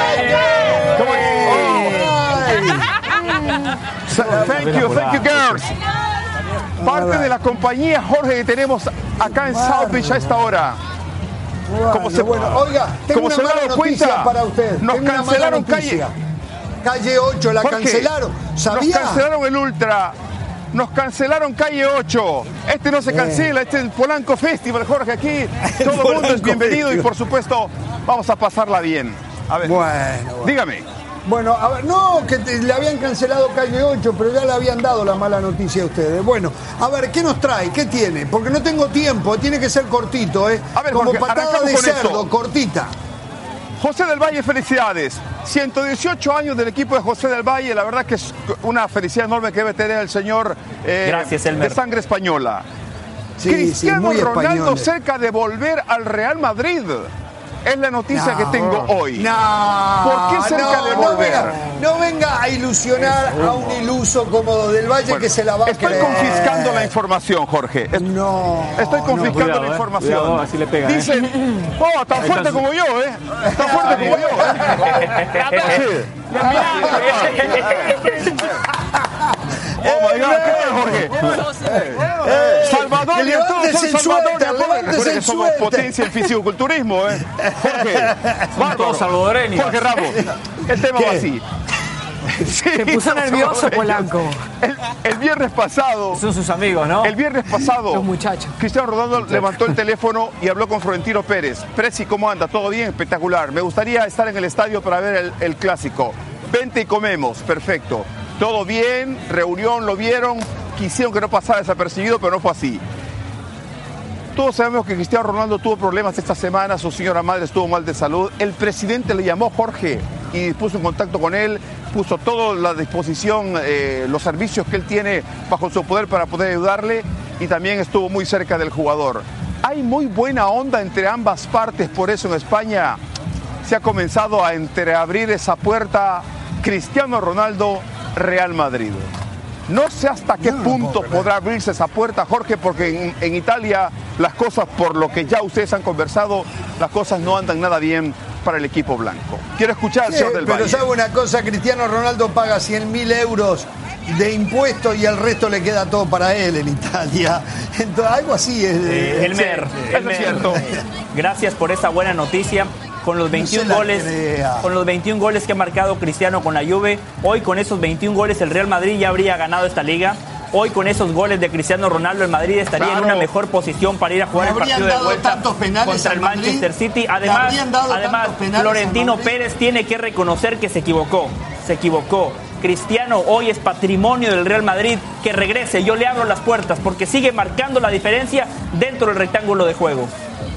Thank you, girls. Parte de la compañía, Jorge, que tenemos acá en South Beach a esta hora. Como se ha dado cuenta, para usted. Nos cancelaron Calle 8, la Jorge, cancelaron. ¿Sabía? Nos cancelaron el Ultra. Nos cancelaron Calle 8. Este no se cancela, este es el Polanco Festival, Jorge. Aquí todo el mundo es bienvenido y por supuesto vamos a pasarla bien. A ver, dígame. Bueno, a ver, no, que le habían cancelado Calle 8, pero ya le habían dado la mala noticia a ustedes. Bueno, a ver, ¿qué nos trae? ¿Qué tiene? Porque no tengo tiempo, tiene que ser cortito, ¿eh? A ver, como Jorge, patada de cerdo, cortita. José del Valle, felicidades. 118 años del equipo de José del Valle. La verdad que es una felicidad enorme que debe tener el señor de sangre española. Sí, Cristiano Ronaldo cerca de volver al Real Madrid. Es la noticia que tengo hoy. ¿Por qué cerca de volver? No venga a ilusionar a un iluso como Del Valle que se la va a creer. Estoy confiscando la información, Jorge. Estoy confiscando la información. Cuidado, así le pega, Dicen, tan fuerte como yo, Tan fuerte como yo, Oh my God, ¿qué tal, Jorge? Salvador y todos son Salvador. Recuerden que somos potencia en fisicoculturismo, Jorge, todos salvadoreños. Jorge Ramos, el tema va así. Se puso nervioso Polanco. El viernes pasado. Son sus amigos, ¿no? El viernes pasado. Los muchachos. Cristiano Ronaldo levantó el teléfono y habló con Florentino Pérez. Presi, ¿cómo anda? ¿Todo bien? Espectacular. Me gustaría estar en el estadio para ver el clásico. Vente y comemos. Perfecto. Todo bien, reunión, lo vieron, quisieron que no pasara desapercibido, pero no fue así. Todos sabemos que Cristiano Ronaldo tuvo problemas esta semana, su señora madre estuvo mal de salud. El presidente le llamó Jorge y puso en contacto con él, puso toda la disposición, los servicios que él tiene bajo su poder para poder ayudarle y también estuvo muy cerca del jugador. Hay muy buena onda entre ambas partes, por eso en España se ha comenzado a entreabrir esa puerta Cristiano Ronaldo Real Madrid. No sé hasta qué punto podrá abrirse esa puerta, Jorge, porque en Italia las cosas, por lo que ya ustedes han conversado, las cosas no andan nada bien para el equipo blanco. Quiero escuchar al señor del Valle. Pero sabe una cosa, Cristiano Ronaldo paga 100.000 euros de impuestos y el resto le queda todo para él en Italia. Entonces, algo así es. Elmer, es cierto. Gracias por esa buena noticia. Con los 21 goles que ha marcado Cristiano con la Juve, hoy con esos 21 goles el Real Madrid ya habría ganado esta liga. Hoy con esos goles de Cristiano Ronaldo el Madrid estaría en una mejor posición para ir a jugar el partido de vuelta contra el Manchester City. Además Florentino Pérez tiene que reconocer que se equivocó. Cristiano hoy es patrimonio del Real Madrid. Que regrese, yo le abro las puertas porque sigue marcando la diferencia dentro del rectángulo de juego.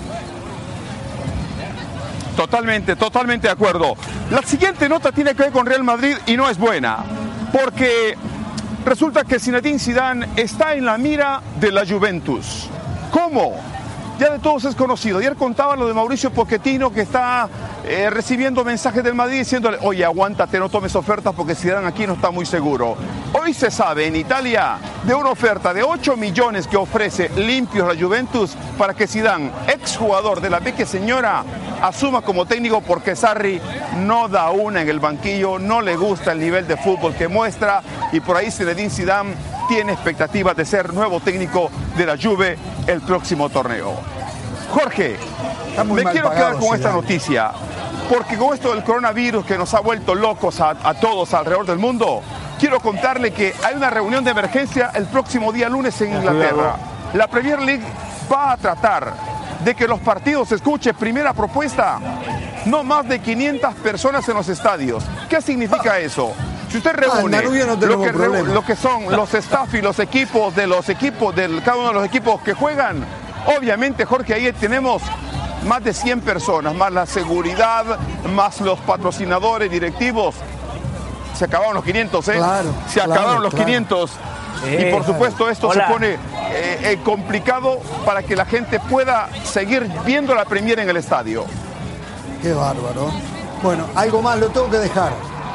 Totalmente de acuerdo. La siguiente nota tiene que ver con Real Madrid y no es buena, porque resulta que Zinedine Zidane está en la mira de la Juventus. ¿Cómo? Ya de todos es conocido. Ayer contaba lo de Mauricio Pochettino, que está recibiendo mensajes del Madrid diciéndole, oye, aguántate, no tomes ofertas porque Zidane aquí no está muy seguro. Hoy se sabe en Italia de una oferta de 8 millones que ofrece limpios la Juventus para que Zidane, exjugador de la vecchia señora, asuma como técnico porque Sarri no da una en el banquillo, no le gusta el nivel de fútbol que muestra y por ahí Zinedine Zidane tiene expectativas de ser nuevo técnico de la Juve el próximo torneo. Jorge, me quiero quedar con esta noticia, porque con esto del coronavirus que nos ha vuelto locos a todos alrededor del mundo, quiero contarle que hay una reunión de emergencia el próximo día lunes en Inglaterra. La Premier League va a tratar de que los partidos, escuche, primera propuesta, no más de 500 personas en los estadios. ¿Qué significa eso? Si usted reúne lo que son los staff y los equipos de cada uno de los equipos que juegan, obviamente, Jorge, ahí tenemos más de 100 personas, más la seguridad, más los patrocinadores, directivos. Se acabaron los 500, ¿eh? Se acabaron los 500. Y por supuesto esto se pone complicado para que la gente pueda seguir viendo la Premier en el estadio. Qué bárbaro. Bueno, algo más, lo tengo que dejar.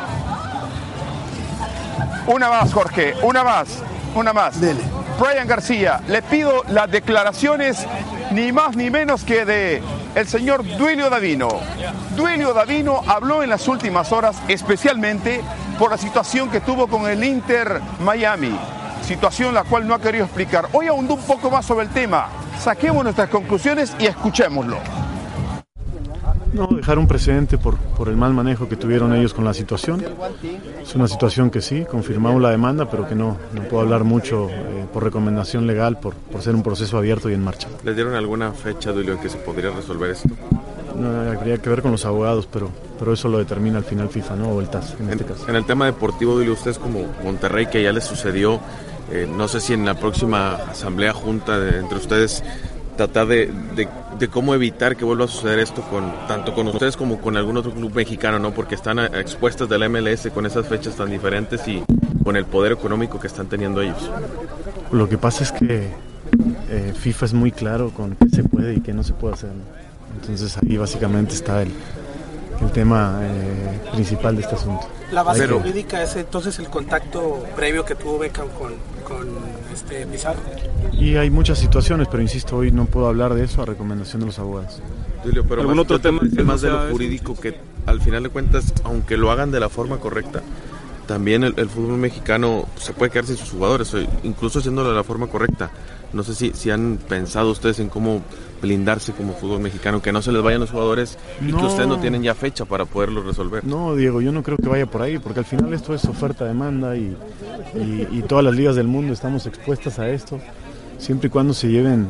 Una más, Jorge, una más. Dele. Brian García, le pido las declaraciones ni más ni menos que de el señor Duilio Davino. Duilio Davino habló en las últimas horas especialmente por la situación que tuvo con el Inter Miami, situación la cual no ha querido explicar. Hoy ahondó un poco más sobre el tema. Saquemos nuestras conclusiones y escuchémoslo. No, dejar un precedente por el mal manejo que tuvieron ellos con la situación. Es una situación que sí, confirmamos la demanda, pero que no puedo hablar mucho por recomendación legal, por ser un proceso abierto y en marcha. ¿Les dieron alguna fecha, Duilio, en que se podría resolver esto? No, habría que ver con los abogados, pero eso lo determina al final FIFA, ¿no? O el TAS, en este caso. En el tema deportivo, Duilio, ustedes como Monterrey, que ya les sucedió, no sé si en la próxima asamblea junta entre ustedes tratar de cómo evitar que vuelva a suceder esto tanto con ustedes como con algún otro club mexicano, ¿no? Porque están expuestas de la MLS con esas fechas tan diferentes y con el poder económico que están teniendo ellos. Lo que pasa es que FIFA es muy claro con qué se puede y qué no se puede hacer, ¿no? Entonces ahí básicamente está el tema principal de este asunto. La base jurídica es entonces el contacto previo que tuvo Beckham con Pizarro. Y hay muchas situaciones, pero insisto, hoy no puedo hablar de eso a recomendación de los abogados. Julio, pero ¿algún otro tema más de lo jurídico que al final de cuentas, aunque lo hagan de la forma correcta, también el fútbol mexicano se puede quedar sin sus jugadores, incluso haciéndolo de la forma correcta? No sé si han pensado ustedes en cómo blindarse como fútbol mexicano, que no se les vayan los jugadores y que ustedes no tienen ya fecha para poderlo resolver. No, Diego, yo no creo que vaya por ahí, porque al final esto es oferta-demanda y todas las ligas del mundo estamos expuestas a esto, siempre y cuando se lleven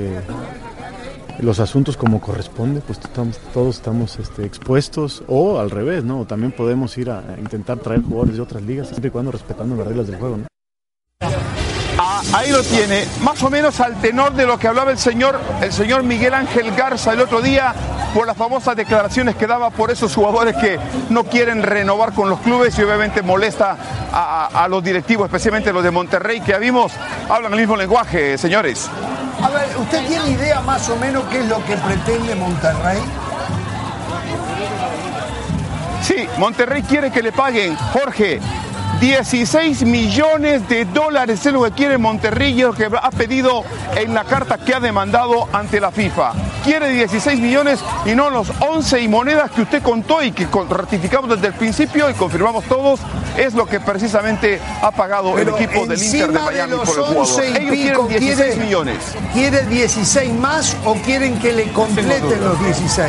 los asuntos como corresponde, pues todos estamos expuestos, o al revés, ¿no? También podemos ir a intentar traer jugadores de otras ligas, siempre y cuando respetando las reglas del juego, ¿no? Ahí lo tiene, más o menos al tenor de lo que hablaba el señor Miguel Ángel Garza el otro día, por las famosas declaraciones que daba por esos jugadores que no quieren renovar con los clubes y obviamente molesta a los directivos, especialmente los de Monterrey, que ya vimos, hablan el mismo lenguaje, señores. A ver, ¿usted tiene idea más o menos qué es lo que pretende Monterrey? Sí, Monterrey quiere que le paguen, Jorge, $16 millones es lo que quiere Monterrey y lo que ha pedido en la carta que ha demandado ante la FIFA. Quiere 16 millones y no los 11 y monedas que usted contó y que ratificamos desde el principio y confirmamos todos, es lo que precisamente ha pagado el equipo del Inter de Miami por el jugador. Ellos quieren 16 millones. ¿Quiere 16 más o quieren que le completen los 16?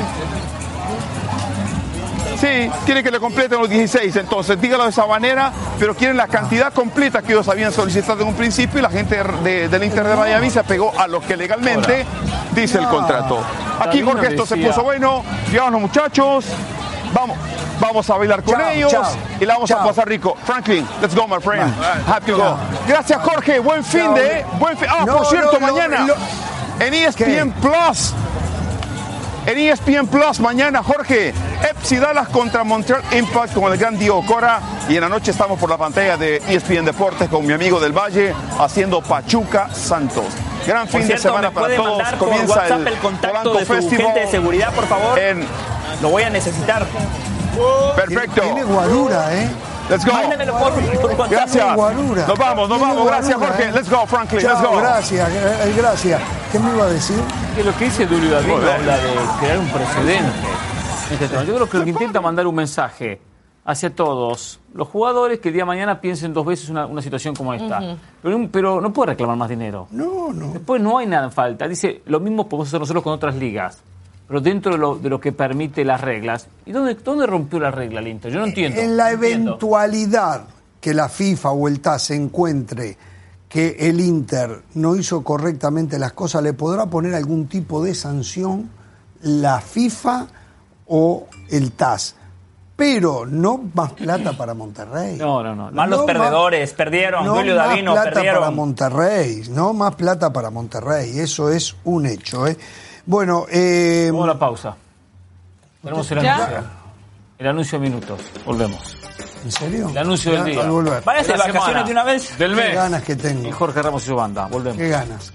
Sí, quieren que le completen los 16, entonces dígalo de esa manera, pero quieren la cantidad completa que ellos habían solicitado en un principio y la gente del Inter de Miami se apegó a lo que legalmente dice el contrato. Aquí, Jorge, esto se puso bueno, llegaron los muchachos, vamos a bailar con ellos y la vamos a pasar rico. Franklin, let's go, my friend. Happy to go. Gracias, Jorge, buen fin de... por cierto, mañana en ESPN Plus. En ESPN Plus mañana, Jorge, FC Dallas contra Montreal Impact con el gran Diego Cora. Y en la noche estamos por la pantalla de ESPN Deportes con mi amigo del Valle haciendo Pachuca Santos. Gran fin de semana para todos. Comienza el contacto de su gente de seguridad, por favor. Lo voy a necesitar. Perfecto. Tiene guarura, ¿eh? Let's go. Gracias. Nos vamos. Gracias, Jorge. Let's go, Franklin. Chao, Let's go. Gracias. ¿Qué me iba a decir? Que lo que dice Duilio Davino habla de crear un precedente. Yo creo que lo que intenta mandar un mensaje hacia todos los jugadores que el día de mañana piensen dos veces una situación como esta. Pero no puede reclamar más dinero. No. Después no hay nada en falta. Dice, lo mismo podemos hacer nosotros con otras ligas. Pero dentro de lo que permite las reglas. ¿Y dónde rompió la regla el Inter? Yo no entiendo. En la eventualidad que la FIFA o el TAS encuentre que el Inter no hizo correctamente las cosas, ¿le podrá poner algún tipo de sanción la FIFA o el TAS. Pero no más plata para Monterrey. No. Más los perdedores, perdieron. Julio Davino, perdieron. No más plata perdieron. para Monterrey, no más plata para Monterrey. Eso es un hecho. Bueno, vamos a la pausa. Tenemos el anuncio. El anuncio de minutos. Volvemos. ¿En serio? El anuncio del día. Váyase de vacaciones de una vez. Del mes. Qué ganas que tengo. Y Jorge Ramos y su banda. Volvemos. Qué ganas.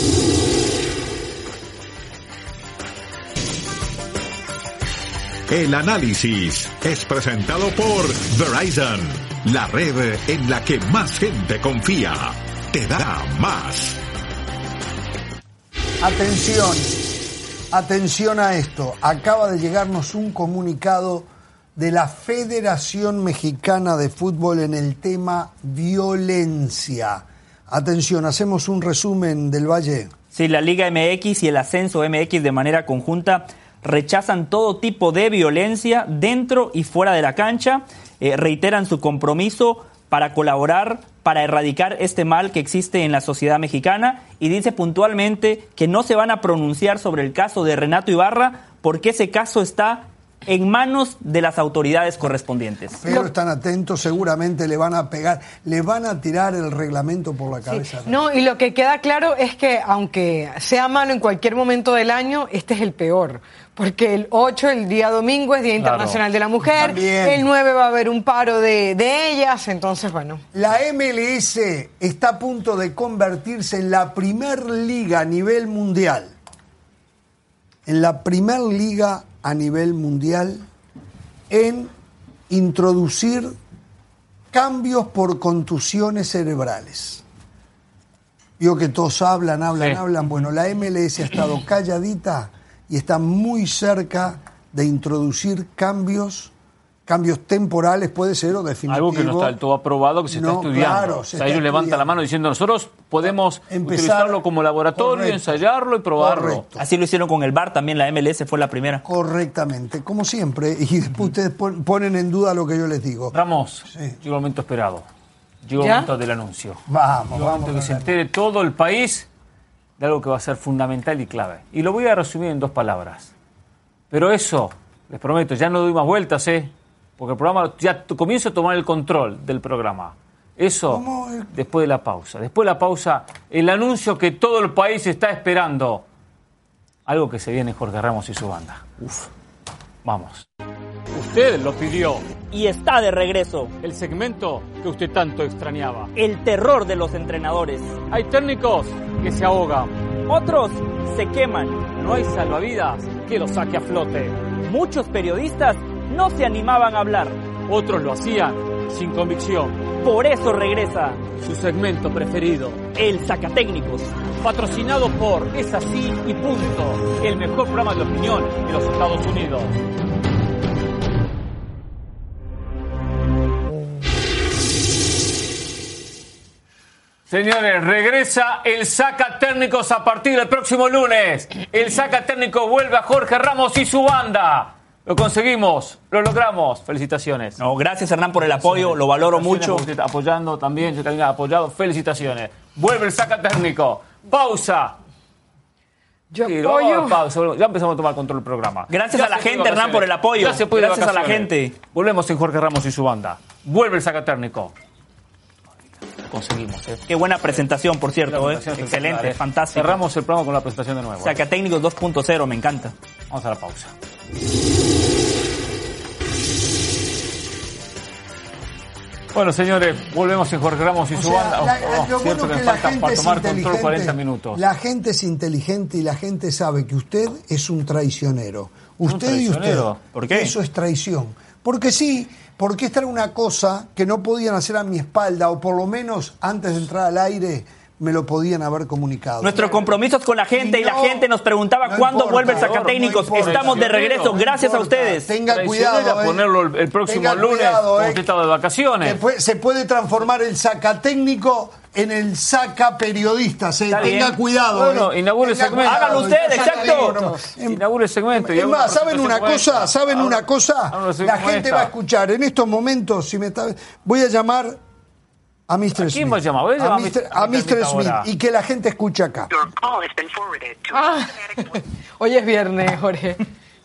El análisis es presentado por Verizon, la red en la que más gente confía. Te da más. Atención a esto. Acaba de llegarnos un comunicado de la Federación Mexicana de Fútbol en el tema violencia. Atención, hacemos un resumen del Valle. Sí, la Liga MX y el Ascenso MX de manera conjunta rechazan todo tipo de violencia dentro y fuera de la cancha, reiteran su compromiso para colaborar, para erradicar este mal que existe en la sociedad mexicana y dice puntualmente que no se van a pronunciar sobre el caso de Renato Ibarra porque ese caso está en manos de las autoridades correspondientes. Pero están atentos, seguramente le van a pegar, le van a tirar el reglamento por la cabeza. Sí. No, y lo que queda claro es que aunque sea malo en cualquier momento del año, este es el peor. Porque el 8, el día domingo, es Día Internacional de la Mujer. También. El 9 va a haber un paro de ellas, entonces bueno. La MLS está a punto de convertirse en la primer liga a nivel mundial. En la primer liga a nivel mundial en introducir cambios por contusiones cerebrales. Digo que todos hablan. Bueno, la MLS ha estado calladita y está muy cerca de introducir cambios temporales, puede ser, o definitivos. Algo que no está del todo aprobado, que se está estudiando. Claro, ellos levantan la mano diciendo, nosotros podemos utilizarlo como laboratorio, ensayarlo y probarlo. Correcto. Así lo hicieron con el VAR, también la MLS fue la primera. Correctamente, como siempre. Y después ustedes ponen en duda lo que yo les digo. Ramos, llegó el momento esperado. Llegó el momento del anuncio. Vamos. Que se entere todo el país de algo que va a ser fundamental y clave. Y lo voy a resumir en 2 palabras. Pero eso, les prometo, ya no doy más vueltas, porque el programa ya comienza a tomar el control del programa. Eso después de la pausa. Después de la pausa, el anuncio que todo el país está esperando. Algo que se viene Jorge Ramos y su banda. Vamos. Usted lo pidió. Y está de regreso. El segmento que usted tanto extrañaba. El terror de los entrenadores. Hay técnicos que se ahogan. Otros se queman. No hay salvavidas que los saque a flote. Muchos periodistas no se animaban a hablar. Otros lo hacían sin convicción. Por eso regresa su segmento preferido, el Sacatécnicos. Patrocinado por Es Así y Punto, el mejor programa de opinión de los Estados Unidos. Señores, regresa el Sacatécnicos a partir del próximo lunes. El Sacatécnicos vuelve a Jorge Ramos y su banda. Lo conseguimos, lo logramos. Felicitaciones. No, gracias, Hernán, por el apoyo, lo valoro mucho. Usted está apoyando también, yo también he apoyado. Felicitaciones. Vuelve el Sacatécnico. Pausa. Yo apoyo. Pausa. Ya empezamos a tomar control del programa. Gracias a la gente, Hernán, por el apoyo. Gracias a la gente. Volvemos en Jorge Ramos y su banda. Vuelve el Sacatécnico. Conseguimos. Qué buena presentación, por cierto. Excelente, fantástico. Cerramos el programa con la presentación de nuevo. Sacatécnicos 2.0, me encanta. Vamos a la pausa. Bueno, señores, volvemos en Jorge Ramos y su banda. Lo bueno que la gente para tomar es control 40 minutos. La gente es inteligente y la gente sabe que usted es un traicionero. Usted y usted. ¿Por qué? Eso es traición. Porque sí, porque esta era una cosa que no podían hacer a mi espalda, o por lo menos antes de entrar al aire me lo podían haber comunicado. Nuestro compromiso es con la gente y la gente nos preguntaba cuándo vuelve el Sacatécnicos. Estamos de regreso, gracias a ustedes. Tenga cuidado. A ponerlo el próximo lunes, porque usted estaba de vacaciones. Se puede transformar el Sacatécnico en el Saca-periodista. Tenga cuidado. Bueno, inaugure el segmento. Hágalo usted, exacto. Inaugure el segmento. Es más, ¿saben una cosa? La gente va a escuchar. En estos momentos, voy a llamar a Mr. Smith. ¿Quién va a llamar? A Mr. Smith. Y que la gente escuche acá. Hoy es viernes, Jorge.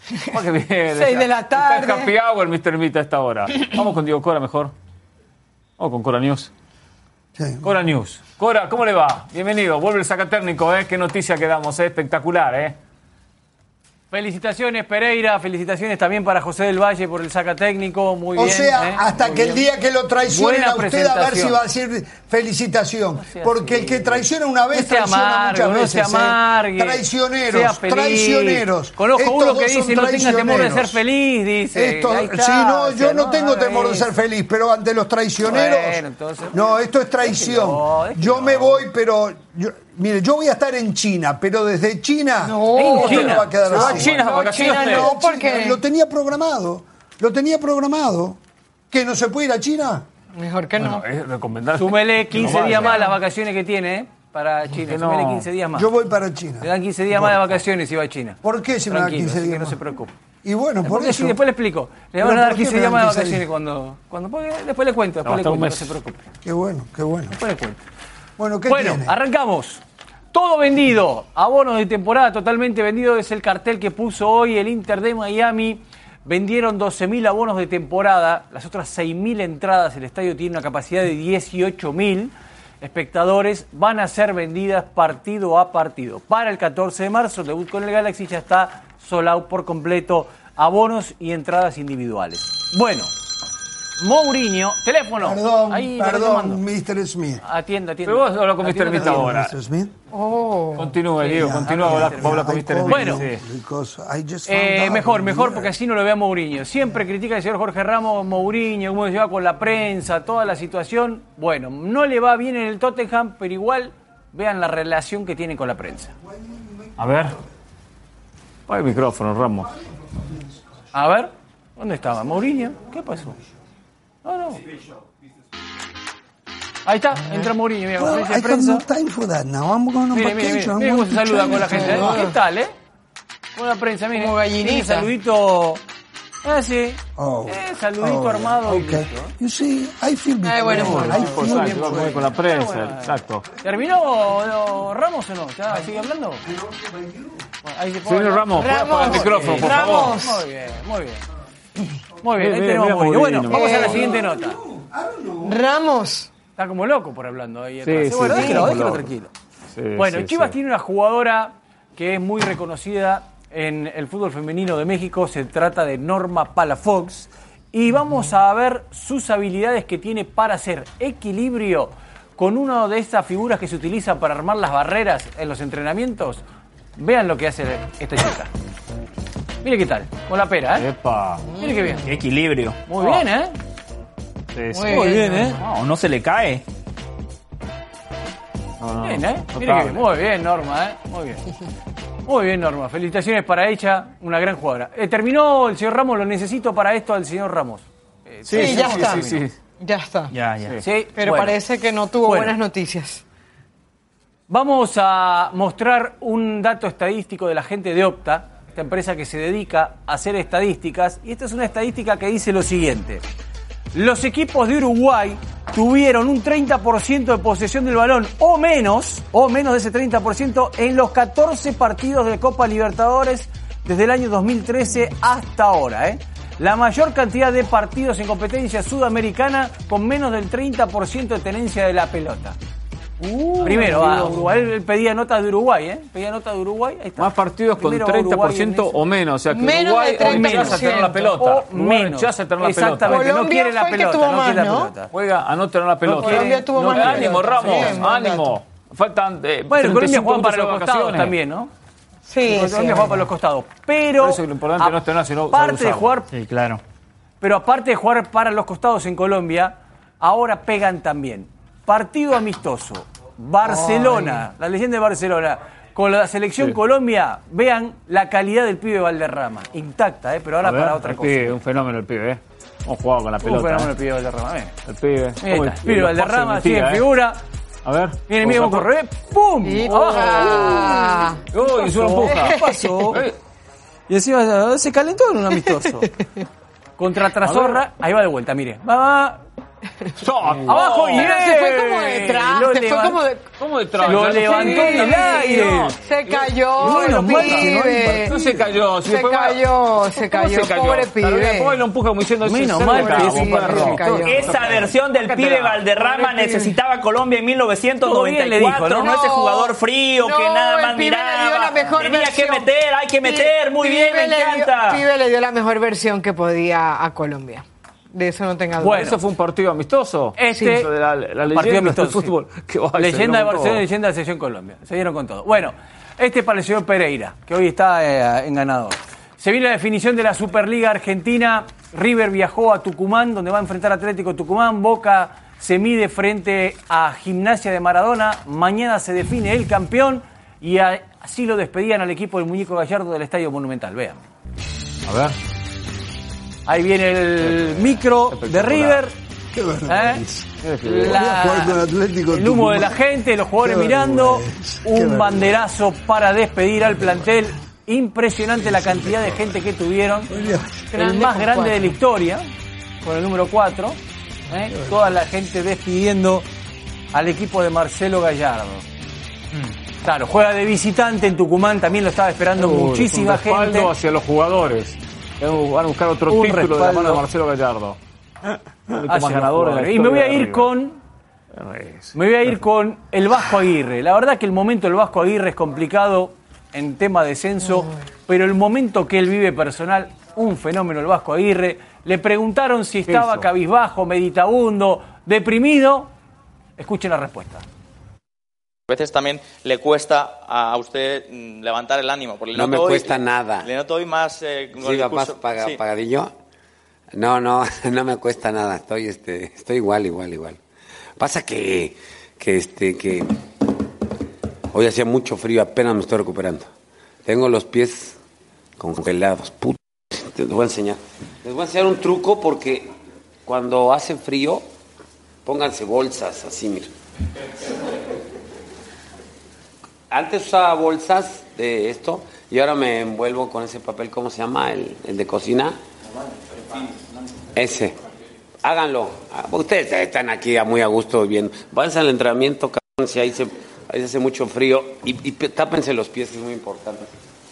¿Qué viene? 6 de la tarde. Está happy hour, Mr. Mita, a esta hora. Vamos con Diego Cora mejor. Vamos con Cora News. Sí. Cora News. Cora, ¿cómo le va? Bienvenido. Vuelve el sacatécnico, ¿eh? Qué noticia que damos, espectacular, ¿eh? Felicitaciones Pereira, felicitaciones también para José del Valle por el saca técnico, muy bien. O sea, hasta muy que bien. el día que lo traicionen Buena a usted a ver si presentación. va a decir felicitación. No sea Porque así. el que traiciona una vez No sea traiciona amargo, muchas veces. no se amargue, Traicioneros, sea feliz. traicioneros. Conozco Estos uno que dos son dice no tenga temor de ser traicioneros. feliz, dice. Esto, Ahí está, sí, no, o sea, yo no tengo temor de eso. ser feliz, pero ante los traicioneros. Bueno, entonces, no, esto es traición. Yo me voy, pero. Mire, yo voy a estar en China, pero desde China. No, usted no va a quedar Se va a así. China, No, vacaciones. China no, porque Lo tenía programado. Lo tenía programado. ¿Que no se puede ir a China? mejor que no. Es recomendable. súmele 15 No vaya. días más las vacaciones que tiene, para China. no. Súmele 15 días más. Yo voy para China. Le dan 15 días más de vacaciones y va a China. ¿Por qué se me da Tranquilo, 15 así días que no más? se preocupe. Y bueno, por Porque eso. sí, después le explico. Le ¿Pero van a dar por qué 15 me días dan más de 15 días? vacaciones porque después le cuento, después le hasta un cuento, no mes. se preocupe. Qué bueno, qué bueno. Después le cuento. Bueno, ¿qué Bueno, tiene? arrancamos. Todo vendido. Abonos de temporada totalmente vendido. Es el cartel que puso hoy el Inter de Miami. Vendieron 12.000 abonos de temporada. Las otras 6.000 entradas. El estadio tiene una capacidad de 18.000 espectadores. Van a ser vendidas partido a partido. Para el 14 de marzo, el debut con el Galaxy ya está sold out por completo. Abonos y entradas individuales. Bueno, Mourinho. Teléfono. Perdón, Ahí lo estoy llamando. Mr. Smith. Atienda. Pero vos habla con Mr. Atienda, Mita atienda. ahora. Mr. Smith. Oh. Continúa, Diego, continúa. Habla con Mr. Smith. Bueno. Sí. Because I just found out Mejor, here. porque así no lo vea Mourinho. Siempre critica al señor Jorge Ramos Mourinho, cómo se lleva con la prensa, toda la situación. Bueno, no le va bien en el Tottenham, pero igual vean la relación que tiene con la prensa. A ver. Pon el micrófono, Ramos. A ver, ¿dónde estaba? ¿Mourinho? ¿Qué pasó? No. Ahí está, entra Mourinho, mira, Well, conferencia I de have prensa. no time for that now. I'm going on Mire, vacation. mire I'm cómo going se to saluda China. con la gente. ¿Qué tal, Con la prensa, mire. Como gallinita. Tiene saludito. Sí. Oh. Saludito armado. y Okay. listo. You see, I feel before. bueno, I feel Exacto, va a comer con la prensa, Bueno. exacto. ¿Terminó Ramos o no? ¿Ya sigue hablando? Bueno, ahí se Señor Ramos, puede apagar el micrófono, por favor. Ramos. Muy bien, muy bien. Muy bien, ahí Bien, tenemos bien, a Mourinho. Bueno, Mourinho. vamos a la siguiente nota. Ramos. Está como loco por hablando ahí Sí, atrás. sí, Bueno, sí, déjelo como loco. tranquilo. Sí, Bueno, sí, Chivas sí. tiene una jugadora que es muy reconocida en el fútbol femenino de México. Se trata de Norma Palafox. Y vamos a ver sus habilidades que tiene para hacer equilibrio con una de estas figuras que se utilizan para armar las barreras en los entrenamientos. Vean lo que hace esta chica. Mire qué tal, con la pera, ¿eh? Epa. Mire qué bien. Qué equilibrio. Muy bien, ¿eh? Sí, sí. Muy bien, ¿eh? No se le cae. No, Bien, ¿eh? Mire notable. que bien. Muy bien, Norma, ¿eh? Muy bien. Muy bien, Norma. Felicitaciones para ella, una gran jugadora. Terminó el señor Ramos, lo necesito para esto al señor Ramos. Sí, ya está. Sí, sí. Ya está. Ya. Sí, Pero bueno. parece que no tuvo Bueno. buenas noticias. Vamos a mostrar un dato estadístico de la gente de Opta, esta empresa que se dedica a hacer estadísticas. Y esta es una estadística que dice lo siguiente. Los equipos de Uruguay tuvieron un 30% de posesión del balón o menos de ese 30% en los 14 partidos de Copa Libertadores desde el año 2013 hasta ahora, ¿eh? La mayor cantidad de partidos en competencia sudamericana con menos del 30% de tenencia de la pelota. Primero, Uruguay, él pedía notas de Uruguay, ¿eh? Pedía notas de Uruguay, ahí está. Más partidos con Primero 30% Uruguay o menos. O sea que Menos Uruguay de 30%. rechaza tener la pelota. O Uruguay menos. rechaza tener la pelota. Exactamente, no Colombia quiere la fue el que pelota, tuvo no más, quiere la ¿no? pelota. Juega a no tener la pelota. Colombia tuvo más ánimo, pelota. Ramos, Sí, buen ánimo. Faltan Bueno, Colombia 35 juega para minutos de los costados vacaciones. también, ¿no? Sí, Colombia juega para los costados. Pero, Por eso lo importante no es tener, sino saber aparte de usarlo. jugar, Sí, claro. pero aparte de jugar para los costados en Colombia, ahora pegan también. Partido amistoso. Barcelona, la leyenda de Barcelona. Con la selección Sí. Colombia, vean la calidad del pibe Valderrama. Intacta, pero ahora A ver, para otra el cosa. pibe, un fenómeno el pibe, Hemos jugado con la Un pelota. fenómeno el pibe Valderrama, ven. El pibe. Ahí ¿Cómo está, pibe los Valderrama, pases sigue en mentira, figura. A ver. Viene, mira cómo corre. ¡Pum! Y- Abajo. Ah. Uy, hizo una empuja. ¿Qué pasó? Eh. Y encima se calentó en un amistoso. Contra Trazorra, ahí va de vuelta, mire. Va. Abajo y se fue como detrás, ¿Cómo detrás? Lo levantó en el aire. Se cayó, el pibe. No se cayó. Se cayó, pobre pibe. Lo empuja como diciendo, menos mal que es un perro. Esa versión del pibe Valderrama necesitaba Colombia en 1994, ¿no? Ese jugador frío que nada más miraba. Tenía que meter, hay que meter, muy bien, me encanta. Pibe le dio la mejor versión que podía a Colombia. De eso no tenga duda. Bueno, eso fue un partido amistoso. De la leyenda del fútbol. Leyenda de Barcelona y leyenda de Selección Colombia. Se dieron con todo. Bueno, este es para el señor Pereira, que hoy está en ganador. Se viene la definición de la Superliga Argentina. River viajó a Tucumán, donde va a enfrentar a Atlético Tucumán. Boca se mide frente a Gimnasia de Maradona. Mañana se define el campeón y así lo despedían al equipo del Muñeco Gallardo del Estadio Monumental. Vean. A ver. Ahí viene el micro de River. Qué El humo de la gente, los jugadores mirando. Un banderazo para despedir al plantel. Impresionante la cantidad de gente que tuvieron. El más grande de la historia, con el número 4. Toda la gente despidiendo al equipo de Marcelo Gallardo. Claro, juega de visitante en Tucumán, también lo estaba esperando muchísima gente. Hacia los jugadores. Van a buscar otro título de la mano de Marcelo Gallardo. Más ganador. Y me voy a ir con el Vasco Aguirre. La verdad que el momento del Vasco Aguirre es complicado en tema de descenso, pero el momento que él vive personal, un fenómeno el Vasco Aguirre. Le preguntaron si estaba cabizbajo, meditabundo, deprimido. Escuchen la respuesta. A veces también le cuesta a usted levantar el ánimo. No me cuesta nada. Le noto hoy más... sí, más pagadillo. No me cuesta nada. Estoy igual. Pasa que hoy hacía mucho frío, apenas me estoy recuperando. Tengo los pies congelados. Les voy a enseñar. Les voy a enseñar un truco porque cuando hace frío, pónganse bolsas así, miren. Antes usaba bolsas de esto y ahora me envuelvo con ese papel, ¿cómo se llama? El de cocina. Ese. Háganlo. Ustedes están aquí muy a gusto viendo. Váyanse al entrenamiento, cabrón, si ahí se hace mucho frío y tápense los pies, que es muy importante.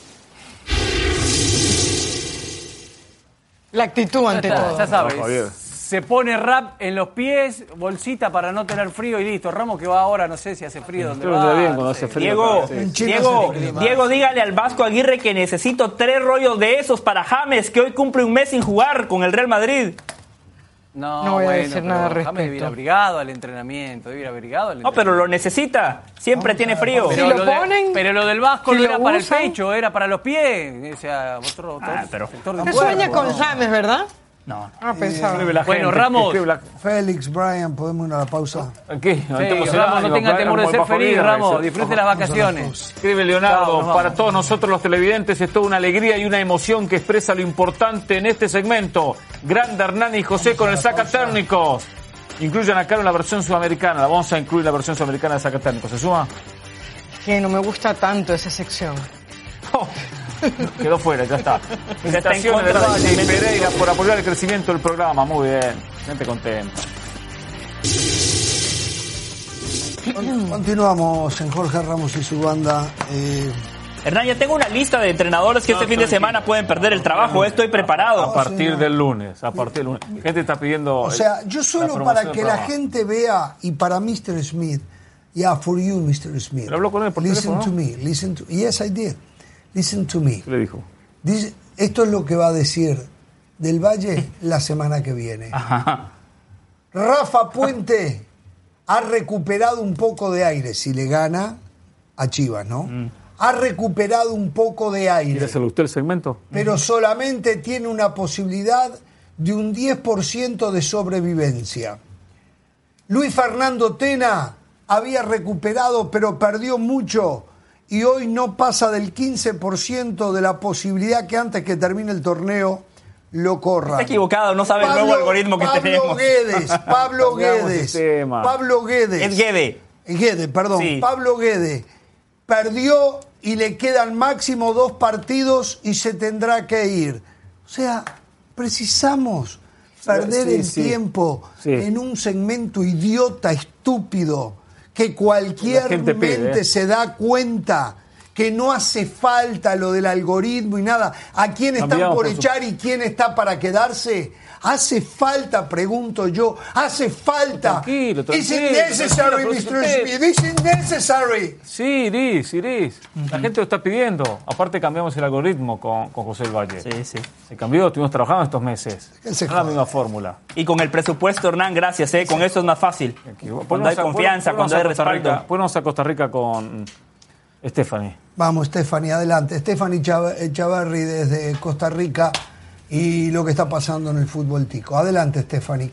La actitud ante todo. Ya sabes. Se pone rap en los pies, bolsita para no tener frío y listo. Ramos que va ahora, no sé si hace frío. ¿Dónde va? Bien cuando hace frío. Diego, dígale al Vasco Aguirre que necesito 3 rollos de esos para James, que hoy cumple un mes sin jugar con el Real Madrid. No voy a decir nada al respecto. James debe ir abrigado al entrenamiento, No, pero lo necesita. Siempre tiene frío. Si lo ponen, pero lo del Vasco no era para el pecho, era para los pies. O sea, otro sector de Usted sueña con James, ¿verdad? No. Pensaba. Bueno, Ramos. Félix, Brian, ¿podemos ir a la pausa? ¿Qué? Ramos, no tenga temor de ser feliz, Ramos. Disfrute las vacaciones. Escribe Leonardo, para todos nosotros los televidentes es toda una alegría y una emoción que expresa lo importante en este segmento. Grande Hernán y José con el Sacatérnicos. Incluyan acá en la versión sudamericana. La vamos a incluir la versión sudamericana de Sacatérnicos. ¿Se suma? Que no me gusta tanto esa sección. Quedó fuera, ya está. Felicitaciones de Valle y Pereira por apoyar el crecimiento del programa. Muy bien, gente contenta. Continuamos en Jorge Ramos y su banda. Hernán, ya tengo una lista de entrenadores que este fin de semana pueden perder el trabajo. Estoy preparado. A partir del lunes. Gente está pidiendo... O sea, yo solo para que la gente vea, y para Mr. Smith, for you, Mr. Smith. ¿Pero habló con él por teléfono? Listen to me. Yes, I did. Listen to me. ¿Qué le dijo? Esto es lo que va a decir Del Valle la semana que viene. Ajá. Rafa Puente ha recuperado un poco de aire. Si le gana a Chivas, ¿no? Ha recuperado un poco de aire. ¿Quiere hacerlo usted el segmento? Pero solamente tiene una posibilidad de un 10% de sobrevivencia. Luis Fernando Tena había recuperado, pero perdió mucho. Y hoy no pasa del 15% de la posibilidad que antes que termine el torneo lo corra. Está equivocado, no sabe el nuevo algoritmo que tenemos. Pablo Guedes. Es Guede. Guede, perdón. Sí. Pablo Guede perdió y le quedan máximo 2 partidos y se tendrá que ir. O sea, precisamos perder el tiempo en un segmento idiota, estúpido, que cualquier mente se da cuenta que no hace falta lo del algoritmo y nada. ¿A quién están por echar y quién está para quedarse? Hace falta, pregunto yo, hace falta. Tranquilo. Is it necessary, Mr. Smith? Is it necessary? Sí, Iris. La gente lo está pidiendo. Aparte cambiamos el algoritmo con José del Valle. Sí. Se cambió, estuvimos trabajando estos meses. Es la misma fórmula. Y con el presupuesto, Hernán, gracias. Con eso es más fácil. Cuando hay confianza, cuando hay respaldo. Ponemos a Costa Rica con Stephanie. Vamos, Stephanie, adelante. Stephanie Chavarri desde Costa Rica. Y lo que está pasando en el fútbol tico. Adelante, Stephanie,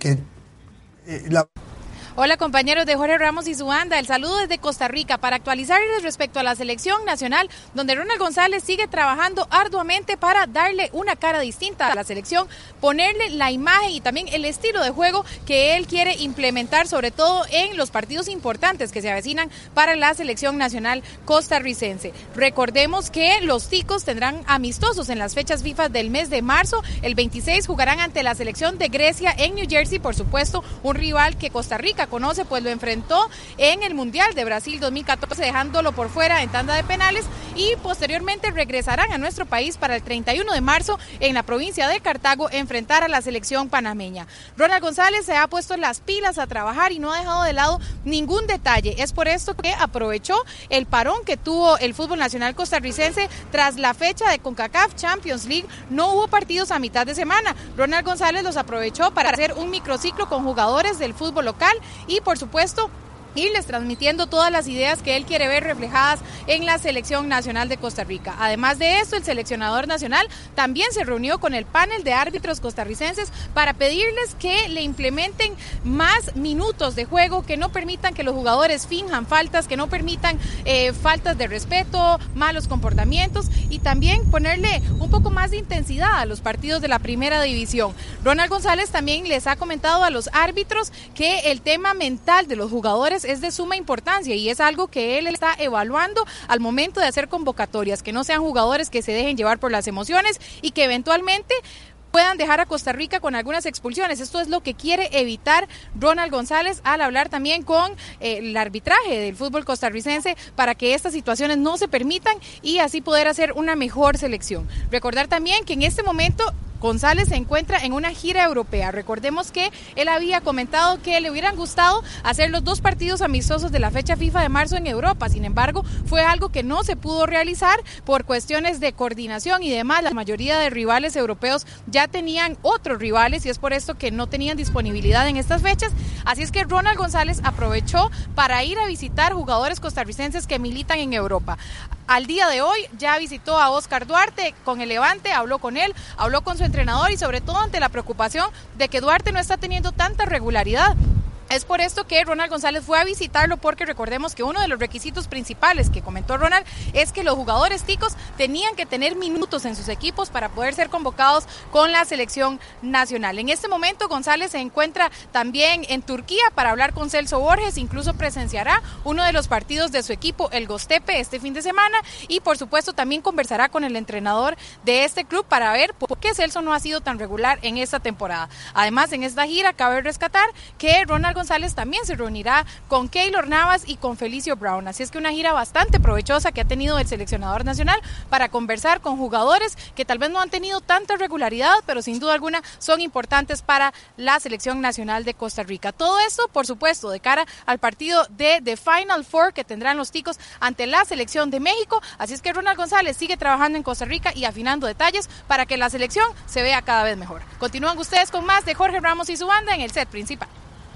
Hola compañeros de Jorge Ramos y su banda, el saludo desde Costa Rica para actualizarles respecto a la selección nacional, donde Ronald González sigue trabajando arduamente para darle una cara distinta a la selección, ponerle la imagen y también el estilo de juego que él quiere implementar, sobre todo en los partidos importantes que se avecinan para la selección nacional costarricense. Recordemos que los ticos tendrán amistosos en las fechas FIFA del mes de marzo. El 26 jugarán ante la selección de Grecia en New Jersey, por supuesto, un rival que Costa Rica conoce, pues lo enfrentó en el Mundial de Brasil 2014, dejándolo por fuera en tanda de penales, y posteriormente regresarán a nuestro país para el 31 de marzo en la provincia de Cartago enfrentar a la selección panameña. Ronald González se ha puesto las pilas a trabajar y no ha dejado de lado ningún detalle. Es por esto que aprovechó el parón que tuvo el fútbol nacional costarricense tras la fecha de CONCACAF Champions League. No hubo partidos a mitad de semana. Ronald González los aprovechó para hacer un microciclo con jugadores del fútbol local y, por supuesto, irles transmitiendo todas las ideas que él quiere ver reflejadas en la selección nacional de Costa Rica. Además de esto, el seleccionador nacional también se reunió con el panel de árbitros costarricenses para pedirles que le implementen más minutos de juego, que no permitan que los jugadores finjan faltas, que no permitan faltas de respeto, malos comportamientos, y también ponerle un poco más de intensidad a los partidos de la primera división. Ronald González también les ha comentado a los árbitros que el tema mental de los jugadores es de suma importancia y es algo que él está evaluando al momento de hacer convocatorias, que no sean jugadores que se dejen llevar por las emociones y que eventualmente puedan dejar a Costa Rica con algunas expulsiones. Esto es lo que quiere evitar Ronald González al hablar también con el arbitraje del fútbol costarricense para que estas situaciones no se permitan y así poder hacer una mejor selección. Recordar también que en este momento González se encuentra en una gira europea. Recordemos que él había comentado que le hubieran gustado hacer los 2 partidos amistosos de la fecha FIFA de marzo en Europa. Sin embargo, fue algo que no se pudo realizar por cuestiones de coordinación y demás. La mayoría de rivales europeos ya tenían otros rivales y es por esto que no tenían disponibilidad en estas fechas. Así es que Ronald González aprovechó para ir a visitar jugadores costarricenses que militan en Europa. Al día de hoy ya visitó a Oscar Duarte con el Levante, habló con él, habló con su entrenador y sobre todo ante la preocupación de que Duarte no está teniendo tanta regularidad. Es por esto que Ronald González fue a visitarlo, porque recordemos que uno de los requisitos principales que comentó Ronald es que los jugadores ticos tenían que tener minutos en sus equipos para poder ser convocados con la selección nacional. En este momento González se encuentra también en Turquía para hablar con Celso Borges, incluso presenciará uno de los partidos de su equipo, el Göztepe, este fin de semana, y por supuesto también conversará con el entrenador de este club para ver por qué Celso no ha sido tan regular en esta temporada. Además, en esta gira cabe rescatar que Ronald González también se reunirá con Keylor Navas y con Felicio Brown, así es que una gira bastante provechosa que ha tenido el seleccionador nacional para conversar con jugadores que tal vez no han tenido tanta regularidad, pero sin duda alguna son importantes para la selección nacional de Costa Rica. Todo esto, por supuesto, de cara al partido de The Final Four que tendrán los ticos ante la selección de México, así es que Ronald González sigue trabajando en Costa Rica y afinando detalles para que la selección se vea cada vez mejor. Continúan ustedes con más de Jorge Ramos y su banda en el set principal.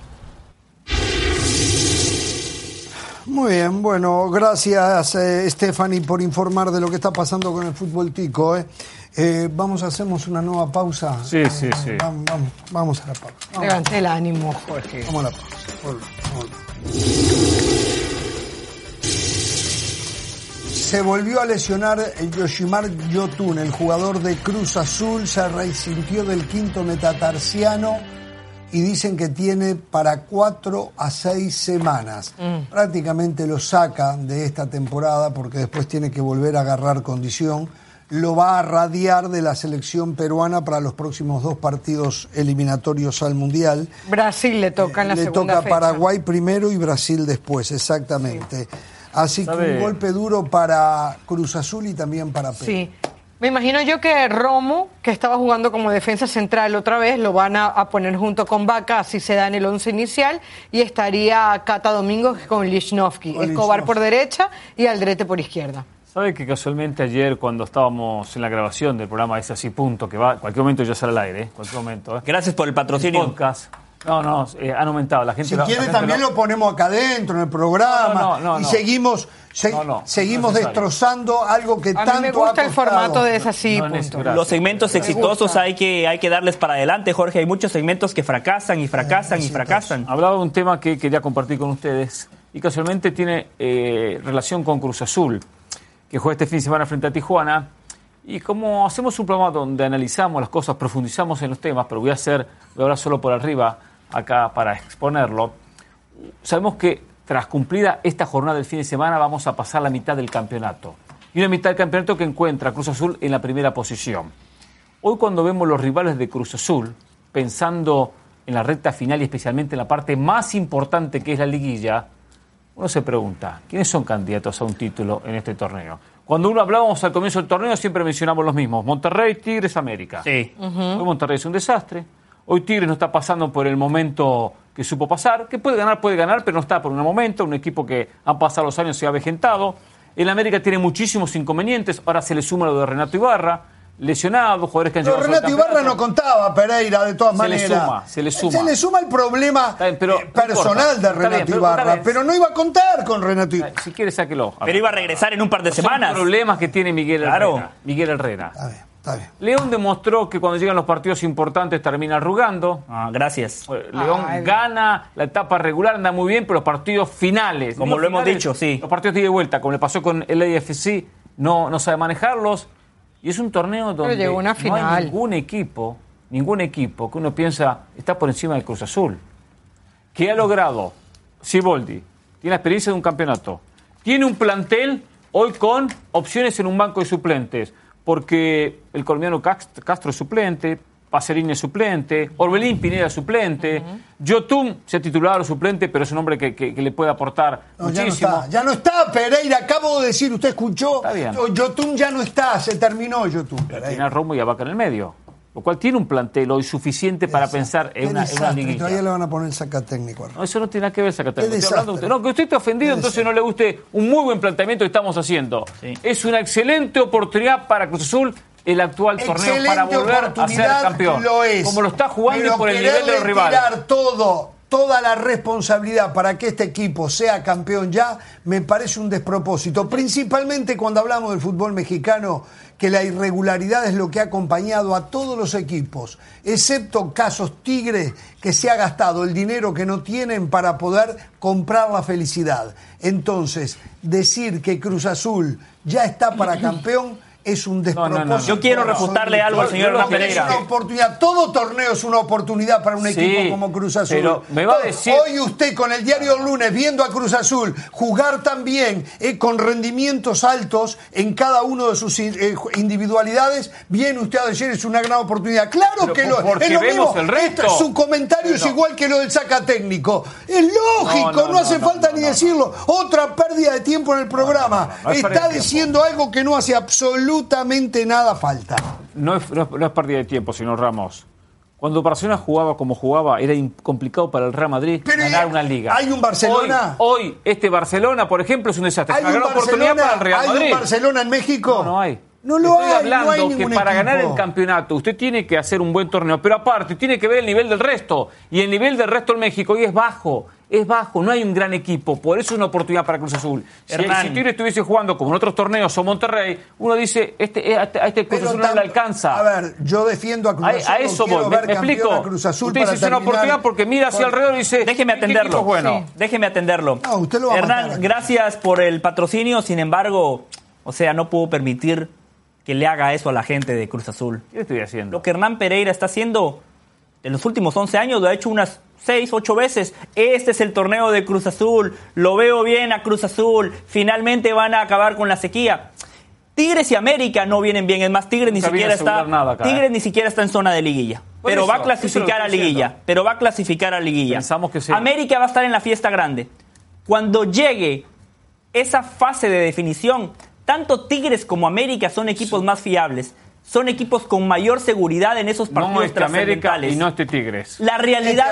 Muy bien, bueno, gracias Stephanie por informar de lo que está pasando con el fútbol tico. Hacemos una nueva pausa. Sí. Vamos a la pausa. Levante el ánimo, Jorge. Vamos a la pausa. Volvemos. Se volvió a lesionar Yoshimar Yotun, el jugador de Cruz Azul, se resintió del quinto metatarsiano y dicen que tiene para 4 a 6 semanas. Prácticamente lo saca de esta temporada porque después tiene que volver a agarrar condición. lo va a radiar de la selección peruana para los próximos 2 partidos eliminatorios al Mundial. Brasil le toca en la segunda fecha. Le toca Paraguay primero y Brasil después, exactamente. Sí. Así que un golpe duro para Cruz Azul y también para Perú. Sí. Me imagino yo que Romo, que estaba jugando como defensa central otra vez, lo van a poner junto con Vaca, así se da en el 11 inicial, y estaría Cata Domingos con Lichnowsky, Escobar por derecha y Aldrete por izquierda. ¿Sabe que casualmente ayer, cuando estábamos en la grabación del programa Es Así Punto, que va, en cualquier momento ya sale al aire, cualquier momento. Gracias por el patrocinio. El podcast. No, han aumentado. La gente si quiere también lo ponemos acá adentro en el programa y seguimos destrozando algo que tanto ha costado. A mí me gusta el formato de Es Así Punto. Los segmentos exitosos hay que darles para adelante, Jorge. Hay muchos segmentos que fracasan y fracasan y fracasan. Hablaba de un tema que quería compartir con ustedes y casualmente tiene relación con Cruz Azul, que juega este fin de semana frente a Tijuana. Y como hacemos un programa donde analizamos las cosas, profundizamos en los temas, pero voy a hablar solo por arriba acá para exponerlo, sabemos que tras cumplida esta jornada del fin de semana vamos a pasar la mitad del campeonato. Y una mitad del campeonato que encuentra a Cruz Azul en la primera posición. Hoy cuando vemos los rivales de Cruz Azul, pensando en la recta final y especialmente en la parte más importante que es la liguilla, uno se pregunta, ¿quiénes son candidatos a un título en este torneo? Cuando hablábamos al comienzo del torneo siempre mencionamos los mismos, Monterrey, Tigres, América. Sí. Hoy Monterrey es un desastre. Hoy Tigres no está pasando por el momento que supo pasar, que puede ganar, pero no está por un momento, un equipo que han pasado los años y se ha avejentado. El América tiene muchísimos inconvenientes, ahora se le suma lo de Renato Ibarra, lesionado, jugadores que han llegado. Pero Renato Ibarra no contaba Pereira de todas maneras. Se le suma el problema personal de Renato Ibarra, pero no iba a contar con Renato Ibarra. Si quiere, sáquelo. Pero iba a regresar en un par de semanas. Son problemas que tiene Miguel Herrera. Está bien. León demostró que cuando llegan los partidos importantes termina arrugando. Gracias. León gana la etapa regular, anda muy bien, pero los partidos finales, como lo hemos dicho, sí. Los partidos de ida y vuelta, como le pasó con el AFC, no sabe manejarlos. Y es un torneo donde no hay ningún equipo que uno piensa está por encima del Cruz Azul. ¿Qué ha logrado Siboldi? Tiene la experiencia de un campeonato. Tiene un plantel hoy con opciones en un banco de suplentes. Porque el colombiano Castro es suplente, Pacerini es suplente, Orbelín Pineda es suplente, Yotun se titulaba suplente, pero es un hombre que le puede aportar muchísimo. Ya no está, Pereira, acabo de decir, usted escuchó, está bien. Yotun ya no está, se terminó Yotun. Tiene a Romo y a Vaca en el medio, lo cual tiene un plantel hoy suficiente para pensar en una liguilla. Todavía le van a poner sacatécnico. No, eso no tiene nada que ver sacatécnico. Que usted esté ofendido, entonces no le guste un muy buen planteamiento que estamos haciendo. Sí. Es una excelente oportunidad para Cruz Azul el actual torneo para volver a ser campeón. Lo es. Como lo está jugando y por el nivel de los rivales. Toda la responsabilidad para que este equipo sea campeón ya me parece un despropósito, principalmente cuando hablamos del fútbol mexicano, que la irregularidad es lo que ha acompañado a todos los equipos, excepto casos Tigres, que se ha gastado el dinero que no tienen para poder comprar la felicidad. Entonces, decir que Cruz Azul ya está para campeón es un despropósito. No. Yo quiero refutarle algo al señor Hernán Pereira. Es una oportunidad. Todo torneo es una oportunidad para un equipo como Cruz Azul. Pero me va a decir... Hoy usted con el diario El Lunes viendo a Cruz Azul jugar también con rendimientos altos en cada uno de sus individualidades, viene usted a decir es una gran oportunidad. Claro que es lo mismo. Su comentario es igual que lo del sacatécnico. Es lógico, no hace falta ni decirlo. Otra pérdida de tiempo en el programa. Está diciendo algo que no hace absolutamente nada falta. No es pérdida de tiempo, señor Ramos. Cuando Barcelona jugaba como jugaba, era complicado para el Real Madrid ganar una liga. ¿Hay un Barcelona? Hoy este Barcelona, por ejemplo, es un desastre. ¿Hay una gran oportunidad para el Real Madrid? ¿Hay un Barcelona en México? No hay. No lo hay. Estoy hablando no hay que para ganar el campeonato usted tiene que hacer un buen torneo, pero aparte tiene que ver el nivel del resto. Y el nivel del resto en México hoy es bajo, no hay un gran equipo, por eso es una oportunidad para Cruz Azul. Si Tigre estuviese jugando como en otros torneos o Monterrey, uno dice, a este Cruz Azul no le alcanza. A ver, yo defiendo a Cruz Azul. A eso voy, ¿me explico? A Cruz Azul. Usted dice, es una oportunidad porque mira hacia alrededor y dice, déjeme atenderlo. Bueno. Sí. Déjeme atenderlo. No, usted lo va Hernán, gracias por el patrocinio, sin embargo, no puedo permitir que le haga eso a la gente de Cruz Azul. ¿Qué estoy haciendo? Lo que Hernán Pereira está haciendo en los últimos 11 años, lo ha hecho unas 6, 8 veces. Este es el torneo de Cruz Azul, lo veo bien a Cruz Azul, finalmente van a acabar con la sequía. Tigres y América no vienen bien. Es más, Tigres ni siquiera está en zona de liguilla. Pero va a clasificar a liguilla. Pensamos que sí. América va a estar en la fiesta grande. Cuando llegue esa fase de definición, tanto Tigres como América son equipos más fiables. Son equipos con mayor seguridad en esos partidos trascendentales. Y no Tigres. La realidad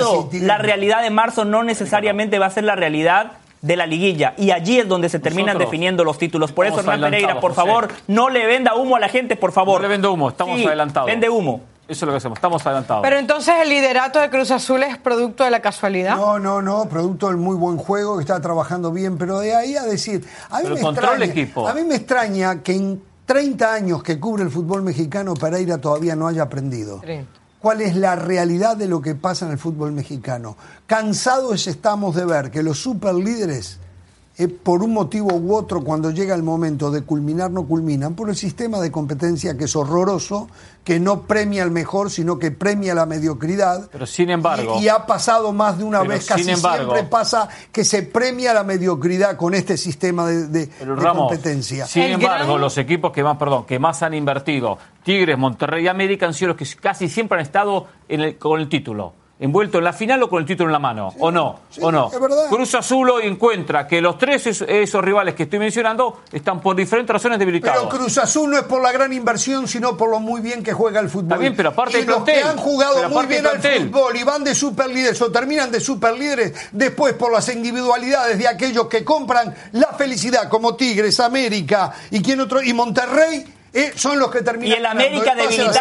de marzo no necesariamente va a ser la realidad de la liguilla. Y allí es donde se terminan definiendo los títulos. Por eso, Hernán Pereira, por favor, no le venda humo a la gente, por favor. No le vendo humo, estamos adelantados. Vende humo. Eso es lo que hacemos, estamos adelantados. Pero entonces el liderato de Cruz Azul es producto de la casualidad. No, producto del muy buen juego, que está trabajando bien, pero de ahí a decir, a mí me extraña que en 30 años que cubre el fútbol mexicano, Pereira todavía no haya aprendido. ¿Cuál es la realidad de lo que pasa en el fútbol mexicano? Cansados estamos de ver que los superlíderes, por un motivo u otro, cuando llega el momento de culminar, no culminan, por el sistema de competencia que es horroroso, que no premia al mejor, sino que premia la mediocridad. Pero sin embargo... Y ha pasado más de una vez, casi siempre pasa que se premia la mediocridad con este sistema de competencia. Sin embargo, los equipos que más han invertido, Tigres, Monterrey y América, han sido los que casi siempre han estado con el título. Envuelto en la final o con el título en la mano, ¿o no? Es verdad. Cruz Azul hoy encuentra que los tres esos rivales que estoy mencionando están por diferentes razones debilitados. Pero Cruz Azul no es por la gran inversión, sino por lo muy bien que juega el fútbol. Está bien, pero aparte y los que han jugado muy bien al fútbol y van de superlíderes o terminan de superlíderes, después por las individualidades de aquellos que compran la felicidad, como Tigres, América y quién otro, y Monterrey. Son los que terminan. Y el América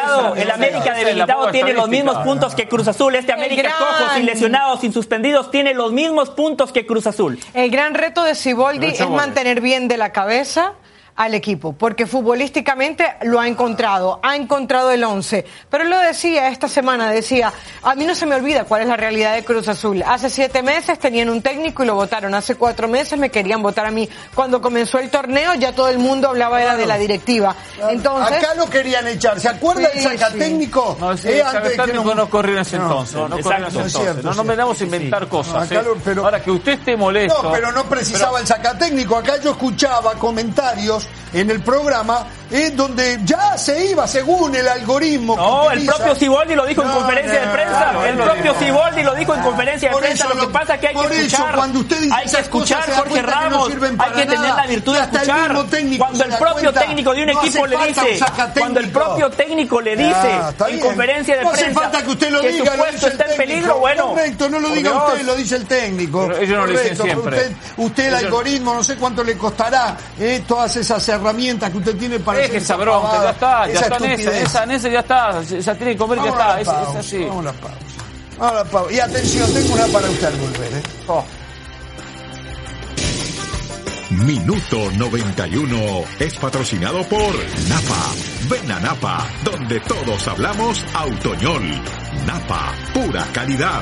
debilitado tiene los mismos puntos que Cruz Azul. América cojo, sin lesionados, sin suspendidos, tiene los mismos puntos que Cruz Azul. El gran reto de Siboldi es mantener bien de la cabeza al equipo, porque futbolísticamente lo ha encontrado el 11. Pero él lo decía esta semana, a mí no se me olvida cuál es la realidad de Cruz Azul. Hace 7 meses tenían un técnico y lo votaron. Hace 4 meses me querían votar a mí. Cuando comenzó el torneo ya todo el mundo hablaba de la directiva. Entonces, acá lo querían echar. ¿Se acuerda del sacatécnico? Sacatécnico no corrió en ese entonces. No me damos a inventar cosas. Ahora que usted esté molesto. No, pero no precisaba el sacatécnico. Acá yo escuchaba comentarios en el programa donde ya se iba según el algoritmo. No, el propio Siboldi lo dijo en conferencia de prensa. El propio Siboldi lo dijo en conferencia de prensa. Lo que pasa es que hay que escuchar. Hay que escuchar, Jorge Ramos. Hay que tener la virtud de escuchar. Cuando el propio técnico de un equipo le dice, en conferencia de prensa que su puesto está en peligro, bueno. Correcto, no lo diga usted, lo dice el técnico. Ellos no lo dicen siempre. Usted el algoritmo, no sé cuánto le costará todas esas herramientas que usted tiene para hacer esa bronca, ya está en esa ya está, esa tiene que comer, ya está, es así. Vamos a la pausa. Y atención, tengo una para usted al volver. Minuto 91 es patrocinado por Napa. Ven a Napa, donde todos hablamos autoñol. Napa, pura calidad.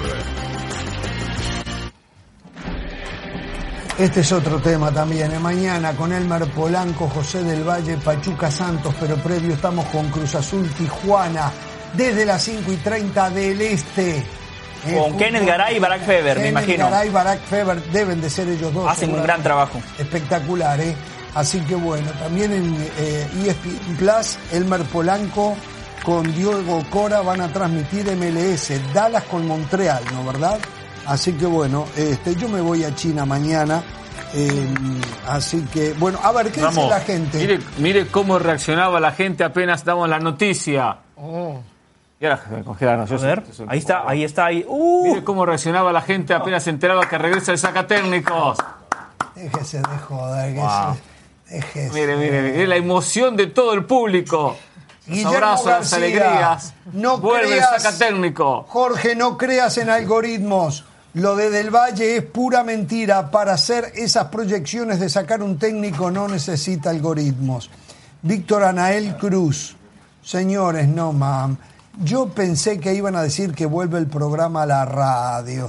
Este es otro tema también. Mañana con Elmer Polanco, José del Valle, Pachuca Santos, pero previo estamos con Cruz Azul Tijuana desde las 5:30 del Este. Con Kenneth Garay y Barack Feber, me imagino. Kenneth Garay y Barack Feber deben de ser ellos dos. Hacen un gran trabajo. Espectacular, Así que bueno, también en ESPN Plus, Elmer Polanco con Diego Cora van a transmitir MLS, Dallas con Montreal, ¿no verdad? Así que bueno, yo me voy a China mañana, así que bueno, a ver, ¿qué dice la gente? Mire cómo reaccionaba la gente apenas damos la noticia. Y ahora me congelaron. Ahí está. Mire cómo reaccionaba la gente apenas se enteraba que regresa el sacatécnicos. Déjese de joder, déjese. Mire, la emoción de todo el público. Guillermo abrazos, las García, alegrías. Vuelve el sacatécnico. Jorge, no creas en algoritmos. Lo de Del Valle es pura mentira. Para hacer esas proyecciones de sacar un técnico no necesita algoritmos. Víctor Anael Cruz. Señores, no, mam. Yo pensé que iban a decir que vuelve el programa a la radio.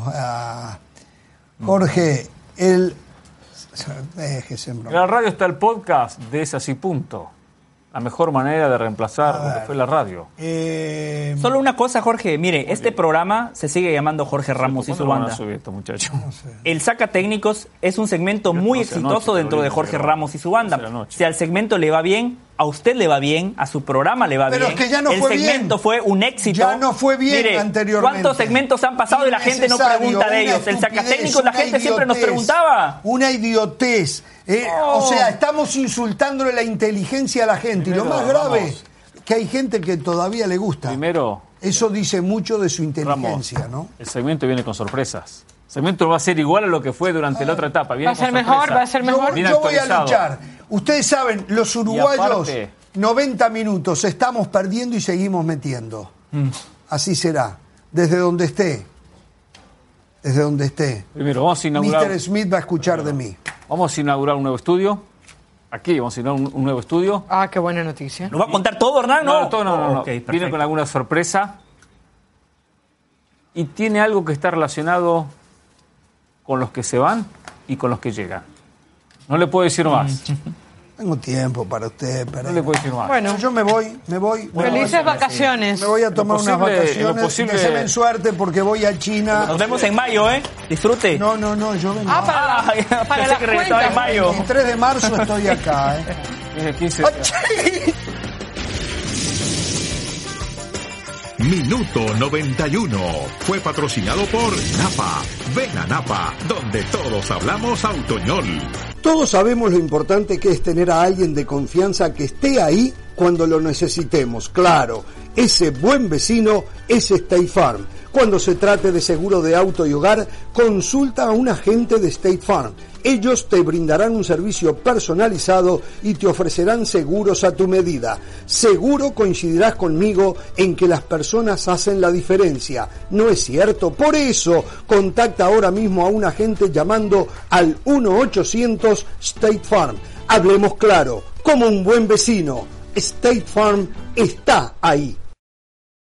Jorge, déjese en broma. En la radio está el podcast de Esas y Punto. la mejor manera de reemplazar lo que fue la radio. Solo una cosa, Jorge. Mire, este programa se sigue llamando Jorge Ramos y su banda. El Saca Técnicos es un segmento muy exitoso dentro de Jorge Ramos y su banda. Si al segmento le va bien, a usted le va bien, a su programa le va bien. Pero es que ya no fue bien. El segmento fue un éxito. Ya no fue bien. Mire, anteriormente. ¿cuántos segmentos han pasado y la gente no pregunta de ellos? El Saca Técnicos, la gente siempre nos preguntaba. Una idiotez. O sea, estamos insultándole la inteligencia a la gente. Primero, y lo más grave, que hay gente que todavía le gusta. Primero, eso dice mucho de su inteligencia, Ramos, ¿no? El segmento viene con sorpresas. El segmento va a ser igual a lo que fue durante la otra etapa. Va a ser mejor, va a ser mejor. Yo voy a luchar. Ustedes saben, los uruguayos, aparte, 90 minutos, estamos perdiendo y seguimos metiendo. Así será. Desde donde esté. Desde donde esté. Primero, vamos a inaugurar... Mr. Smith va a escuchar de mí. Vamos a inaugurar un nuevo estudio. Aquí vamos a inaugurar un nuevo estudio. Ah, qué buena noticia. ¿Nos va a contar todo, Hernán? No. Okay, viene con alguna sorpresa. Y tiene algo que está relacionado con los que se van y con los que llegan. No le puedo decir más. Tengo tiempo para usted, pero... No le puedo decir más. Bueno, yo me voy. Felices vacaciones. Me voy a tomar unas vacaciones. Deseen suerte porque voy a China. Nos vemos en mayo, ¿eh? Disfrute. No, yo vengo. Para la que regresaba en mayo. El 3 de marzo estoy acá, ¿eh? 15 Minuto 91 fue patrocinado por Napa. Ven a Napa, donde todos hablamos autoñol. Todos sabemos lo importante que es tener a alguien de confianza que esté ahí cuando lo necesitemos. Claro, ese buen vecino es State Farm. Cuando se trate de seguro de auto y hogar, consulta a un agente de State Farm. Ellos te brindarán un servicio personalizado y te ofrecerán seguros a tu medida. Seguro coincidirás conmigo en que las personas hacen la diferencia. ¿No es cierto? Por eso, contacta ahora mismo a un agente llamando al 1-800 State Farm. Hablemos claro, como un buen vecino. State Farm está ahí.